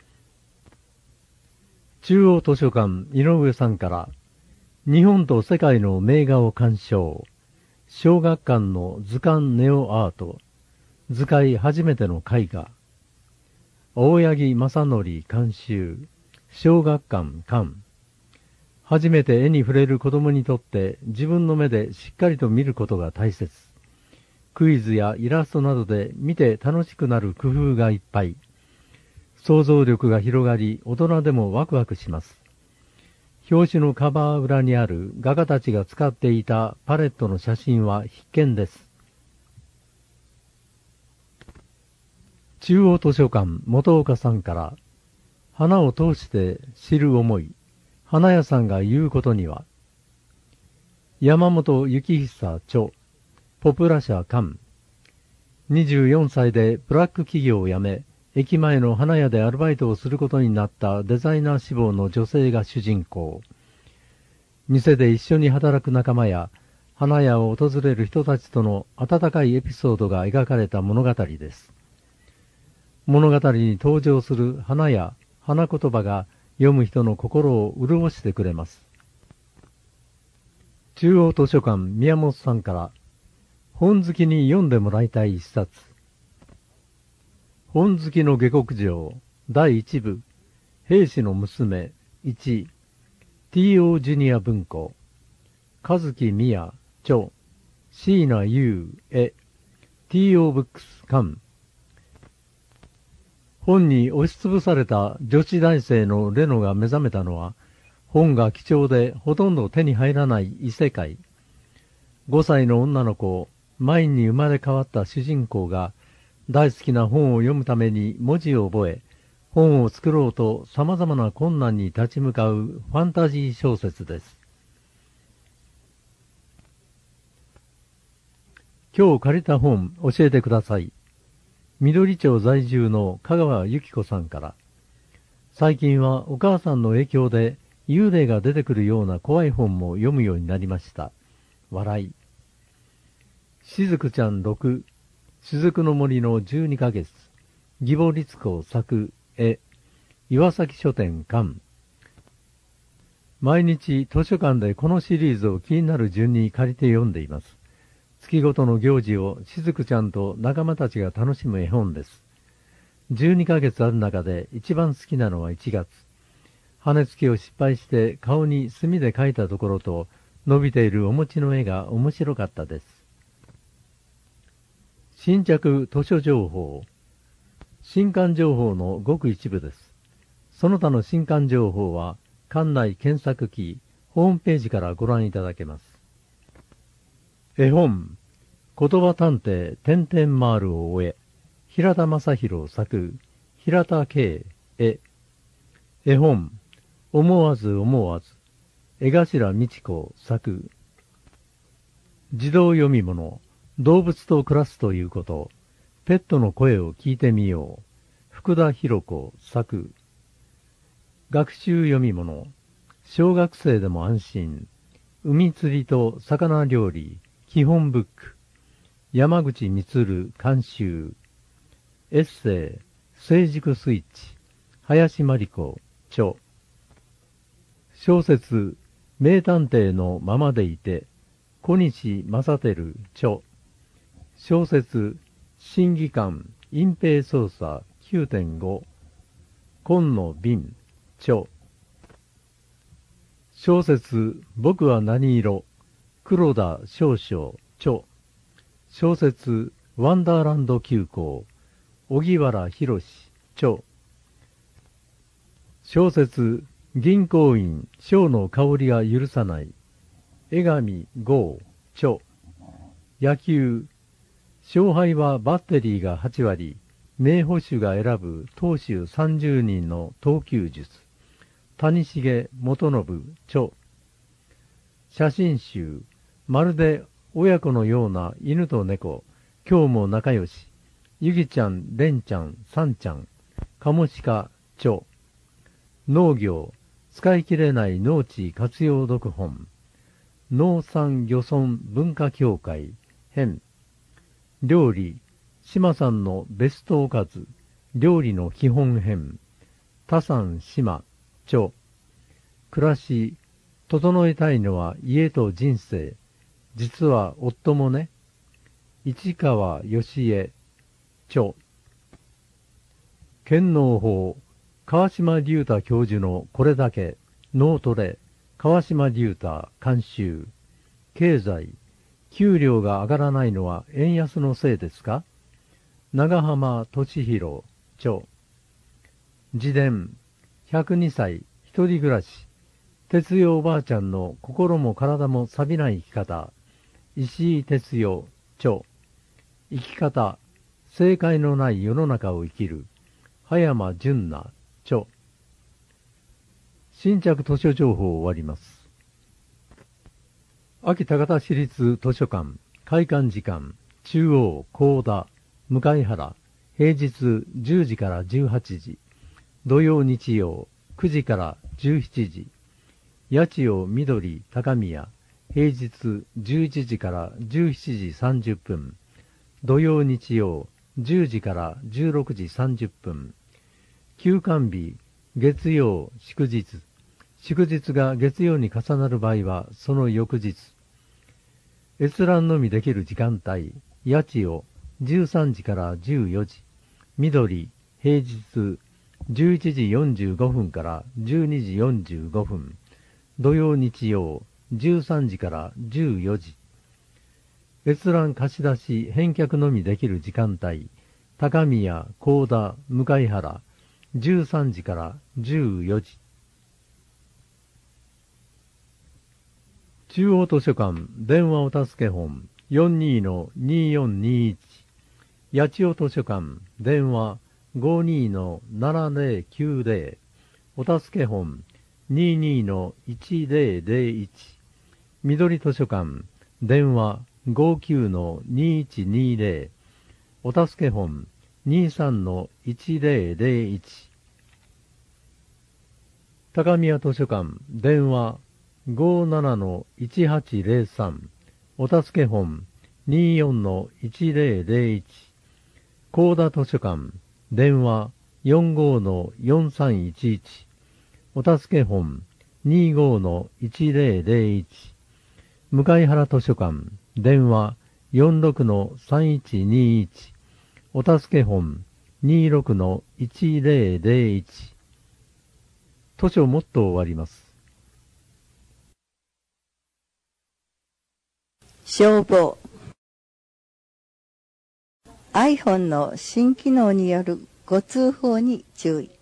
中央図書館井上さんから、日本と世界の名画を鑑賞、小学館の図鑑ネオアート、図解初めての絵画。大八木正則監修。小学館館。初めて絵に触れる子供にとって自分の目でしっかりと見ることが大切。クイズやイラストなどで見て楽しくなる工夫がいっぱい。想像力が広がり、大人でもワクワクします。 表紙のカバー裏にある画家たちが使っていたパレットの写真は必見です。中央図書館元岡さんから、花を通して知る思い、花屋さんが言うことには、山本幸久著、ポプラ社館。にじゅうよんさいでブラック企業を辞め、駅前の花屋でアルバイトをすることになったデザイナー志望の女性が主人公。店で一緒に働く仲間や、花屋を訪れる人たちとの温かいエピソードが描かれた物語です。物語に登場する花や花言葉が読む人の心を潤してくれます。中央図書館宮本さんから、本好きに読んでもらいたい一冊。本好きの下克上だいいち部、兵士の娘いち、ティーオー ジュニア文庫、和木宮著、椎名優絵、ティーオー ブックス館。本に押しつぶされた女子大生のレノが目覚めたのは、本が貴重でほとんど手に入らない異世界。ごさいの女の子、マインに生まれ変わった主人公が、大好きな本を読むために文字を覚え、本を作ろうと様々な困難に立ち向かうファンタジー小説です。今日借りた本教えてください。緑町在住の香川由紀子さんから、最近はお母さんの影響で幽霊が出てくるような怖い本も読むようになりました。笑い。しずくちゃんろく、しずくの森のじゅうにかげつ、義母律子作、絵、岩崎書店館。毎日図書館でこのシリーズを気になる順に借りて読んでいます。月ごとの行事をしずくちゃんと仲間たちが楽しむ絵本です。じゅうにかげつある中で一番好きなのはいちがつ。羽付きを失敗して顔に墨で描いたところと伸びているお餅の絵が面白かったです。新着図書情報。新刊情報のごく一部です。その他の新刊情報は館内検索キー、ホームページからご覧いただけます。絵本、言葉探偵点々マールを終え、平田正宏作、平田圭絵。絵本、思わず思わず、江頭美智子作。児童読み物、動物と暮らすということ、ペットの声を聞いてみよう。福田博子作。学習読み物、小学生でも安心。海釣りと魚料理、基本ブック。山口充監修。エッセイ、成熟スイッチ。林真理子著。小説、名探偵のままでいて。小西正輝著。小説、審議官、隠蔽捜査 きゅうてんご。今野敏著。小説、僕は何色、黒田少々著。小説、ワンダーランド急行、荻原博著。小説、銀行員、小の香りが許さない、江上剛著。野球、勝敗はバッテリーがはちわり、名捕手が選ぶ投手さんじゅうにんの投球術。谷重元信著。写真集、まるで親子のような犬と猫、今日も仲良し。ゆぎちゃん、れんちゃん、さんちゃん、カモシカ著。農業、使い切れない農地活用読本。農産漁村文化協会編。料理、島さんのベストおかず、料理の基本編。田山島著。暮らし、整えたいのは家と人生。実は夫もね。市川義恵著。剣農法、川島隆太教授のこれだけ、脳トレ、川島隆太監修。経済、給料が上がらないのは円安のせいですか？長浜俊弘著。自伝、ひゃくにさい一人暮らし、 哲代おばあちゃんの心も体も錆びない生き方、石井哲代著。生き方、正解のない世の中を生きる、葉山純奈著。新着図書情報を終わります。秋高田市立図書館、開館時間、中央、高田、向原、平日じゅうじからじゅうはちじ、土曜日曜くじからじゅうしちじ、八千代緑高宮、平日じゅういちじからじゅうしちじさんじゅっぷん、土曜日曜じゅうじからじゅうろくじさんじゅっぷん、休館日、月曜、祝日、祝日が月曜に重なる場合はその翌日、閲覧のみできる時間帯、八千代じゅうさんじからじゅうよじ、緑、平日じゅういちじよんじゅうごふんからじゅうにじよんじゅうごふん、土曜日曜じゅうさんじからじゅうよじ。閲覧貸し出し返却のみできる時間帯、高宮、高田、向原、じゅうさんじからじゅうよじ。中央図書館電話お助け本 よんにーのにーよんにーいち、八千代図書館電話 ごにーのななぜろきゅうぜろ、お助け本 にーにーのいちぜろぜろいち、緑図書館電話 ごきゅうのにーいちにーぜろ、お助け本 にーさんのいちぜろぜろいち、高宮図書館電話 ごななのいちはちぜろさん、お助け本 にーよんのいちぜろぜろいち、高田図書館電話 よんごのよんさんいちいち、お助け本 にーごのいちぜろぜろいち、向原図書館電話 よんろくのさんいちにーいち、お助け本 にーろくのいちぜろぜろいち。図書もっと終わります。 消防 iPhone の新機能によるご通報に注意。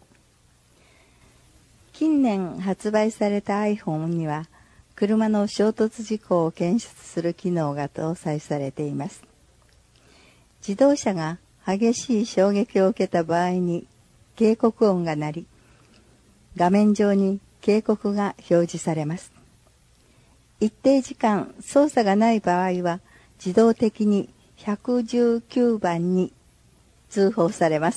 近年発売された iPhone には車の衝突事故を検出する機能が搭載されています。自動車が激しい衝撃を受けた場合に警告音が鳴り、画面上に警告が表示されます。一定時間操作がない場合は自動的にひゃくじゅうきゅうばんに通報されます。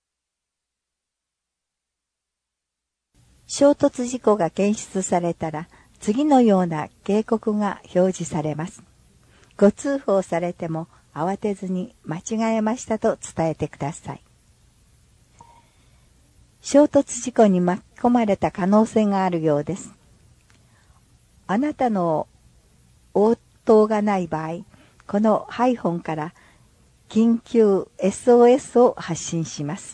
衝突事故が検出されたら次のような警告が表示されます。ご通報されても慌てずに間違えましたと伝えてください。衝突事故に巻き込まれた可能性があるようです。あなたの応答がない場合、この iPhone から緊急 エスオーエス を発信します。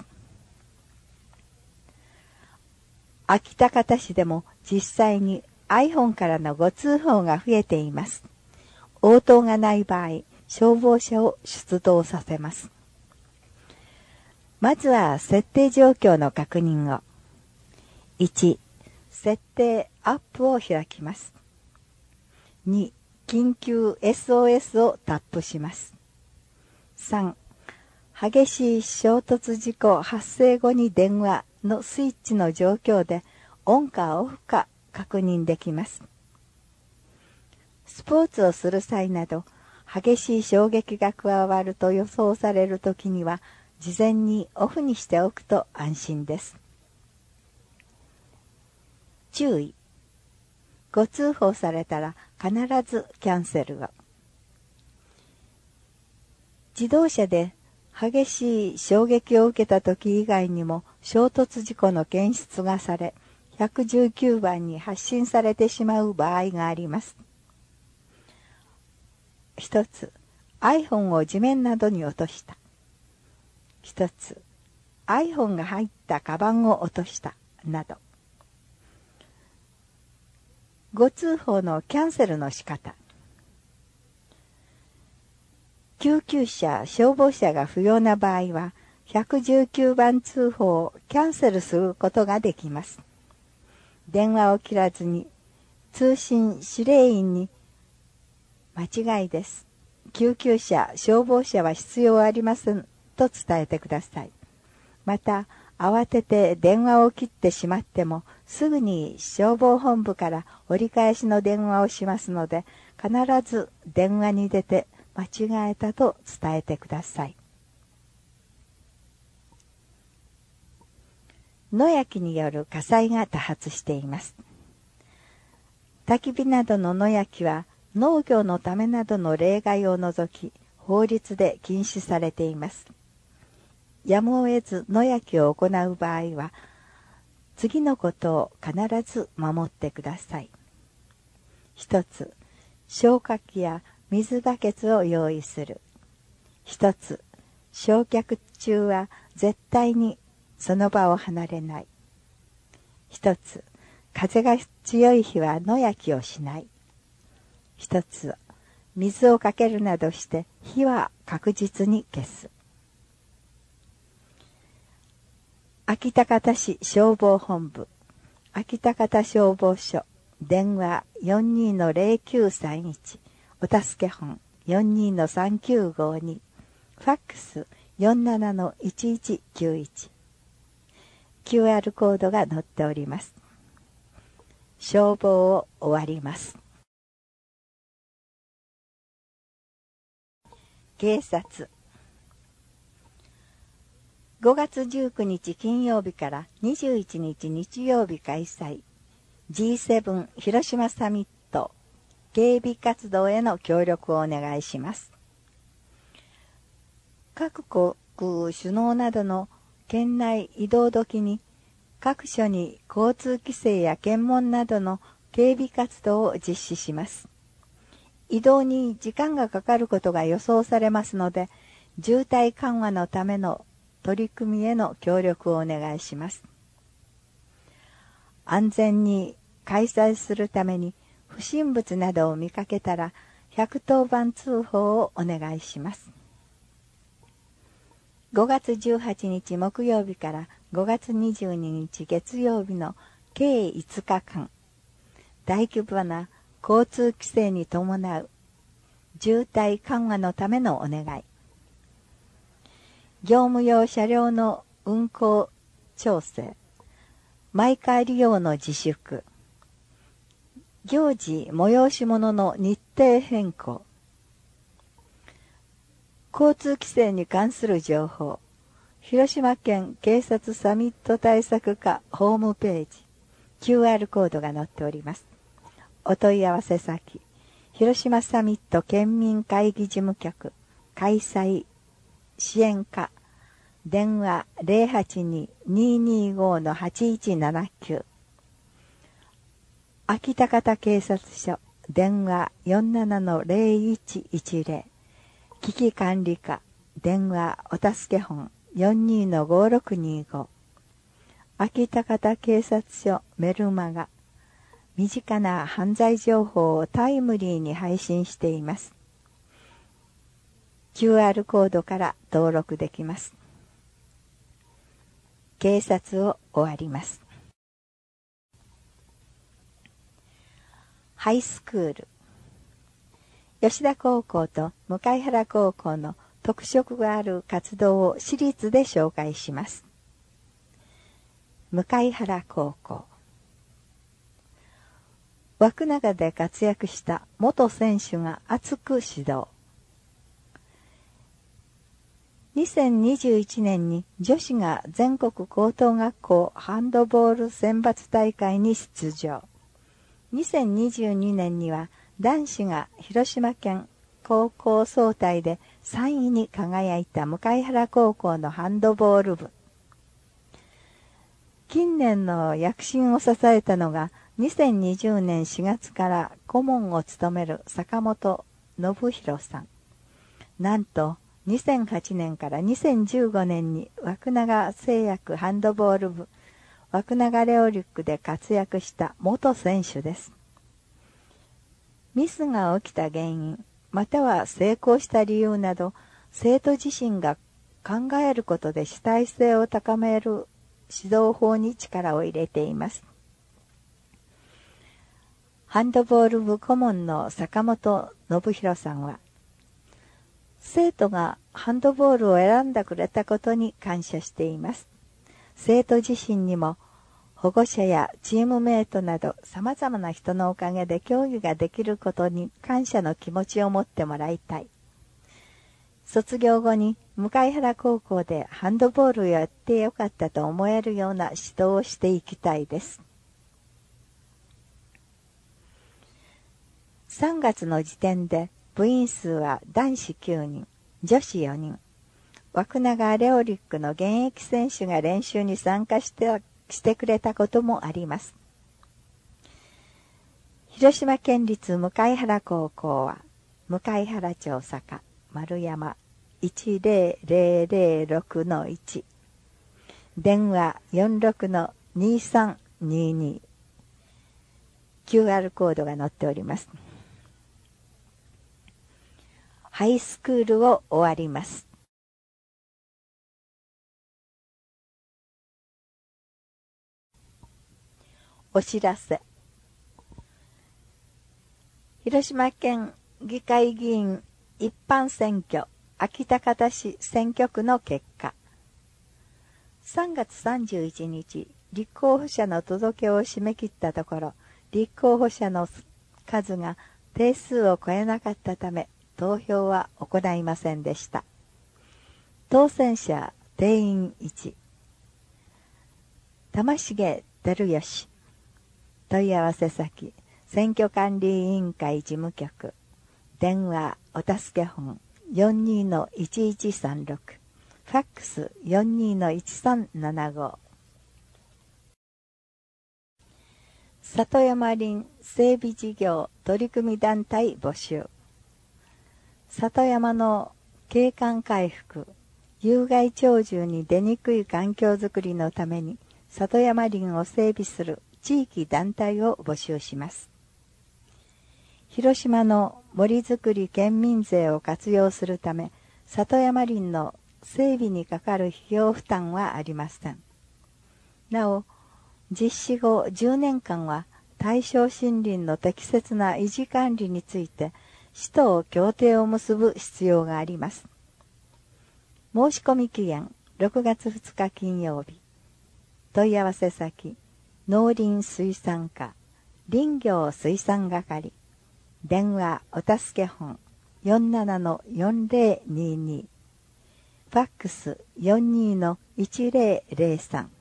秋田方市でも実際に iPhone からのご通報が増えています。応答がない場合、消防車を出動させます。まずは設定状況の確認を。いち、設定アップを開きます。に、緊急 エスオーエス をタップします。さん、激しい衝突事故発生後に電話のスイッチの状況でオンかオフか確認できます。スポーツをする際など激しい衝撃が加わると予想されるときには事前にオフにしておくと安心です。注意。ご通報されたら必ずキャンセルを。自動車で激しい衝撃を受けた時以外にも衝突事故の検出がされ、ひゃくじゅうきゅうばんに発信されてしまう場合があります。一つ、iPhone を地面などに落とした。一つ、iPhone が入ったカバンを落としたなど。ご通報のキャンセルの仕方。救急車、消防車が不要な場合は、ひゃくじゅうきゅうばん通報をキャンセルすることができます。 電話を切らずに通信指令員に間違いです。救急車、消防車は必要ありませんと伝えてください。また、慌てて電話を切ってしまっても、すぐに消防本部から折り返しの電話をしますので、必ず電話に出て間違えたと伝えてください。野焼きによる火災が多発しています。焚き火などの野焼きは農業のためなどの例外を除き、法律で禁止されています。やむを得ず野焼きを行う場合は、次のことを必ず守ってください。一つ、消火器や水バケツを用意する。一つ、焼却中は絶対にその場を離れない。一つ、風が強い日は野焼きをしない。一つ、水をかけるなどして火は確実に消す。秋田方市消防本部、秋田方消防署、電話 よんにーのゼロきゅうさんいち、お助け本 よんにーのさんきゅうごに、ファックス よんななのいちいちきゅういち。キューアール コードが載っております。消防を終わります。警察。ごがつじゅうくにち金曜日からにじゅういちにち日曜日開催 ジーセブン 広島サミット警備活動への協力をお願いします。各国首脳などの県内移動時に各所に交通規制や検問などの警備活動を実施します。移動に時間がかかることが予想されますので、渋滞緩和のための取り組みへの協力をお願いします。安全に開催するために不審物などを見かけたらひゃくとおばん通報をお願いします。ごがつじゅうはちにち木曜日からごがつにじゅうににち月曜日の計いつかかん、大規模な交通規制に伴う渋滞緩和のためのお願い。業務用車両の運行調整、毎回利用の自粛、行事催し物の日程変更、交通規制に関する情報、広島県警察サミット対策課ホームページ、キューアール コードが載っております。お問い合わせ先、広島サミット県民会議事務局、開催支援課、電話 ゼロはちに にーにーご のはちいちななきゅう、秋田方警察署、電話 よんななのゼロいちいちゼロ、危機管理課、電話お助け本 よんにーのごろくにーご、秋田方警察署メルマガ、身近な犯罪情報をタイムリーに配信しています。キューアール コードから登録できます。警察を終わります。ハイスクール。吉田高校と向原高校の特色がある活動を私立で紹介します。向原高校。枠長で活躍した元選手が熱く指導。にせんにじゅういちねんに女子が全国高等学校ハンドボール選抜大会に出場。にせんにじゅうにねんには男子が広島県高校総体でさんいに輝いた向原高校のハンドボール部。近年の躍進を支えたのがにせんにじゅうねんしがつから顧問を務める坂本信弘さん。なんとにせんはちねんからにせんじゅうごねんに枠長製薬ハンドボール部、枠長レオリックで活躍した元選手です。ミスが起きた原因、または成功した理由など、生徒自身が考えることで主体性を高める指導法に力を入れています。 ハンドボール部顧問の坂本信弘さんは、生徒がハンドボールを選んでくれたことに感謝しています。生徒自身にも保護者やチームメイトなど様々な人のおかげで競技ができることに感謝の気持ちを持ってもらいたい。卒業後に向原高校でハンドボールをやってよかったと思えるような指導をしていきたいです。さんがつの時点で部員数は男子きゅうにん、女子よにん。枠長アレオリックの現役選手が練習に参加してしてくれたこともあります。広島県立向原高校は、向原町坂丸山 いちゼロゼロゼロろくのいち、電話 よんろくのにさんにに、キューアール コードが載っております。ハイスクールを終わります。お知らせ。広島県議会議員一般選挙秋田方市選挙区の結果。さんがつさんじゅういちにち、立候補者の届けを締め切ったところ、立候補者の数が定数を超えなかったため、投票は行いませんでした。当選者定員いち。玉重照義。問い合わせ先、選挙管理委員会事務局。電話お助け本 よんにーのいちいちさんろく。ファックス よんにーのいちさんななご。里山林整備事業取組団体募集。里山の景観回復、有害鳥獣に出にくい環境づくりのために里山林を整備する地域団体を募集します。広島の森づくり県民税を活用するため、里山林の整備にかかる費用負担はありません。なお、実施後じゅうねんかんは対象森林の適切な維持管理について、市と協定を結ぶ必要があります。申し込み期限ろくがつふつか金曜日。問い合わせ先、農林水産課、林業水産係。電話お助け本 よんななのよんぜろにに。ファックス よんにーのいちぜろぜろさん。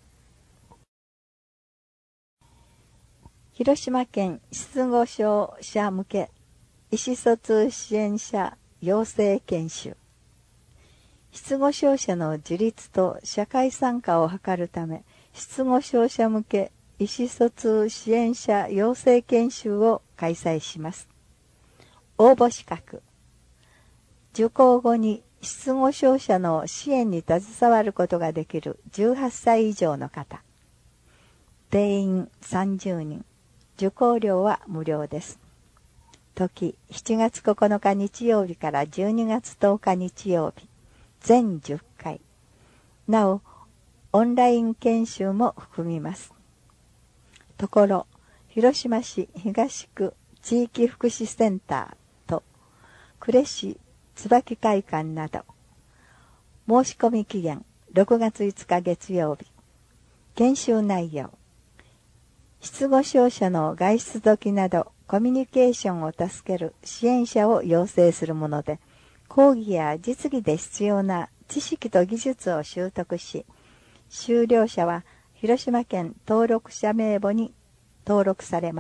広島県失語症者向け意思疎通支援者養成研修。失語症者の自立と社会参加を図るため、失語症者向け意思疎通支援者養成研修を開催します。応募資格。受講後に失語症者の支援に携わることができるじゅうはっさい以上の方。定員さんじゅうにん。受講料は無料です。時しちがつここのか日曜日からじゅうにがつとおか日曜日。全じゅっかい。なお、オンライン研修も含みます。ところ、広島市東区地域福祉センターと呉市椿会館など、申し込み期限ろくがついつか月曜日。研修内容。失語症者の外出時などコミュニケーションを助ける支援者を養成するもので、講義や実技で必要な知識と技術を習得し、修了者は広島県登録者名簿に登録されます。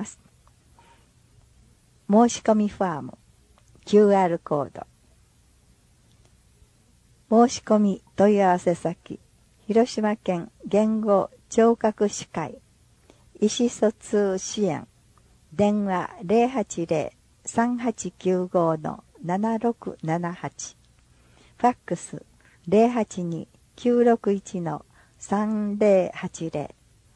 申し込みファーム、キューアール コード。申し込み問い合わせ先、広島県言語聴覚士会、意思疎通支援、電話 ゼロはちゼロ さんはちきゅうご のななろくななはち。ファックス ゼロはちに きゅうろくいち のさんぜろはちゼロ。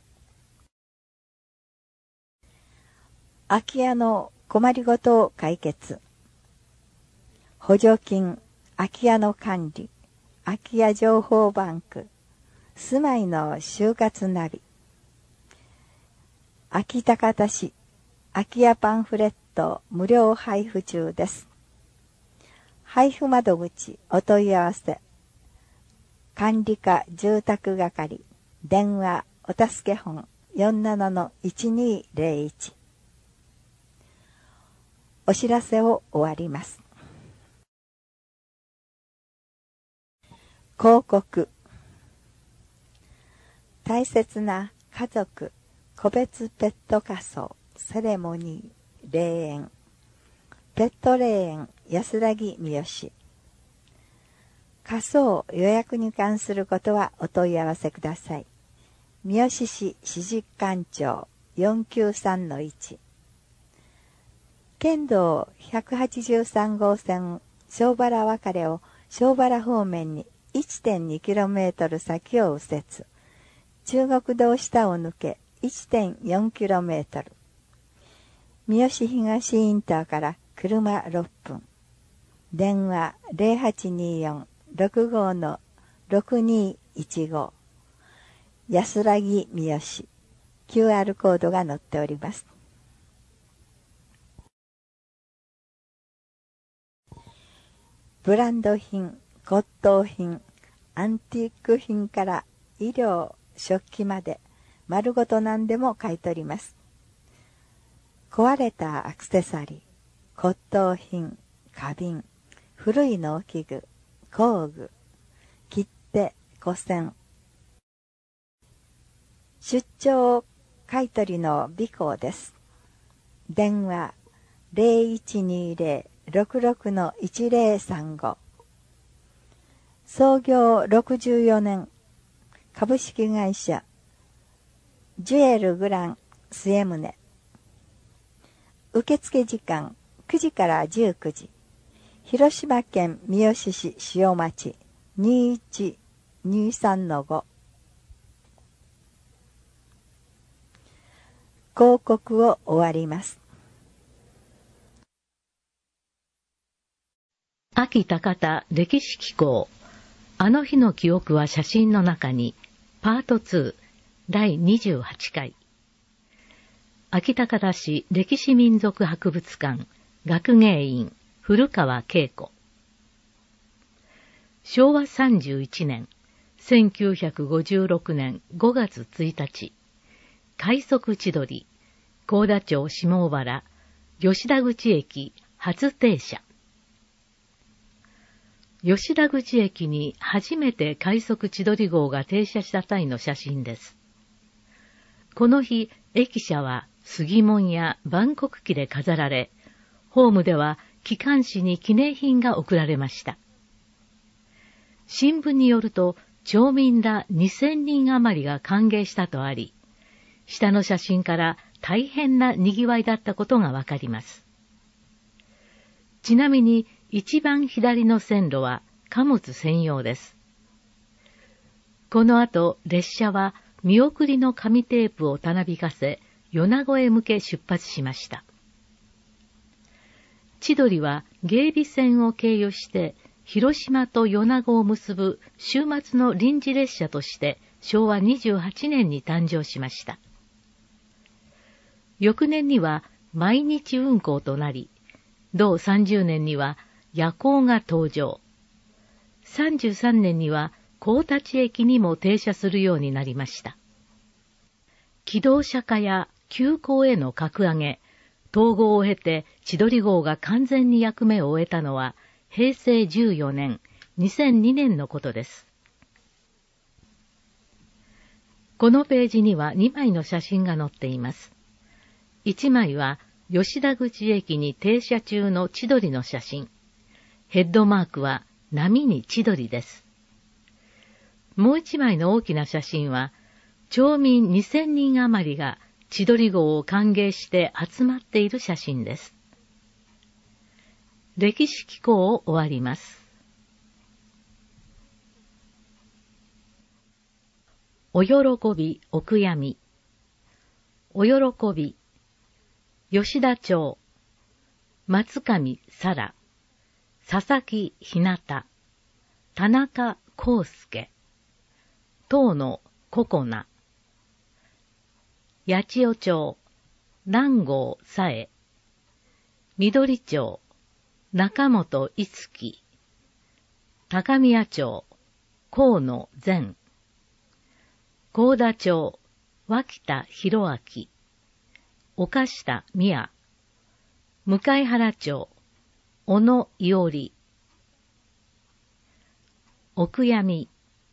空き家の困りごとを解決。補助金、空き家の管理、空き家情報バンク、住まいの就活ナビ。秋田方市空き家パンフレット無料配布中です。配布窓口お問い合わせ。管理課住宅係電話お助け本 よんじゅうななのいちにーぜろいち。お知らせを終わります。広告。大切な家族個別ペット火葬セレモニー霊園ペット霊園安らぎ三好。火葬予約に関することはお問い合わせください。三好市市実官庁 よんきゅうさんのいち。県道ひゃくはちじゅうさんごうせん庄原分れを庄原方面に いってんにキロメートル 先を右折。中国道下を抜け いってんよんキロメートル。三好東インターから車ろっぷん。電話 ゼロはちにーよん ろくごのろくにーいちご。安らぎ三好。キューアール コードが載っております。ブランド品、骨董品、アンティーク品から医療、食器まで丸ごと何でも買い取ります。壊れたアクセサリー、骨董品、花瓶、古い農機具、工具、切手、古銭。出張買取の備考です。電話ゼロいちにーゼロ ろくろくのいちゼロさんご。創業ろくじゅうよねん。株式会社ジュエルグラン末宗。受付時間くじからじゅうくじ。広島県三好市塩町 にいちにさんのご。広告を終わります。 秋高田歴史紀行。あの日の記憶は写真の中にパートツーだいにじゅうはちかい。秋高田市歴史民族博物館学芸員古川恵子。しょうわさんじゅういちねんせんきゅうひゃくごじゅうろくねんごがつついたち、快速千鳥幸田町下小原吉田口駅初停車。吉田口駅に初めて快速千鳥号が停車した際の写真です。この日、駅舎は杉門や万国旗で飾られ、ホームでは機関士に記念品が贈られました。新聞によると、町民らにせんにん余りが歓迎したとあり、下の写真から大変な賑わいだったことがわかります。ちなみに、一番左の線路は貨物専用です。この後、列車は見送りの紙テープをたなびかせ、米子へ向け出発しました。千鳥は芸備線を経由して、広島と米子を結ぶ週末の臨時列車としてしょうわにじゅうはちねんに誕生しました。翌年には毎日運行となり、同さんじゅうねんには夜行が登場。さんじゅうさんねんには幸立駅にも停車するようになりました。機動車化や急行への格上げ、統合を経て千鳥号が完全に役目を終えたのはへいせいじゅうよねん、にせんにねんのことです。このページにはにまいの写真が載っています。いちまいは吉田口駅に停車中の千鳥の写真。ヘッドマークは波に千鳥です。もう一枚の大きな写真は、町民にせんにん余りが千鳥号を歓迎して集まっている写真です。歴史紀行を終わります。お喜びお悔やみ。お喜び。吉田町。松上沙羅。佐々木ひなた。田中康介。東野ココナ。八千代町。 南郷さえ、緑町、中本いつき、高宮町、河野善、高田町、脇田博明、岡下宮、向原町、小野伊織、奥闇、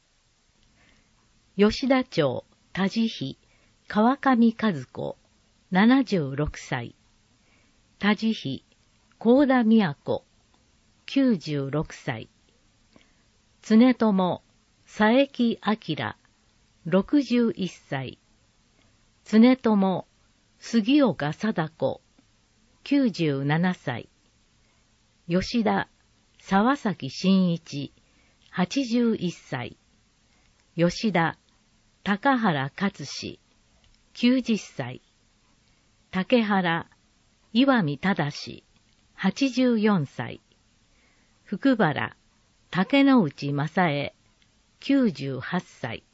吉田町、田地比、川上和子、ななじゅうろくさい、田地比、高田都、きゅうじゅうろくさい、常友、佐伯明、ろくじゅういっさい、常友、杉岡貞子、きゅうじゅうななさい、吉田、沢崎真一、はちじゅういっさい、吉田、高原勝志、きゅうじゅっさい、竹原、岩見正、はちじゅうよんさい、福原、竹之内正恵、きゅうじゅうはっさい、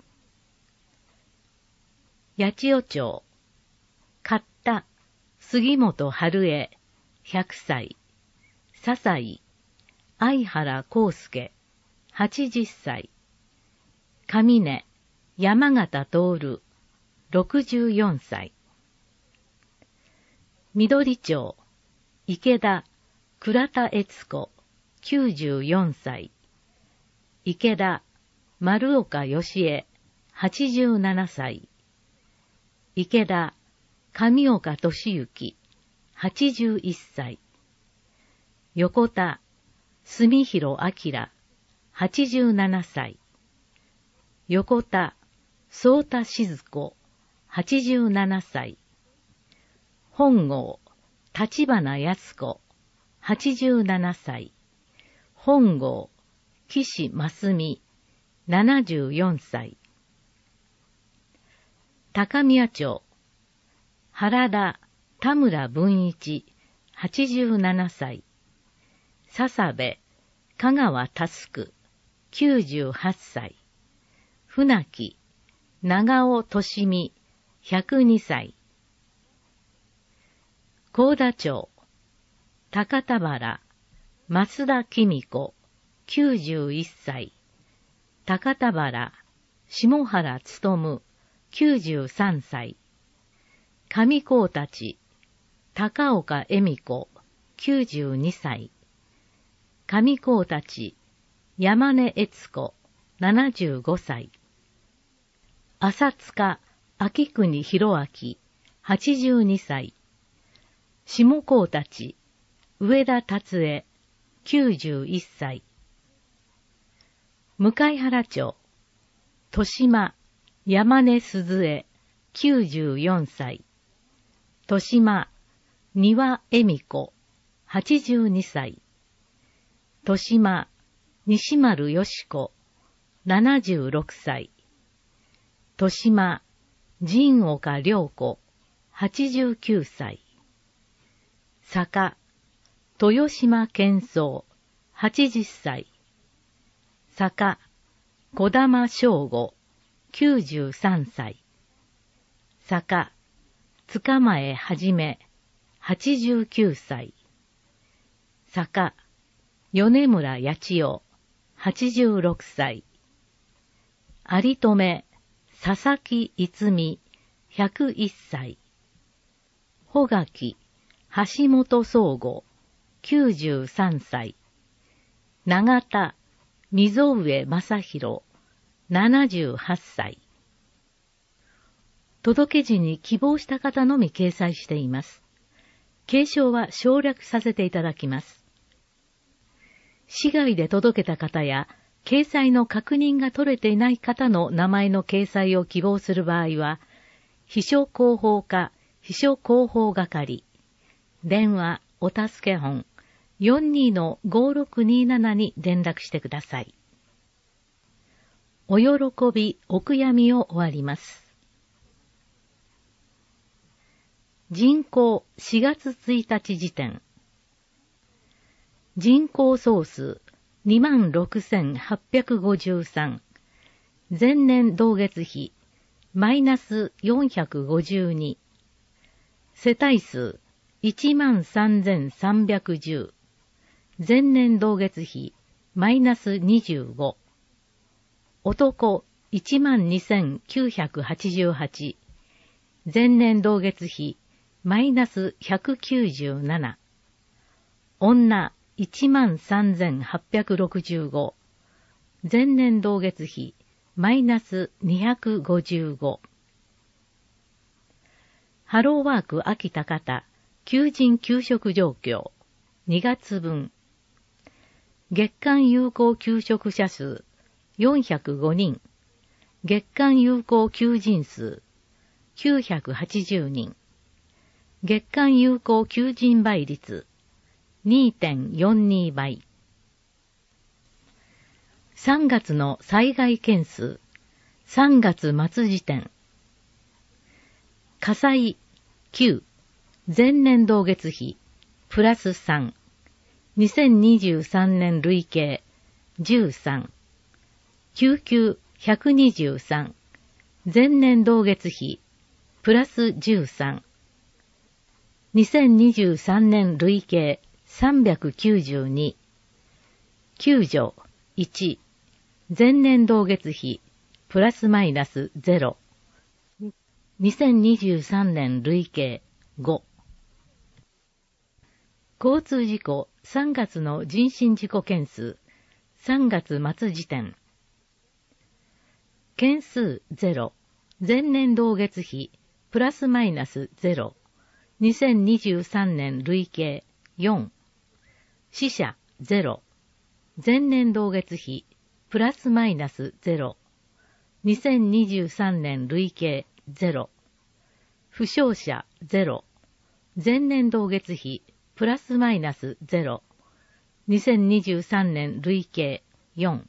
八千代町、勝田、杉本春江、ひゃくさい、笹井、相原康介、はちじゅっさい、上根、山形徹、ろくじゅうよんさい、緑町、池田、倉田悦子、きゅうじゅうよんさい、池田、丸岡義恵、はちじゅうななさい、池田、上岡俊之、はちじゅういっさい、横田、住広明、はちじゅうななさい、横田、宗田静子、はちじゅうななさい、本郷、立花康子、はちじゅうななさい、本郷、岸真澄、ななじゅうよんさい、高宮町、原田、田村文一、はちじゅうななさい、笹部、香川佑、きゅうじゅうはっさい、船木、長尾俊美、ひゃくにさい、高田町、高田原、増田紀美子、きゅうじゅういっさい、高田原、下原努、きゅうじゅうさんさい、上高立、高岡恵美子、きゅうじゅうにさい、上高立、山根悦子、ななじゅうごさい、浅塚、秋国博明、はちじゅうにさい、下高立、上田達恵、きゅうじゅういっさい、向原町、豊島、山根鈴江、きゅうじゅうよんさい、豊島、丹羽恵美子、はちじゅうにさい、豊島、西丸よし子、ななじゅうろくさい、豊島、神岡良子、はちじゅうきゅうさい、坂、豊島健三、はちじゅっさい、坂、小玉正吾、きゅうじゅうさんさい、坂、塚前はじめ、はちじゅうきゅうさい、坂、米村八千代、はちじゅうろくさい、有留、佐々木逸美、ひゃくいっさい、穂垣、橋本宗吾、きゅうじゅうさんさい、長田、溝上正弘、ななじゅうはっさい。届け時に希望した方のみ掲載しています。継承は省略させていただきます。市外で届けた方や、掲載の確認が取れていない方の名前の掲載を希望する場合は、秘書広報課、秘書広報係、電話、お助け本、よんにー ごろくにーなな に連絡してください。お喜び、お悔やみを終わります。人口しがつついたち時点。人口総数 にまんろくせんはっぴゃくごじゅうさん。前年同月比マイナスよんひゃくごじゅうに。 世帯数いちまんさんぜんさんびゃくじゅう。前年同月比マイナスにじゅうご。男いちまんにせんきゅうひゃくはちじゅうはち。前年同月比マイナスひゃくきゅうじゅうなな。女いちまんさんぜんはっぴゃくろくじゅうご。前年同月比マイナスにひゃくごじゅうご。ハローワーク秋田方求人求職状況にがつ分。月間有効求職者数よんひゃくごにん。月間有効求人数きゅうひゃくはちじゅうにん。月間有効求人倍率 にてんよんに 倍。さんがつの災害件数、さんがつ末時点。火災きゅう、前年同月比、プラスさん。にせんにじゅうさんねん累計、じゅうさん。救急ひゃくにじゅうさん。前年同月比、プラスじゅうさん。にせんにじゅうさんねん累計さんびゃくきゅうじゅうに。救助いち。前年同月比、プラスマイナスゼロ。にせんにじゅうさんねん累計ご。交通事故さんがつの人身事故件数、さんがつ末時点。件数ゼロ、前年同月比、プラスマイナスゼロ。にせんにじゅうさんねん累計よん。死者ゼロ、前年同月比、プラスマイナスゼロ。にせんにじゅうさんねん累計ゼロ。負傷者ゼロ、前年同月比、プラスマイナスゼロ。にせんにじゅうさんねん累計よん。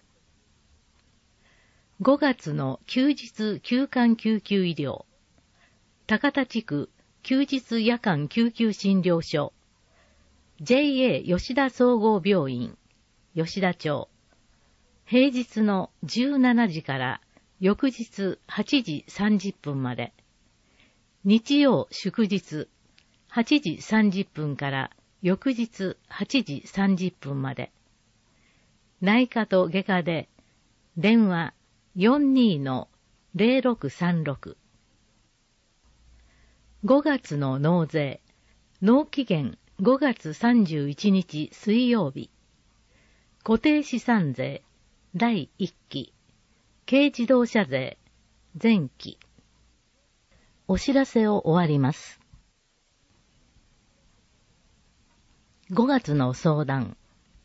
ごがつの休日休館救急医療。高田地区休日夜間救急診療所。ジェイエー 吉田総合病院、吉田町。平日のじゅうしちじから翌日はちじさんじゅっぷんまで。日曜祝日はちじさんじゅっぷんから翌日はちじさんじゅっぷんまで。内科と外科で電話 よんにーのぜろろくさんろく。ごがつの納税、納期限ごがつさんじゅういちにち水曜日。固定資産税だいいっき、軽自動車税前期。お知らせを終わります。ごがつの相談。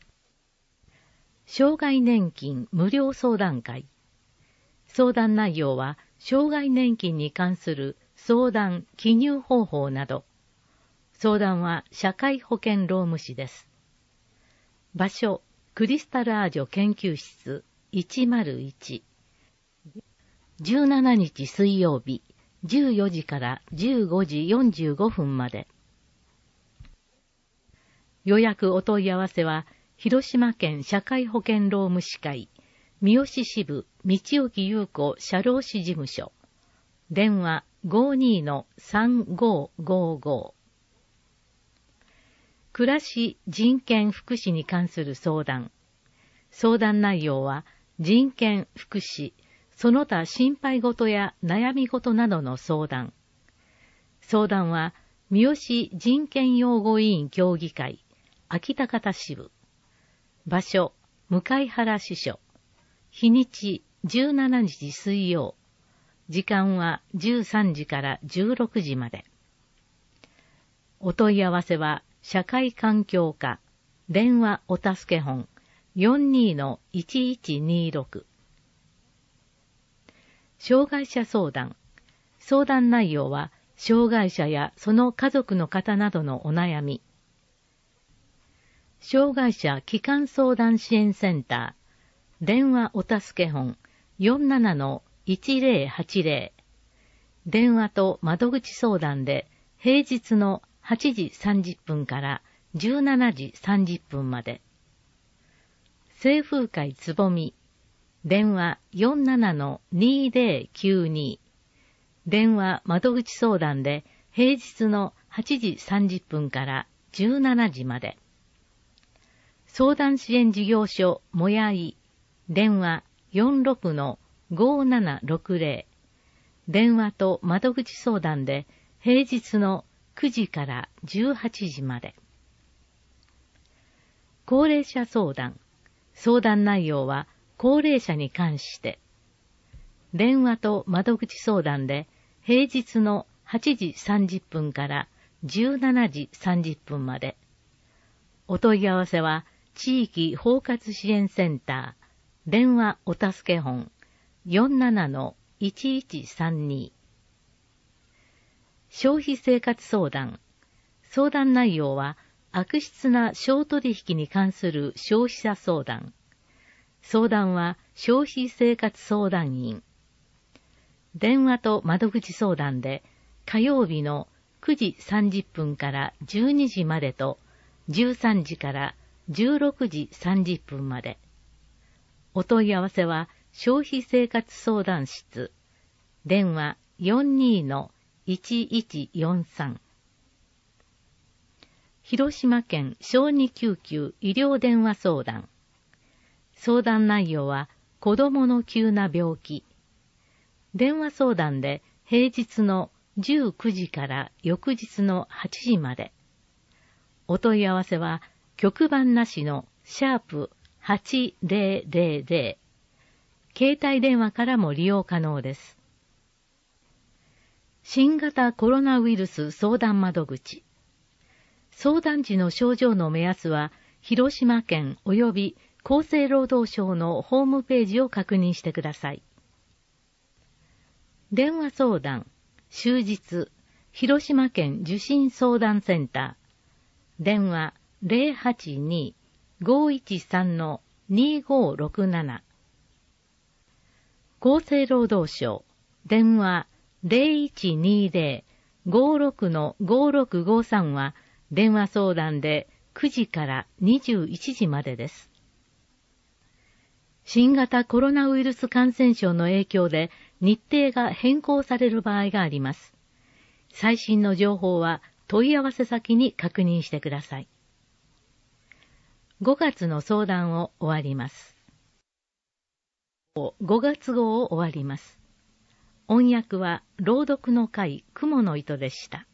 障害年金無料相談会。相談内容は、障害年金に関する相談、記入方法など。相談は社会保険労務士です。場所、クリスタルアージョ研究室いちまるいち。じゅうしちにち水曜日、じゅうよじからじゅうごじよんじゅうごふんまで。予約お問い合わせは、広島県社会保険労務士会、三好支部道置優子社労士事務所。電話 ごにーのさんごーごーごー。暮らし人権福祉に関する相談。相談内容は、人権福祉、その他心配事や悩み事などの相談。相談は、三好人権擁護委員協議会、秋田方支部。場所、向原支所。日にち、じゅうしちにち水曜。時間はじゅうさんじからじゅうろくじまで。お問い合わせは、社会環境課、電話お助け本、よんにーのいちいちにーろく。障害者相談。相談内容は、障害者やその家族の方などのお悩み。障害者基幹相談支援センター、電話お助け本 よんななのいちぜろはちぜろ。電話と窓口相談で平日のはちじさんじゅっぷんからじゅうしちじさんじゅっぷんまで。清風会つぼみ、電話 よんななのにぜろきゅうに。電話窓口相談で平日のはちじさんじゅっぷんからじゅうしちじまで。相談支援事業所もやい、電話 よんろくのごーななろくぜろ、電話と窓口相談で平日のくじからじゅうはちじまで。高齢者相談。相談内容は高齢者に関して。電話と窓口相談で平日のはちじさんじゅっぷんからじゅうしちじさんじゅっぷんまで。お問い合わせは地域包括支援センター、電話お助け本 よんななのいちいちさんに。消費生活相談。相談内容は悪質な商取引に関する消費者相談。相談は消費生活相談員。電話と窓口相談で火曜日のくじさんじゅっぷんからじゅうにじまでとじゅうさんじからじゅうろくじさんじゅっぷんまで。お問い合わせは消費生活相談室。電話 よんにのいちいちよんさん。広島県小児救急医療電話相談。相談内容は子供の急な病気。電話相談で平日のじゅうくじから翌日のはちじまで。お問い合わせは局番なしのシャープはちぜろぜろぜろ。携帯電話からも利用可能です。新型コロナウイルス相談窓口。相談時の症状の目安は、広島県及び厚生労働省のホームページを確認してください。電話相談、終日、広島県受信相談センター。電話 ゼロはちにーごーいちさんのにごーろくなな。厚生労働省、電話ゼロいちにーぜろーごーろくのごーろくごーさんは電話相談でくじからにじゅういちじまでです。新型コロナウイルス感染症の影響で日程が変更される場合があります。最新の情報は問い合わせ先に確認してください。ごがつの相談を終わります。ごがつ号を終わります。音訳は朗読の会雲の糸でした。